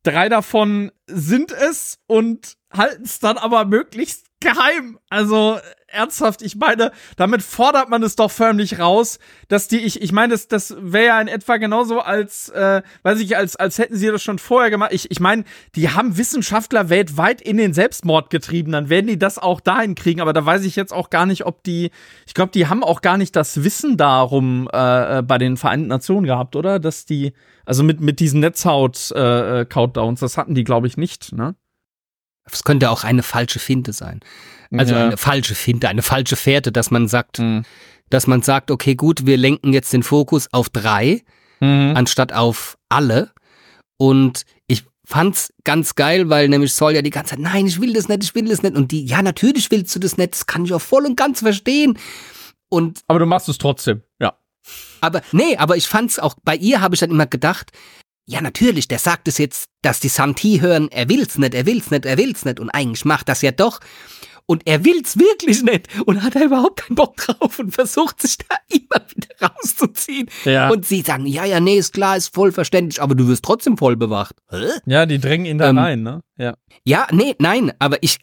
3 davon sind es und halten es dann aber möglichst geheim. Also ernsthaft, ich meine, damit fordert man es doch förmlich raus, dass ich meine, das wäre ja in etwa genauso als hätten sie das schon vorher gemacht. Ich meine, die haben Wissenschaftler weltweit in den Selbstmord getrieben, dann werden die das auch dahin kriegen, aber da weiß ich jetzt auch gar nicht, ich glaube, die haben auch gar nicht das Wissen darum bei den Vereinten Nationen gehabt, oder? Dass die, also mit diesen Netzhaut-Countdowns, das hatten die, glaube ich, nicht, ne? Es könnte auch eine falsche Finte sein. Also eine falsche Finte, eine falsche Fährte, dass man sagt, okay, gut, wir lenken jetzt den Fokus auf 3, anstatt auf alle. Und ich fand's ganz geil, weil nämlich Saul ja die ganze Zeit, nein, ich will das nicht. Und die, ja, natürlich willst du das nicht, das kann ich auch voll und ganz verstehen. Aber du machst es trotzdem, ja. Aber ich fand's auch, bei ihr habe ich dann immer gedacht, ja, natürlich, der sagt es jetzt, dass die Shanti hören, er will's nicht. Und eigentlich macht das ja doch. Und er will's wirklich nicht. Und hat da überhaupt keinen Bock drauf und versucht sich da immer wieder rauszuziehen. Ja. Und sie sagen, ja, nee, ist klar, ist voll verständlich, aber du wirst trotzdem voll bewacht. Hä? Ja, die drängen ihn da rein, ne? Ja. Ja, nein, aber ich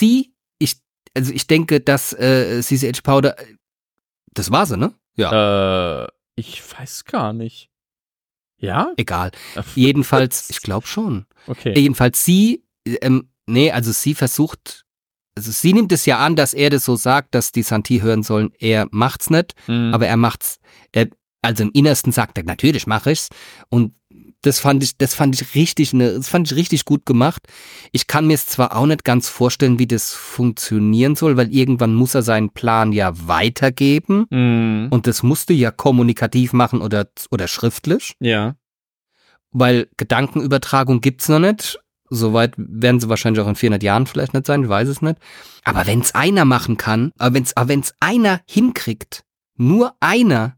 denke, dass CCH Powder, das war sie, ne? Ja. Ich weiß gar nicht. Ja? Egal. Jedenfalls, ich glaube schon. Okay. Jedenfalls sie versucht, also sie nimmt es ja an, dass er das so sagt, dass die Shanti hören sollen, er macht's nicht, aber er macht's, also im Innersten sagt er, natürlich mache ich's. Und das fand ich richtig gut gemacht. Ich kann mir es zwar auch nicht ganz vorstellen, wie das funktionieren soll, weil irgendwann muss er seinen Plan ja weitergeben. Und das musste ja kommunikativ machen oder schriftlich. Ja. Weil Gedankenübertragung gibt's noch nicht. Soweit werden sie wahrscheinlich auch in 400 Jahren vielleicht nicht sein, ich weiß es nicht. Aber wenn es einer machen kann, wenn es einer hinkriegt, nur einer,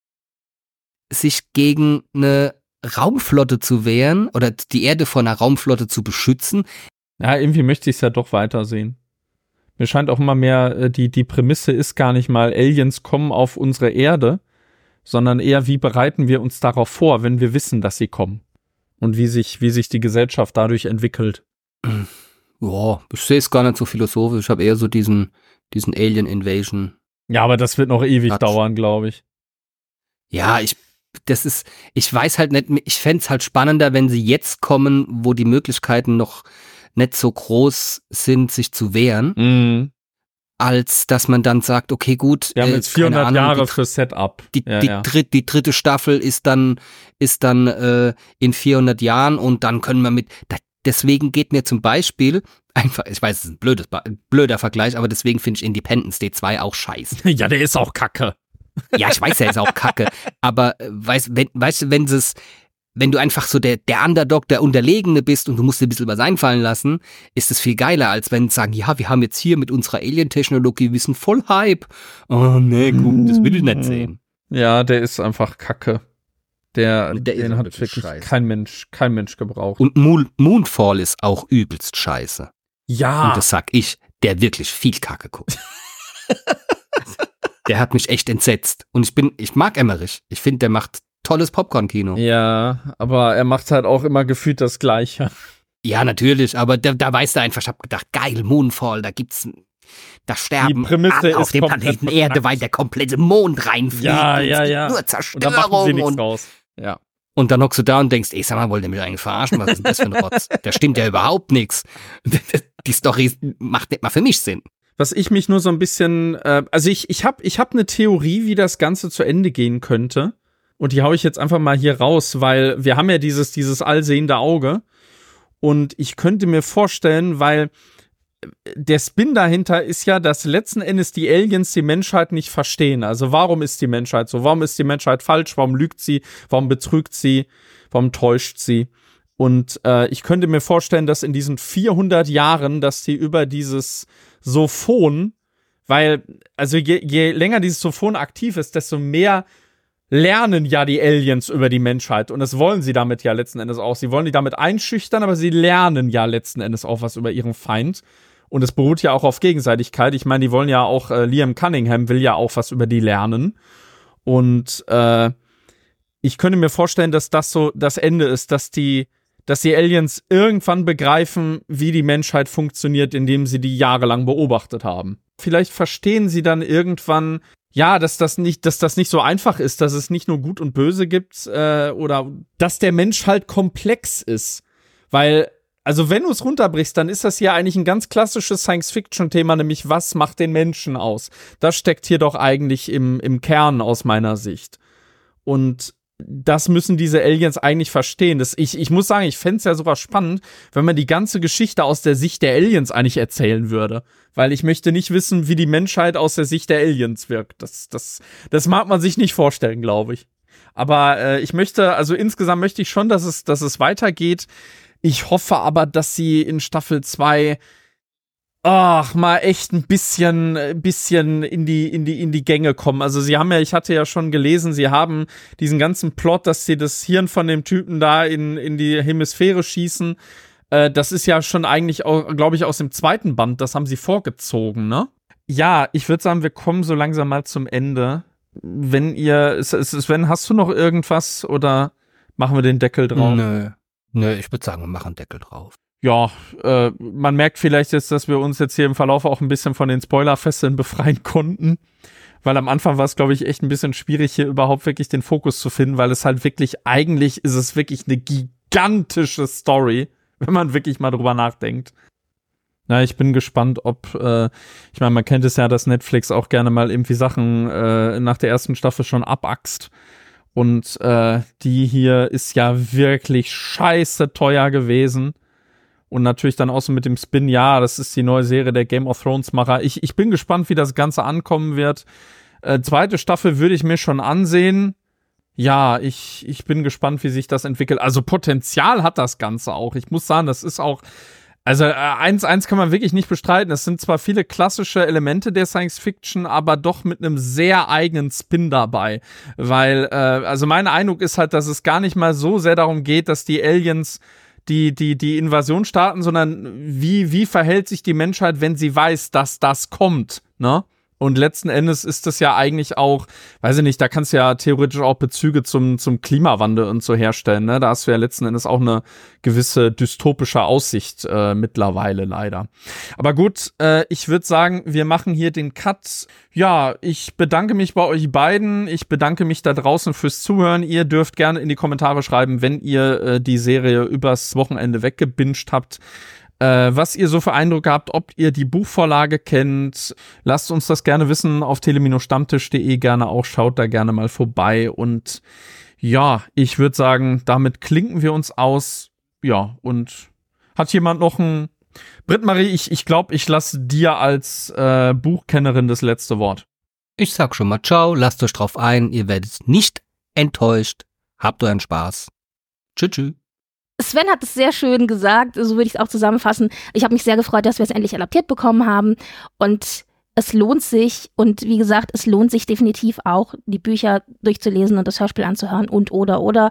sich gegen eine Raumflotte zu wehren oder die Erde vor einer Raumflotte zu beschützen. Ja, irgendwie möchte ich es ja doch weitersehen. Mir scheint auch immer mehr, die Prämisse ist gar nicht mal, Aliens kommen auf unsere Erde, sondern eher, wie bereiten wir uns darauf vor, wenn wir wissen, dass sie kommen. Und wie sich die Gesellschaft dadurch entwickelt. Ja, ich sehe es gar nicht so philosophisch. Ich habe eher so diesen Alien-Invasion. Ja, aber das wird noch ewig dauern, glaube ich. Ja, ich weiß halt nicht, ich fände es halt spannender, wenn sie jetzt kommen, wo die Möglichkeiten noch nicht so groß sind, sich zu wehren, als dass man dann sagt, okay, gut. Wir haben jetzt 400 Jahre für Setup. Die dritte Staffel ist dann in 400 Jahren und dann können wir deswegen geht mir zum Beispiel einfach, ich weiß, es ist ein blöder Vergleich, aber deswegen finde ich Independence Day 2 auch scheiße. Ja, der ist auch kacke. Ja, ich weiß, er ist auch kacke. Aber wenn du einfach so der Underdog, der Unterlegene bist und du musst dir ein bisschen was einfallen lassen, ist es viel geiler, als wenn sie sagen, ja, wir haben jetzt hier mit unserer Alien-Technologie, wir sind voll Hype. Oh, nee, gut, das will ich nicht sehen. Ja, der ist einfach kacke. Den hat wirklich scheiße. kein Mensch gebraucht. Und Moonfall ist auch übelst scheiße. Ja. Und das sag ich, der wirklich viel Kacke guckt. Der hat mich echt entsetzt. Und ich mag Emmerich. Ich finde, der macht tolles Popcorn-Kino. Ja, aber er macht halt auch immer gefühlt das Gleiche. Ja, natürlich, aber da weißt du einfach, ich hab gedacht, geil, Moonfall, da sterben alle auf dem Planeten Erde, weil der komplette Mond reinfliegt. Ja. Nur Zerstörung. Und da machen sie nichts raus. Ja. Und dann hockst du da und denkst, ey, sag mal, wollt ihr mich eigentlich verarschen? Was ist denn das für ein Rotz? Da stimmt ja überhaupt nichts. Die Story macht nicht mal für mich Sinn. Was ich mich nur so ein bisschen, also ich hab eine Theorie, wie das Ganze zu Ende gehen könnte. Und die hau ich jetzt einfach mal hier raus, weil wir haben ja dieses allsehende Auge. Und ich könnte mir vorstellen, weil der Spin dahinter ist ja, dass letzten Endes die Aliens die Menschheit nicht verstehen. Also warum ist die Menschheit so? Warum ist die Menschheit falsch? Warum lügt sie? Warum betrügt sie? Warum täuscht sie? Und ich könnte mir vorstellen, dass in diesen 400 Jahren, dass die über dieses Sophon, weil, also je länger dieses Sophon aktiv ist, desto mehr lernen ja die Aliens über die Menschheit. Und das wollen sie damit ja letzten Endes auch. Sie wollen die damit einschüchtern, aber sie lernen ja letzten Endes auch was über ihren Feind. Und es beruht ja auch auf Gegenseitigkeit. Ich meine, die wollen ja auch, Liam Cunningham will ja auch was über die lernen. Und ich könnte mir vorstellen, dass das so das Ende ist, dass die dass die Aliens irgendwann begreifen, wie die Menschheit funktioniert, indem sie die jahrelang beobachtet haben. Vielleicht verstehen sie dann irgendwann, ja, dass das nicht so einfach ist, dass es nicht nur Gut und Böse gibt, oder dass der Mensch halt komplex ist. Weil, also wenn du es runterbrichst, dann ist das ja eigentlich ein ganz klassisches Science-Fiction-Thema, nämlich was macht den Menschen aus? Das steckt hier doch eigentlich im Kern aus meiner Sicht. Und das müssen diese Aliens eigentlich verstehen. Ich muss sagen, ich fände es ja sogar spannend, wenn man die ganze Geschichte aus der Sicht der Aliens eigentlich erzählen würde. Weil ich möchte nicht wissen, wie die Menschheit aus der Sicht der Aliens wirkt. Das mag man sich nicht vorstellen, glaube ich. Aber insgesamt möchte ich schon, dass es weitergeht. Ich hoffe aber, dass sie in Staffel 2 mal echt ein bisschen in die Gänge kommen. Also ich hatte ja schon gelesen, sie haben diesen ganzen Plot, dass sie das Hirn von dem Typen da in die Hemisphäre schießen. Das ist ja schon eigentlich auch, glaube ich, aus dem 2. Band. Das haben sie vorgezogen, ne? Ja, ich würde sagen, wir kommen so langsam mal zum Ende. Sven, hast du noch irgendwas oder machen wir den Deckel drauf? Nö, ich würde sagen, wir machen Deckel drauf. Ja, man merkt vielleicht jetzt, dass wir uns jetzt hier im Verlauf auch ein bisschen von den Spoilerfesseln befreien konnten, weil am Anfang war es, glaube ich, echt ein bisschen schwierig, hier überhaupt wirklich den Fokus zu finden, weil es halt wirklich, eigentlich ist es wirklich eine gigantische Story, wenn man wirklich mal drüber nachdenkt. Na, ich bin gespannt, ich meine, man kennt es ja, dass Netflix auch gerne mal irgendwie Sachen nach der ersten Staffel schon abaxt. Und die hier ist ja wirklich scheiße teuer gewesen. Und natürlich dann auch so mit dem Spin, ja, das ist die neue Serie der Game of Thrones Macher. Ich bin gespannt, wie das Ganze ankommen wird. 2. Staffel würde ich mir schon ansehen. Ja, ich bin gespannt, wie sich das entwickelt. Also Potenzial hat das Ganze auch. Ich muss sagen, das ist auch, also eins kann man wirklich nicht bestreiten. Es sind zwar viele klassische Elemente der Science Fiction, aber doch mit einem sehr eigenen Spin dabei. Weil, also mein Eindruck ist halt, dass es gar nicht mal so sehr darum geht, dass die Aliens die Invasion starten, sondern wie verhält sich die Menschheit, wenn sie weiß, dass das kommt, ne? Und letzten Endes ist das ja eigentlich auch, weiß ich nicht, da kannst du ja theoretisch auch Bezüge zum Klimawandel und so herstellen, ne? Da hast du ja letzten Endes auch eine gewisse dystopische Aussicht mittlerweile leider. Aber gut, ich würde sagen, wir machen hier den Cut. Ja, ich bedanke mich bei euch beiden. Ich bedanke mich da draußen fürs Zuhören. Ihr dürft gerne in die Kommentare schreiben, wenn ihr die Serie übers Wochenende weggebinged habt. Was ihr so für Eindrücke habt, ob ihr die Buchvorlage kennt, lasst uns das gerne wissen auf tele-stammtisch.de, gerne auch, schaut da gerne mal vorbei und ja, ich würde sagen, damit klinken wir uns aus, ja, und hat jemand noch ein, Britt-Marie, ich glaube, ich lasse dir als Buchkennerin das letzte Wort. Ich sag schon mal ciao, lasst euch drauf ein, ihr werdet nicht enttäuscht, habt euren Spaß. Tschüss. Sven hat es sehr schön gesagt, so würde ich es auch zusammenfassen. Ich habe mich sehr gefreut, dass wir es endlich adaptiert bekommen haben und es lohnt sich und wie gesagt, es lohnt sich definitiv auch, die Bücher durchzulesen und das Hörspiel anzuhören und oder.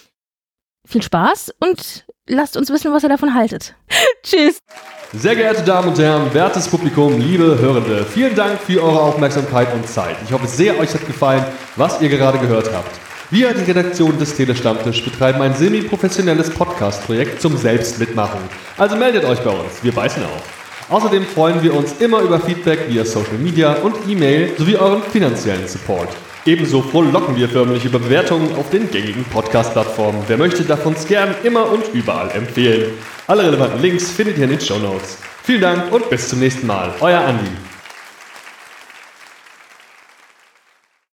Viel Spaß und lasst uns wissen, was ihr davon haltet. Tschüss. Sehr geehrte Damen und Herren, wertes Publikum, liebe Hörende, vielen Dank für eure Aufmerksamkeit und Zeit. Ich hoffe sehr, euch hat gefallen, was ihr gerade gehört habt. Wir, die Redaktion des Telestammtisch, betreiben ein semi-professionelles Podcast-Projekt zum Selbstmitmachen. Also meldet euch bei uns, wir beißen auf. Außerdem freuen wir uns immer über Feedback via Social Media und E-Mail sowie euren finanziellen Support. Ebenso frohlocken wir förmlich über Bewertungen auf den gängigen Podcast-Plattformen. Wer möchte, darf uns gern immer und überall empfehlen. Alle relevanten Links findet ihr in den Shownotes. Vielen Dank und bis zum nächsten Mal. Euer Andi.